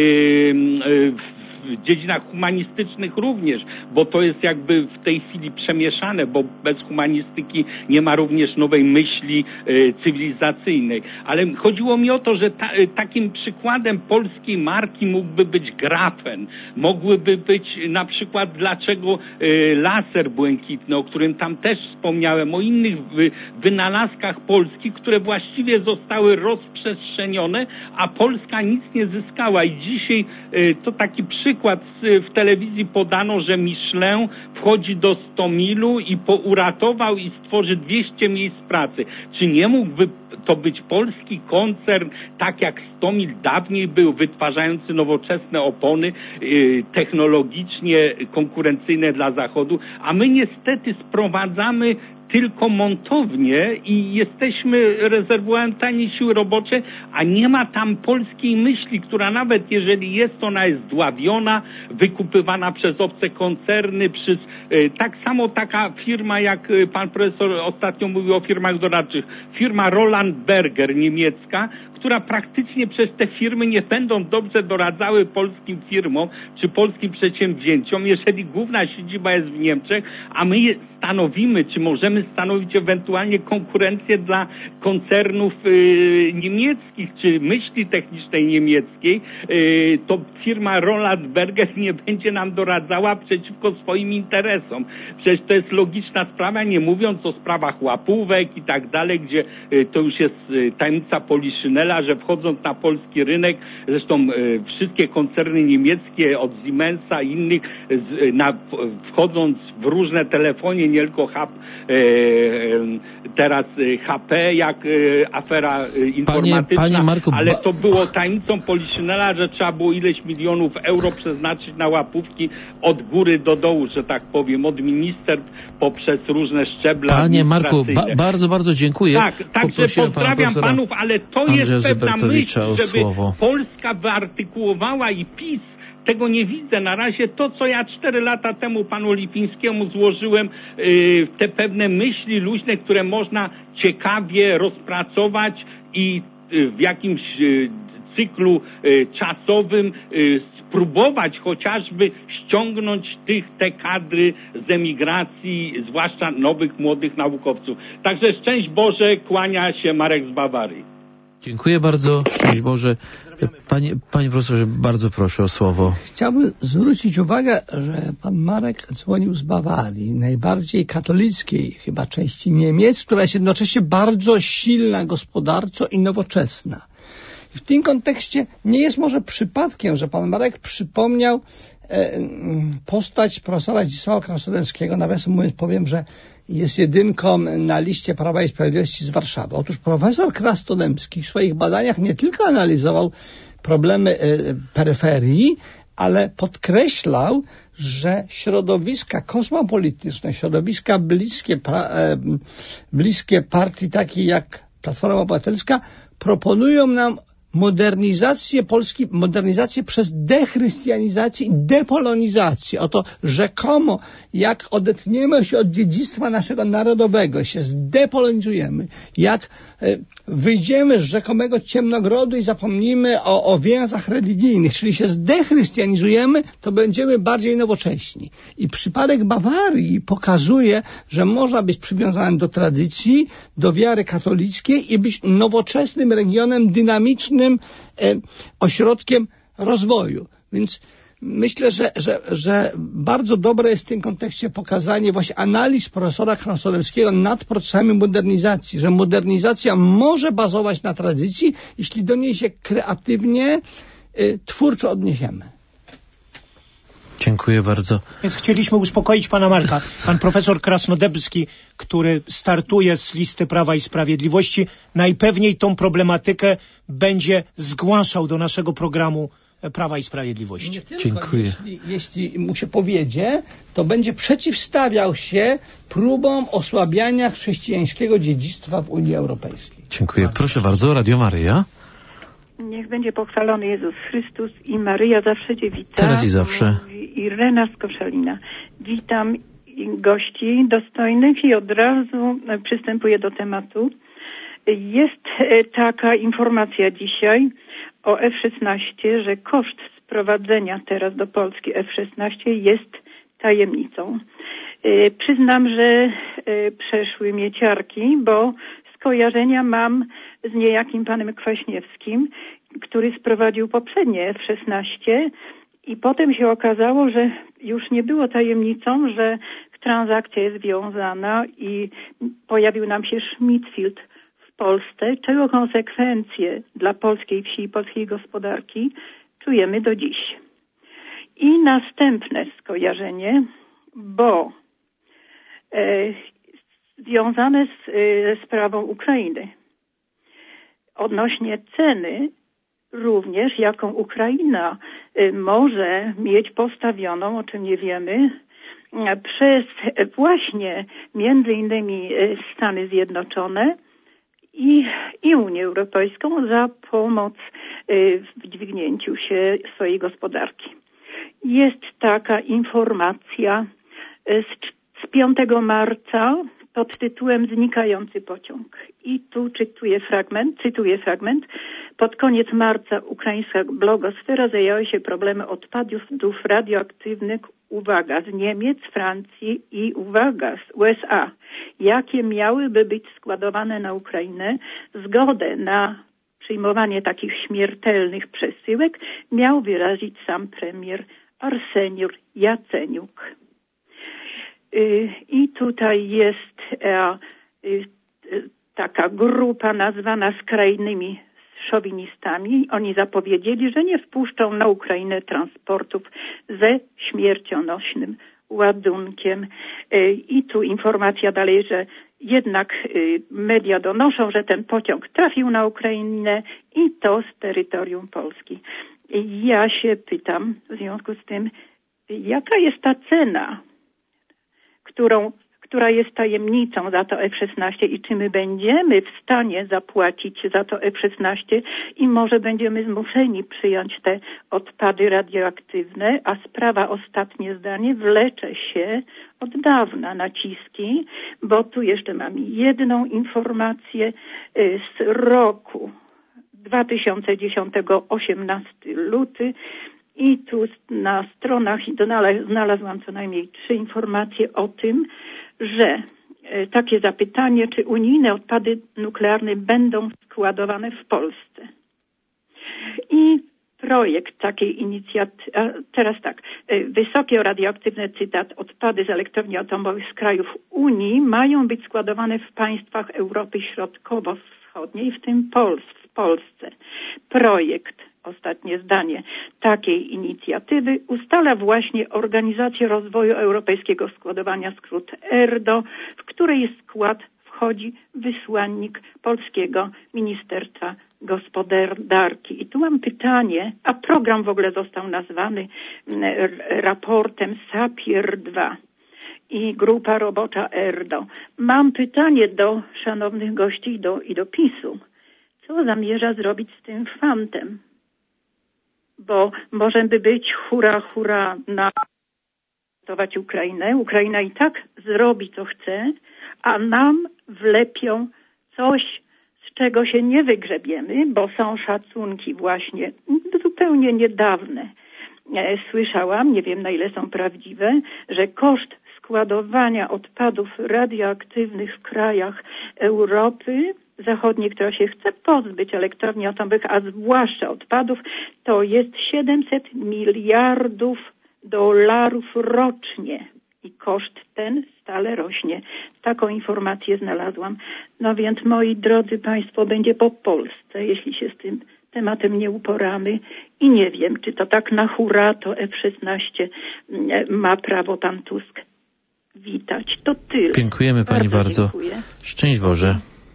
H: w w dziedzinach humanistycznych również, bo to jest jakby w tej chwili przemieszane, bo bez humanistyki nie ma również nowej myśli e, cywilizacyjnej. Ale chodziło mi o to, że ta, e, takim przykładem polskiej marki mógłby być grafen. Mogłyby być na przykład dlaczego e, laser błękitny, o którym tam też wspomniałem, o innych wy, wynalazkach polskich, które właściwie zostały rozprzestrzenione, a Polska nic nie zyskała. I dzisiaj e, to taki przykład w telewizji podano, że Michelin wchodzi do Stomilu i uratował i stworzy dwieście miejsc pracy. Czy nie mógłby to być polski koncern, tak jak Stomil dawniej był, wytwarzający nowoczesne opony yy, technologicznie konkurencyjne dla Zachodu, a my niestety sprowadzamy tylko montownie i jesteśmy rezerwuarem taniej siły roboczej, a nie ma tam polskiej myśli, która nawet jeżeli jest, ona jest dławiona, wykupywana przez obce koncerny, przez e, tak samo taka firma, jak pan profesor ostatnio mówił o firmach doradczych, firma Roland Berger niemiecka, która praktycznie przez te firmy nie będą dobrze doradzały polskim firmom czy polskim przedsięwzięciom, jeżeli główna siedziba jest w Niemczech, a my stanowimy, czy możemy stanowić ewentualnie konkurencję dla koncernów y, niemieckich, czy myśli technicznej niemieckiej, y, to firma Roland Berger nie będzie nam doradzała przeciwko swoim interesom. Przecież to jest logiczna sprawa, nie mówiąc o sprawach łapówek i tak dalej, gdzie y, to już jest y, tajemnica Poliszynela, że wchodząc na polski rynek, zresztą y, wszystkie koncerny niemieckie od Siemensa i innych, y, na, wchodząc w różne telefonie, nie tylko H, e, teraz H P, jak e, afera e, informatyczna, panie, panie Marku, ale to było tajemnicą Poliszynela, że trzeba było ileś milionów euro przeznaczyć na łapówki od góry do dołu, że tak powiem, od ministerstw poprzez różne szczeble.
A: Panie Marku, ba bardzo, bardzo dziękuję.
H: Tak, także pozdrawiam panów, ale to
A: Andrzeja
H: jest pewna myśl, żeby
A: słowo.
H: Polska wyartykułowała i PiS tego nie widzę. Na razie to, co ja cztery lata temu panu Lipińskiemu złożyłem, yy, te pewne myśli luźne, które można ciekawie rozpracować i yy, w jakimś yy, cyklu yy, czasowym yy, spróbować chociażby ściągnąć tych, te kadry z emigracji, zwłaszcza nowych, młodych naukowców. Także szczęść Boże, kłania się Marek z Bawarii.
A: Dziękuję bardzo. Szczęść Boże. Panie, panie profesorze, bardzo proszę o słowo.
C: Chciałbym zwrócić uwagę, że pan Marek dzwonił z Bawarii, najbardziej katolickiej chyba części Niemiec, która jest jednocześnie bardzo silna gospodarczo i nowoczesna. I w tym kontekście nie jest może przypadkiem, że pan Marek przypomniał e, postać profesora Zdzisława Krasnodębskiego. Nawiasem mówiąc powiem, że jest jedynką na liście Prawa i Sprawiedliwości z Warszawy. Otóż profesor Krasnodębski w swoich badaniach nie tylko analizował problemy e, peryferii, ale podkreślał, że środowiska kosmopolityczne, środowiska bliskie, pra, e, bliskie partii takiej jak Platforma Obywatelska proponują nam modernizację Polski, modernizację przez dechrystianizację i depolonizację. Oto rzekomo, jak odetniemy się od dziedzictwa naszego narodowego, się zdepolonizujemy, jak e, wyjdziemy z rzekomego ciemnogrodu i zapomnimy o, o więzach religijnych, czyli się zdechrystianizujemy, to będziemy bardziej nowocześni. I przypadek Bawarii pokazuje, że można być przywiązanym do tradycji, do wiary katolickiej i być nowoczesnym regionem dynamicznym, E, ośrodkiem rozwoju. Więc myślę, że, że, że bardzo dobre jest w tym kontekście pokazanie właśnie analiz profesora Krasnodębskiego nad procesami modernizacji, że modernizacja może bazować na tradycji, jeśli do niej się kreatywnie, e, twórczo odniesiemy.
A: Dziękuję bardzo.
B: Więc chcieliśmy uspokoić pana Marka. Pan profesor Krasnodębski, który startuje z listy Prawa i Sprawiedliwości, najpewniej tą problematykę będzie zgłaszał do naszego programu Prawa i Sprawiedliwości.
C: Nie tylko,
A: Dziękuję.
C: Jeśli, jeśli mu się powiedzie, to będzie przeciwstawiał się próbom osłabiania chrześcijańskiego dziedzictwa w Unii Europejskiej.
A: Dziękuję. Proszę bardzo, Radio Maryja.
I: Niech będzie pochwalony Jezus Chrystus i Maryja zawsze Cię wita.
A: Teraz i zawsze.
I: Mówi Irena z Koszalina. Witam gości dostojnych i od razu przystępuję do tematu. Jest taka informacja dzisiaj o F szesnaście, że koszt sprowadzenia teraz do Polski F szesnaście jest tajemnicą. Przyznam, że przeszły mnie ciarki, bo skojarzenia mam z niejakim panem Kwaśniewskim, który sprowadził poprzednie F szesnaście i potem się okazało, że już nie było tajemnicą, że transakcja jest związana i pojawił nam się Schmidfield w Polsce, czego konsekwencje dla polskiej wsi i polskiej gospodarki czujemy do dziś. I następne skojarzenie, bo e, związane z, ze sprawą Ukrainy. Odnośnie ceny również, jaką Ukraina może mieć postawioną, o czym nie wiemy, przez właśnie między innymi Stany Zjednoczone i, i Unię Europejską za pomoc w dźwignięciu się swojej gospodarki. Jest taka informacja z, z piątego marca pod tytułem Znikający pociąg. I tu cytuję fragment, cytuję fragment. Pod koniec marca ukraińska blogosfera zajęła się problemem odpadów radioaktywnych, uwaga, z Niemiec, Francji i uwaga, z U S A. Jakie miałyby być składowane na Ukrainę? Zgodę na przyjmowanie takich śmiertelnych przesyłek miał wyrazić sam premier Arseniusz Jaceniuk. I tutaj jest taka grupa nazwana skrajnymi szowinistami. Oni zapowiedzieli, że nie wpuszczą na Ukrainę transportów ze śmiercionośnym ładunkiem. I tu informacja dalej, że jednak media donoszą, że ten pociąg trafił na Ukrainę i to z terytorium Polski. Ja się pytam w związku z tym, jaka jest ta cena, którą, która jest tajemnicą za to F szesnaście i czy my będziemy w stanie zapłacić za to F szesnaście i może będziemy zmuszeni przyjąć te odpady radioaktywne, a sprawa, ostatnie zdanie, wlecze się od dawna, naciski, bo tu jeszcze mam jedną informację z roku dwa tysiące dziesiątego, osiemnastego luty. I tu na stronach znalazłam co najmniej trzy informacje o tym, że takie zapytanie, czy unijne odpady nuklearne będą składowane w Polsce. I projekt takiej inicjatywy, teraz tak, wysokie radioaktywne, cytat, odpady z elektrowni atomowych z krajów Unii mają być składowane w państwach Europy Środkowo-Wschodniej, w tym Pols- w Polsce. Projekt, ostatnie zdanie, takiej inicjatywy ustala właśnie Organizację Rozwoju Europejskiego Składowania, skrót ERDO, w której skład wchodzi wysłannik polskiego Ministerstwa Gospodarki. I tu mam pytanie, a program w ogóle został nazwany raportem Sapier dwa i grupa robocza ERDO. Mam pytanie do szanownych gości i do, i do PiSu. Co zamierza zrobić z tym fantem? Bo możemy być hura, hura na ratować Ukrainę. Ukraina i tak zrobi, co chce, a nam wlepią coś, z czego się nie wygrzebiemy, bo są szacunki właśnie zupełnie niedawne. Słyszałam, nie wiem na ile są prawdziwe, że koszt składowania odpadów radioaktywnych w krajach Europy Zachodniej, która się chce pozbyć elektrowni atomowych, a zwłaszcza odpadów, to jest siedemset miliardów dolarów rocznie. I koszt ten stale rośnie. Taką informację znalazłam. No więc, moi drodzy Państwo, będzie po Polsce, jeśli się z tym tematem nie uporamy. I nie wiem, czy to tak na hura to F szesnaście ma prawo pan Tusk witać. To tyle.
A: Dziękujemy Pani bardzo.
I: Dziękuję.
A: Szczęść Boże.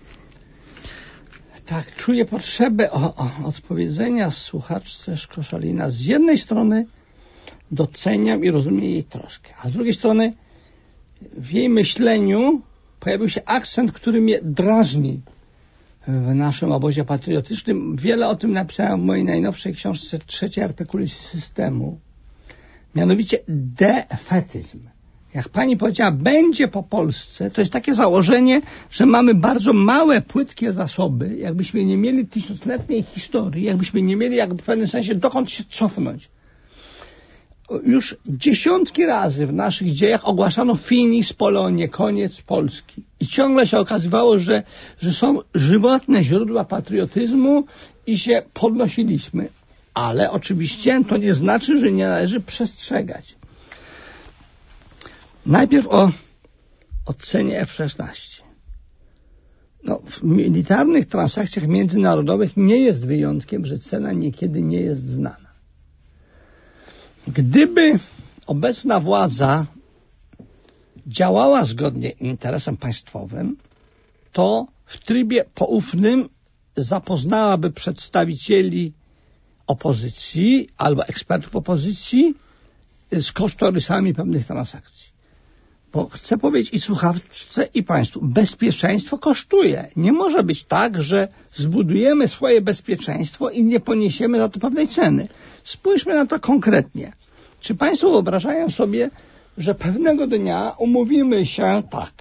C: Tak, czuję potrzebę o, o odpowiedzenia słuchaczce z Koszalina. Z jednej strony doceniam i rozumiem jej troskę, a z drugiej strony w jej myśleniu pojawił się akcent, który mnie drażni w naszym obozie patriotycznym. Wiele o tym napisałem w mojej najnowszej książce Trzecie artykulisy systemu. Mianowicie defetyzm. Jak pani powiedziała, będzie po Polsce, to jest takie założenie, że mamy bardzo małe, płytkie zasoby, jakbyśmy nie mieli tysiącletniej historii, jakbyśmy nie mieli jak w pewnym sensie dokąd się cofnąć. Już dziesiątki razy w naszych dziejach ogłaszano finis Polonie, koniec Polski. I ciągle się okazywało, że, że są żywotne źródła patriotyzmu i się podnosiliśmy. Ale oczywiście to nie znaczy, że nie należy przestrzegać. Najpierw o ocenie F szesnaście. No, w militarnych transakcjach międzynarodowych nie jest wyjątkiem, że cena niekiedy nie jest znana. Gdyby obecna władza działała zgodnie interesem państwowym, to w trybie poufnym zapoznałaby przedstawicieli opozycji albo ekspertów opozycji z kosztorysami pewnych transakcji. Bo chcę powiedzieć i słuchawce, i państwu, bezpieczeństwo kosztuje. Nie może być tak, że zbudujemy swoje bezpieczeństwo i nie poniesiemy za to pewnej ceny. Spójrzmy na to konkretnie. Czy państwo wyobrażają sobie, że pewnego dnia umówimy się tak.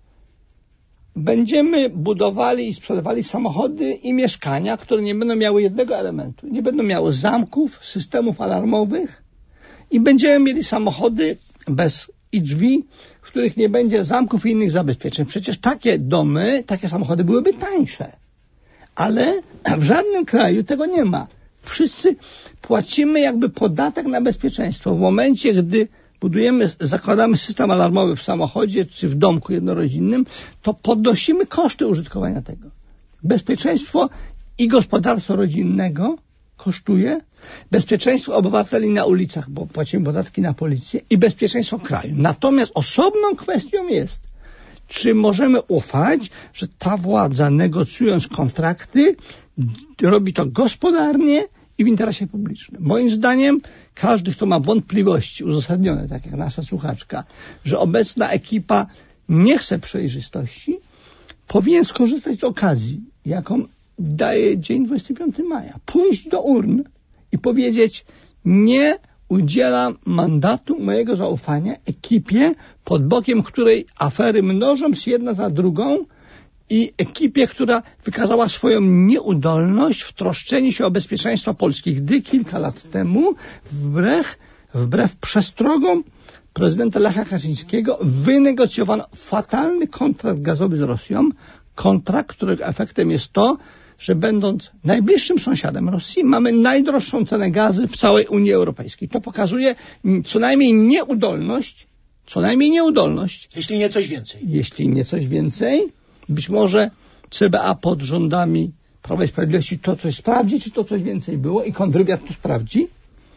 C: Będziemy budowali i sprzedawali samochody i mieszkania, które nie będą miały jednego elementu. Nie będą miały zamków, systemów alarmowych i będziemy mieli samochody bez i drzwi, w których nie będzie zamków i innych zabezpieczeń. Przecież takie domy, takie samochody byłyby tańsze. Ale w żadnym kraju tego nie ma. Wszyscy płacimy jakby podatek na bezpieczeństwo. W momencie, gdy budujemy, zakładamy system alarmowy w samochodzie czy w domku jednorodzinnym, to podnosimy koszty użytkowania tego. Bezpieczeństwo i gospodarstwa rodzinnego kosztuje, bezpieczeństwo obywateli na ulicach, bo płacimy podatki na policję, i bezpieczeństwo kraju. Natomiast osobną kwestią jest, czy możemy ufać, że ta władza, negocjując kontrakty, robi to gospodarnie i w interesie publicznym. Moim zdaniem każdy, kto ma wątpliwości uzasadnione, tak jak nasza słuchaczka, że obecna ekipa nie chce przejrzystości, powinien skorzystać z okazji, jaką daje dzień dwudziestego piątego maja. Pójść do urn i powiedzieć: nie udzielam mandatu mojego zaufania ekipie, pod bokiem której afery mnożą się jedna za drugą, i ekipie, która wykazała swoją nieudolność w troszczeniu się o bezpieczeństwo Polski, gdy kilka lat temu wbrew, wbrew przestrogom prezydenta Lecha Kaczyńskiego wynegocjowano fatalny kontrakt gazowy z Rosją, kontrakt, którego efektem jest to, że będąc najbliższym sąsiadem Rosji, mamy najdroższą cenę gazy w całej Unii Europejskiej. To pokazuje co najmniej nieudolność, co najmniej nieudolność.
B: Jeśli nie coś więcej.
C: Jeśli nie coś więcej, być może C B A pod rządami Prawa i Sprawiedliwości to coś sprawdzi, czy to coś więcej było, i kontrwywiad to sprawdzi.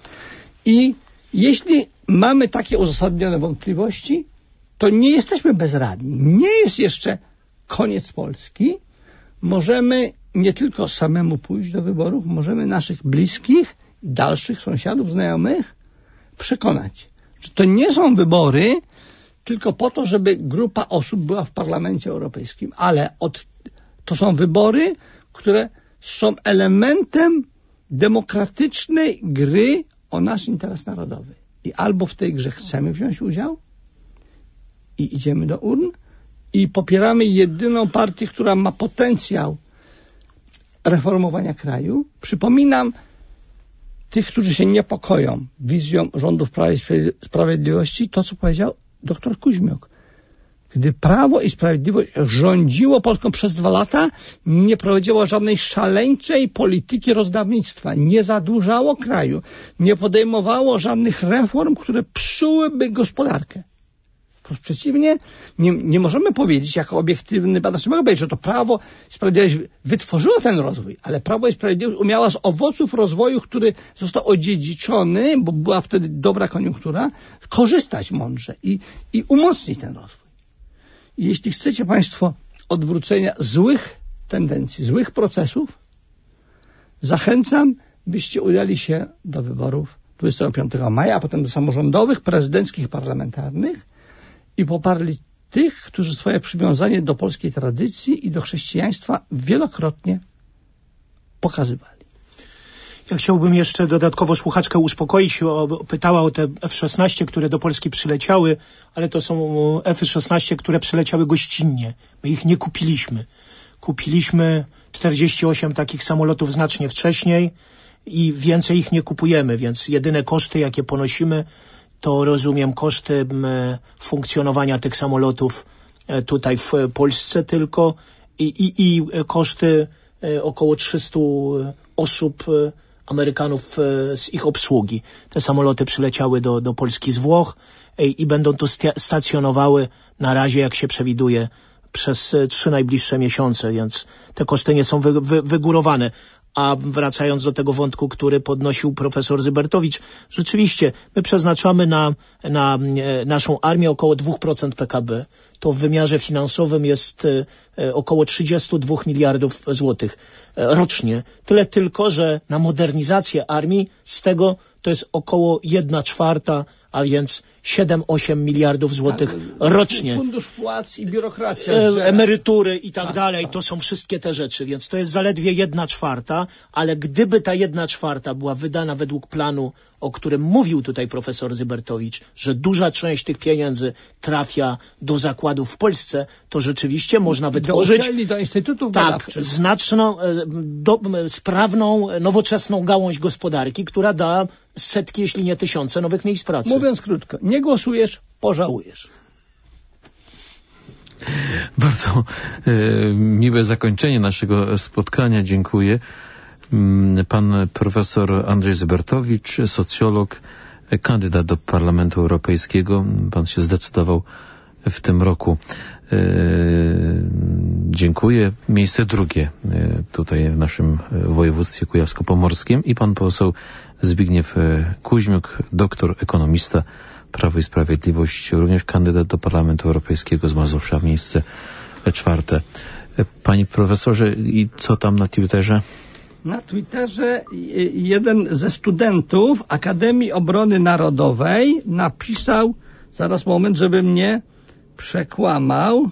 C: I jeśli mamy takie uzasadnione wątpliwości, to nie jesteśmy bezradni. Nie jest jeszcze koniec Polski. Możemy nie tylko samemu pójść do wyborów, możemy naszych bliskich, dalszych sąsiadów, znajomych przekonać, że to nie są wybory tylko po to, żeby grupa osób była w Parlamencie Europejskim, ale od, to są wybory, które są elementem demokratycznej gry o nasz interes narodowy. I albo w tej grze chcemy wziąć udział i idziemy do urn i popieramy jedyną partię, która ma potencjał reformowania kraju. Przypominam tych, którzy się niepokoją wizją rządów Prawa i Sprawiedliwości, to, co powiedział doktor Kuźmiuk. Gdy Prawo i Sprawiedliwość rządziło Polską przez dwa lata, nie prowadziło żadnej szaleńczej polityki rozdawnictwa, nie zadłużało kraju, nie podejmowało żadnych reform, które psułyby gospodarkę. Przeciwnie, nie, nie możemy powiedzieć, jako obiektywny badacz, nie mogę powiedzieć, że to Prawo i Sprawiedliwość wytworzyło ten rozwój, ale Prawo i Sprawiedliwość umiała z owoców rozwoju, który został odziedziczony, bo była wtedy dobra koniunktura, korzystać mądrze i, i umocnić ten rozwój. I jeśli chcecie państwo odwrócenia złych tendencji, złych procesów, zachęcam, byście udali się do wyborów dwudziestego piątego maja, a potem do samorządowych, prezydenckich, parlamentarnych i poparli tych, którzy swoje przywiązanie do polskiej tradycji i do chrześcijaństwa wielokrotnie pokazywali.
B: Ja chciałbym jeszcze dodatkowo słuchaczkę uspokoić. Pytała o te F szesnaście, które do Polski przyleciały, ale to są F szesnaście, które przyleciały gościnnie. My ich nie kupiliśmy. Kupiliśmy czterdzieści osiem takich samolotów znacznie wcześniej i więcej ich nie kupujemy, więc jedyne koszty, jakie ponosimy, to rozumiem koszty funkcjonowania tych samolotów tutaj w Polsce tylko i, i, i koszty około trzysta osób, Amerykanów z ich obsługi. Te samoloty przyleciały do, do Polski z Włoch i, i będą tu stacjonowały na razie, jak się przewiduje, przez trzy najbliższe miesiące, więc te koszty nie są wy, wy, wygórowane. A wracając do tego wątku, który podnosił profesor Zybertowicz, rzeczywiście my przeznaczamy na, na e, naszą armię około dwa procent P K B. To w wymiarze finansowym jest e, około trzydzieści dwa miliardów złotych e, rocznie. Tyle tylko, że na modernizację armii z tego to jest około jedna czwarta, a więc siedem osiem miliardów złotych rocznie.
C: Fundusz płac i biurokracja.
B: E, emerytury i tak dalej, to są wszystkie te rzeczy, więc to jest zaledwie jedna czwarta, ale gdyby ta jedna czwarta była wydana według planu, o którym mówił tutaj profesor Zybertowicz, że duża część tych pieniędzy trafia do zakładów w Polsce, to rzeczywiście można wytworzyć
C: do uczelni, do instytutów
B: tak,
C: badawczych.
B: znaczną, do, sprawną, nowoczesną gałąź gospodarki, która da setki, jeśli nie tysiące nowych miejsc pracy.
C: Mówiąc krótko, nie głosujesz, pożałujesz.
A: Bardzo e, miłe zakończenie naszego spotkania. Dziękuję. Pan profesor Andrzej Zybertowicz, socjolog, kandydat do Parlamentu Europejskiego. Pan się zdecydował w tym roku. E, dziękuję. Miejsce drugie e, tutaj w naszym województwie kujawsko-pomorskim i pan poseł Zbigniew Kuźmiuk, doktor, ekonomista, Prawo i Sprawiedliwość, również kandydat do Parlamentu Europejskiego z Mazowsza, miejsce czwarte. Panie profesorze, i co tam na Twitterze?
C: Na Twitterze jeden ze studentów Akademii Obrony Narodowej napisał, zaraz moment, żeby mnie przekłamał.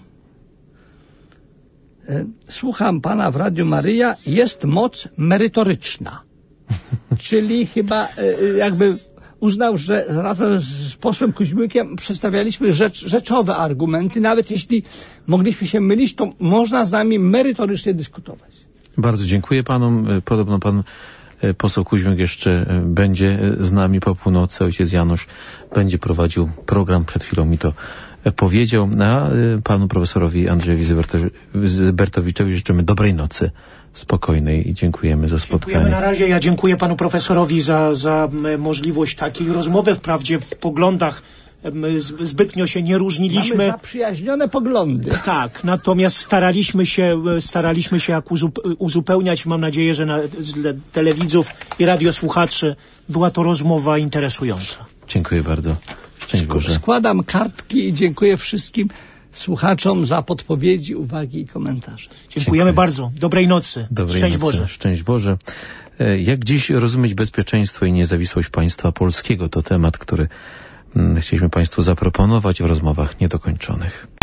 C: Słucham pana w Radiu Maryja, jest moc merytoryczna. Czyli chyba jakby uznał, że razem z posłem Kuźmiukiem przedstawialiśmy rzecz, rzeczowe argumenty. Nawet jeśli mogliśmy się mylić, to można z nami merytorycznie dyskutować.
A: Bardzo dziękuję panom. Podobno pan poseł Kuźmiuk jeszcze będzie z nami po północy. Ojciec Janusz będzie prowadził program. Przed chwilą mi to powiedział. A panu profesorowi Andrzejowi Zybertowiczowi życzymy dobrej nocy, spokojnej i dziękujemy za spotkanie.
B: Dziękujemy na razie. Ja dziękuję panu profesorowi za, za możliwość takiej rozmowy. Wprawdzie w poglądach zbytnio się nie różniliśmy.
C: Mamy zaprzyjaźnione poglądy.
B: Tak, natomiast staraliśmy się, staraliśmy się jak uzupełniać. Mam nadzieję, że na, dla telewidzów i radiosłuchaczy była to rozmowa interesująca.
A: Dziękuję bardzo. Szczęść Boże.
C: Składam kartki i dziękuję wszystkim słuchaczom za podpowiedzi, uwagi i komentarze.
B: Dziękujemy Dziękuję. bardzo. Dobrej nocy.
A: Dobrej
B: Szczęść
A: nocy.
B: Boże.
A: Szczęść Boże. Jak dziś rozumieć bezpieczeństwo i niezawisłość państwa polskiego? To temat, który chcieliśmy państwu zaproponować w rozmowach niedokończonych.